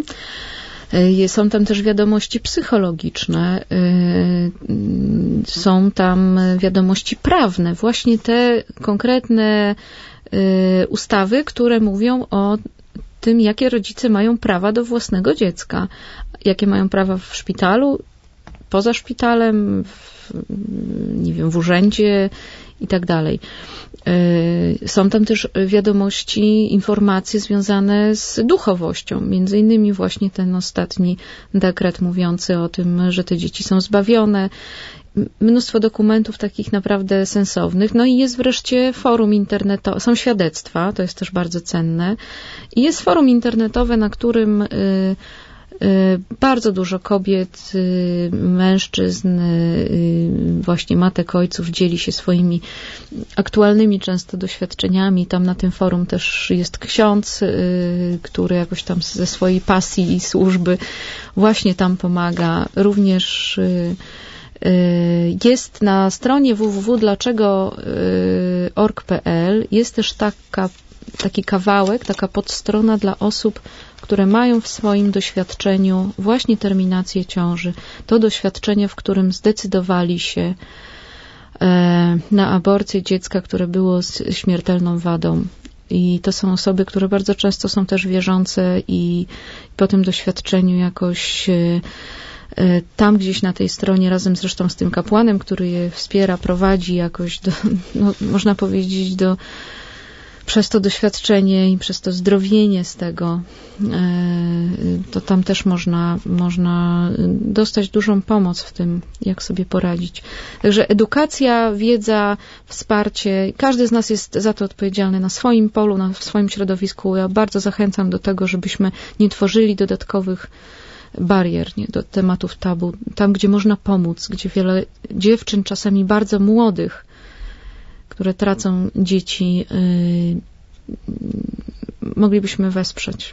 Są tam też wiadomości psychologiczne, są tam wiadomości prawne, właśnie te konkretne ustawy, które mówią o tym, jakie rodzice mają prawa do własnego dziecka, jakie mają prawa w szpitalu, poza szpitalem, w, nie wiem, w urzędzie i tak dalej. Są tam też wiadomości, informacje związane z duchowością. Między innymi właśnie ten ostatni dekret mówiący o tym, że te dzieci są zbawione. Mnóstwo dokumentów takich naprawdę sensownych. No i jest wreszcie forum internetowe. Są świadectwa, to jest też bardzo cenne. I jest forum internetowe, na którym bardzo dużo kobiet, mężczyzn, właśnie matek, ojców dzieli się swoimi aktualnymi często doświadczeniami. Tam na tym forum też jest ksiądz, który jakoś tam ze swojej pasji i służby właśnie tam pomaga. Również jest na stronie w w w kropka dlaczego kropka org kropka p l jest też taka, taki kawałek, taka podstrona dla osób, które mają w swoim doświadczeniu właśnie terminację ciąży. To doświadczenie, w którym zdecydowali się na aborcję dziecka, które było śmiertelną wadą. I to są osoby, które bardzo często są też wierzące i po tym doświadczeniu jakoś tam gdzieś na tej stronie, razem zresztą z tym kapłanem, który je wspiera, prowadzi jakoś do, no, można powiedzieć, do przez to doświadczenie i przez to zdrowienie z tego, to tam też można, można dostać dużą pomoc w tym, jak sobie poradzić. Także edukacja, wiedza, wsparcie, każdy z nas jest za to odpowiedzialny na swoim polu, na, w swoim środowisku. Ja bardzo zachęcam do tego, żebyśmy nie tworzyli dodatkowych barier, nie, do tematów tabu. Tam, gdzie można pomóc, gdzie wiele dziewczyn, czasami bardzo młodych, które tracą dzieci, yy, moglibyśmy wesprzeć.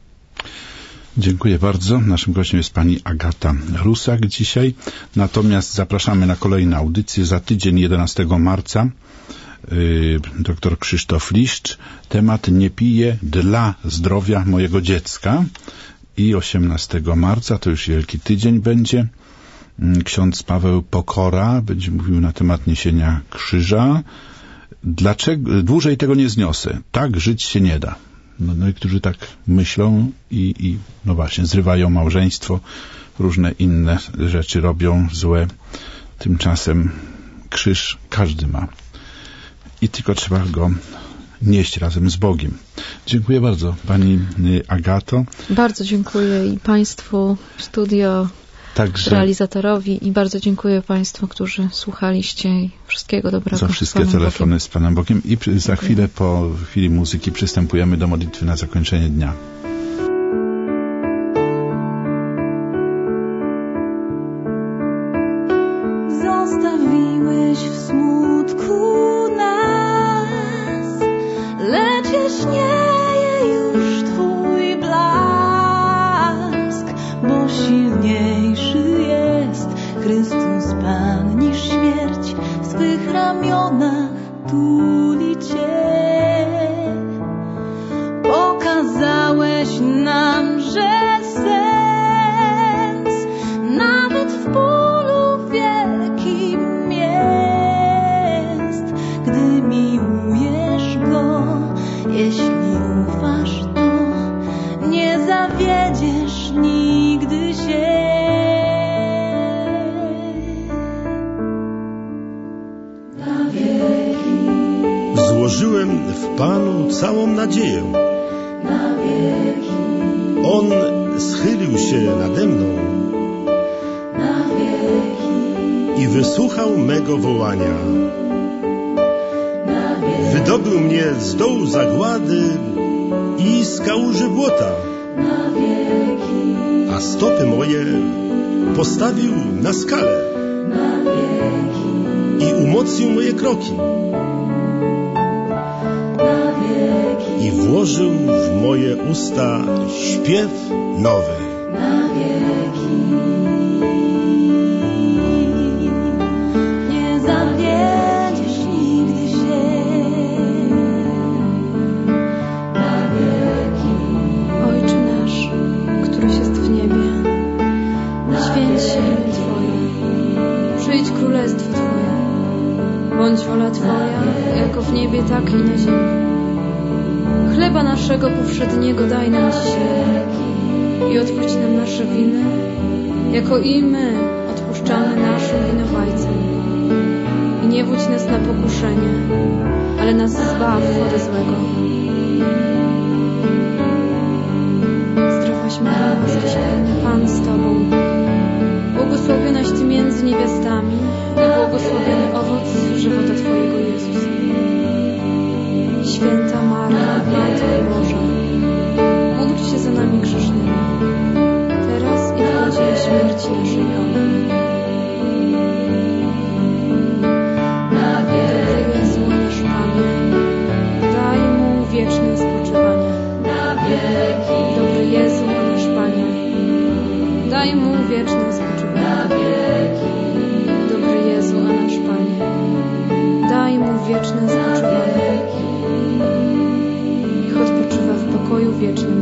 Dziękuję bardzo. Naszym gościem jest pani Agata Rusak dzisiaj. Natomiast zapraszamy na kolejne audycje za tydzień, jedenastego marca. Yy, doktor Krzysztof Liszcz. Temat: nie piję dla zdrowia mojego dziecka. I osiemnastego marca, to już wielki tydzień będzie, ksiądz Paweł Pokora będzie mówił na temat niesienia krzyża. Dlaczego dłużej tego nie zniosę? Tak żyć się nie da. No, no i którzy tak myślą i, i no właśnie, zrywają małżeństwo, różne inne rzeczy robią złe. Tymczasem krzyż każdy ma. I tylko trzeba go nieść razem z Bogiem. Dziękuję bardzo, pani Agato. Bardzo dziękuję i państwu, studio, Także realizatorowi i bardzo dziękuję państwu, którzy słuchaliście i wszystkiego dobrego. Za wszystkie telefony Bogiem. Z Panem Bogiem i za dziękuję. Chwilę, po chwili muzyki przystępujemy do modlitwy na zakończenie dnia. Zostawiłeś w smutku nas, lecz jaśnieje już Twój blask, bo silniejszy jest Chrystus Pan niż śmierć, w swych ramionach tuli Cię. Pokazałeś nam, że sens nawet w bólu wielkim jest, gdy miłujesz Go. Jeśli ufasz, to nie Panu całą nadzieję. On schylił się nade mną i wysłuchał mego wołania. Wydobył mnie z dołu zagłady i z kałuży błota, a stopy moje postawił na skalę i umocnił moje kroki i włożył w moje usta śpiew nowy. Nie zawiedziesz nigdy się. Na wieki. Ojcze nasz, któryś jest w niebie, święć się imię Twoje, przyjdź królestwo Twoje, bądź wola Twoja, jako w niebie, tak i na ziemi. Chleba naszego powszedniego daj nam dzisiaj i odpuść nam nasze winy, jako i my odpuszczamy naszym winowajcom. I nie wódź nas na pokuszenie, ale nas zbaw ode złego. Zdrowaś Maryjo, łaskiś pełna, Pan z Tobą, błogosławionaś Ty między niewiastami i błogosławiony owoc żywota Twojego, Jezus. Święta Maryjo, Matko Boża, módl się za nami grzesznymi, teraz i w godzinę śmierci naszej. Amen. Dobry Jezu, nasz Panie, daj mu wieczne spoczywanie. Dobry Jezu, nasz Panie, daj mu wieczne spoczywanie. Dobry Jezu, nasz Panie, daj mu wieczne spoczywanie. W pokoju wiecznym.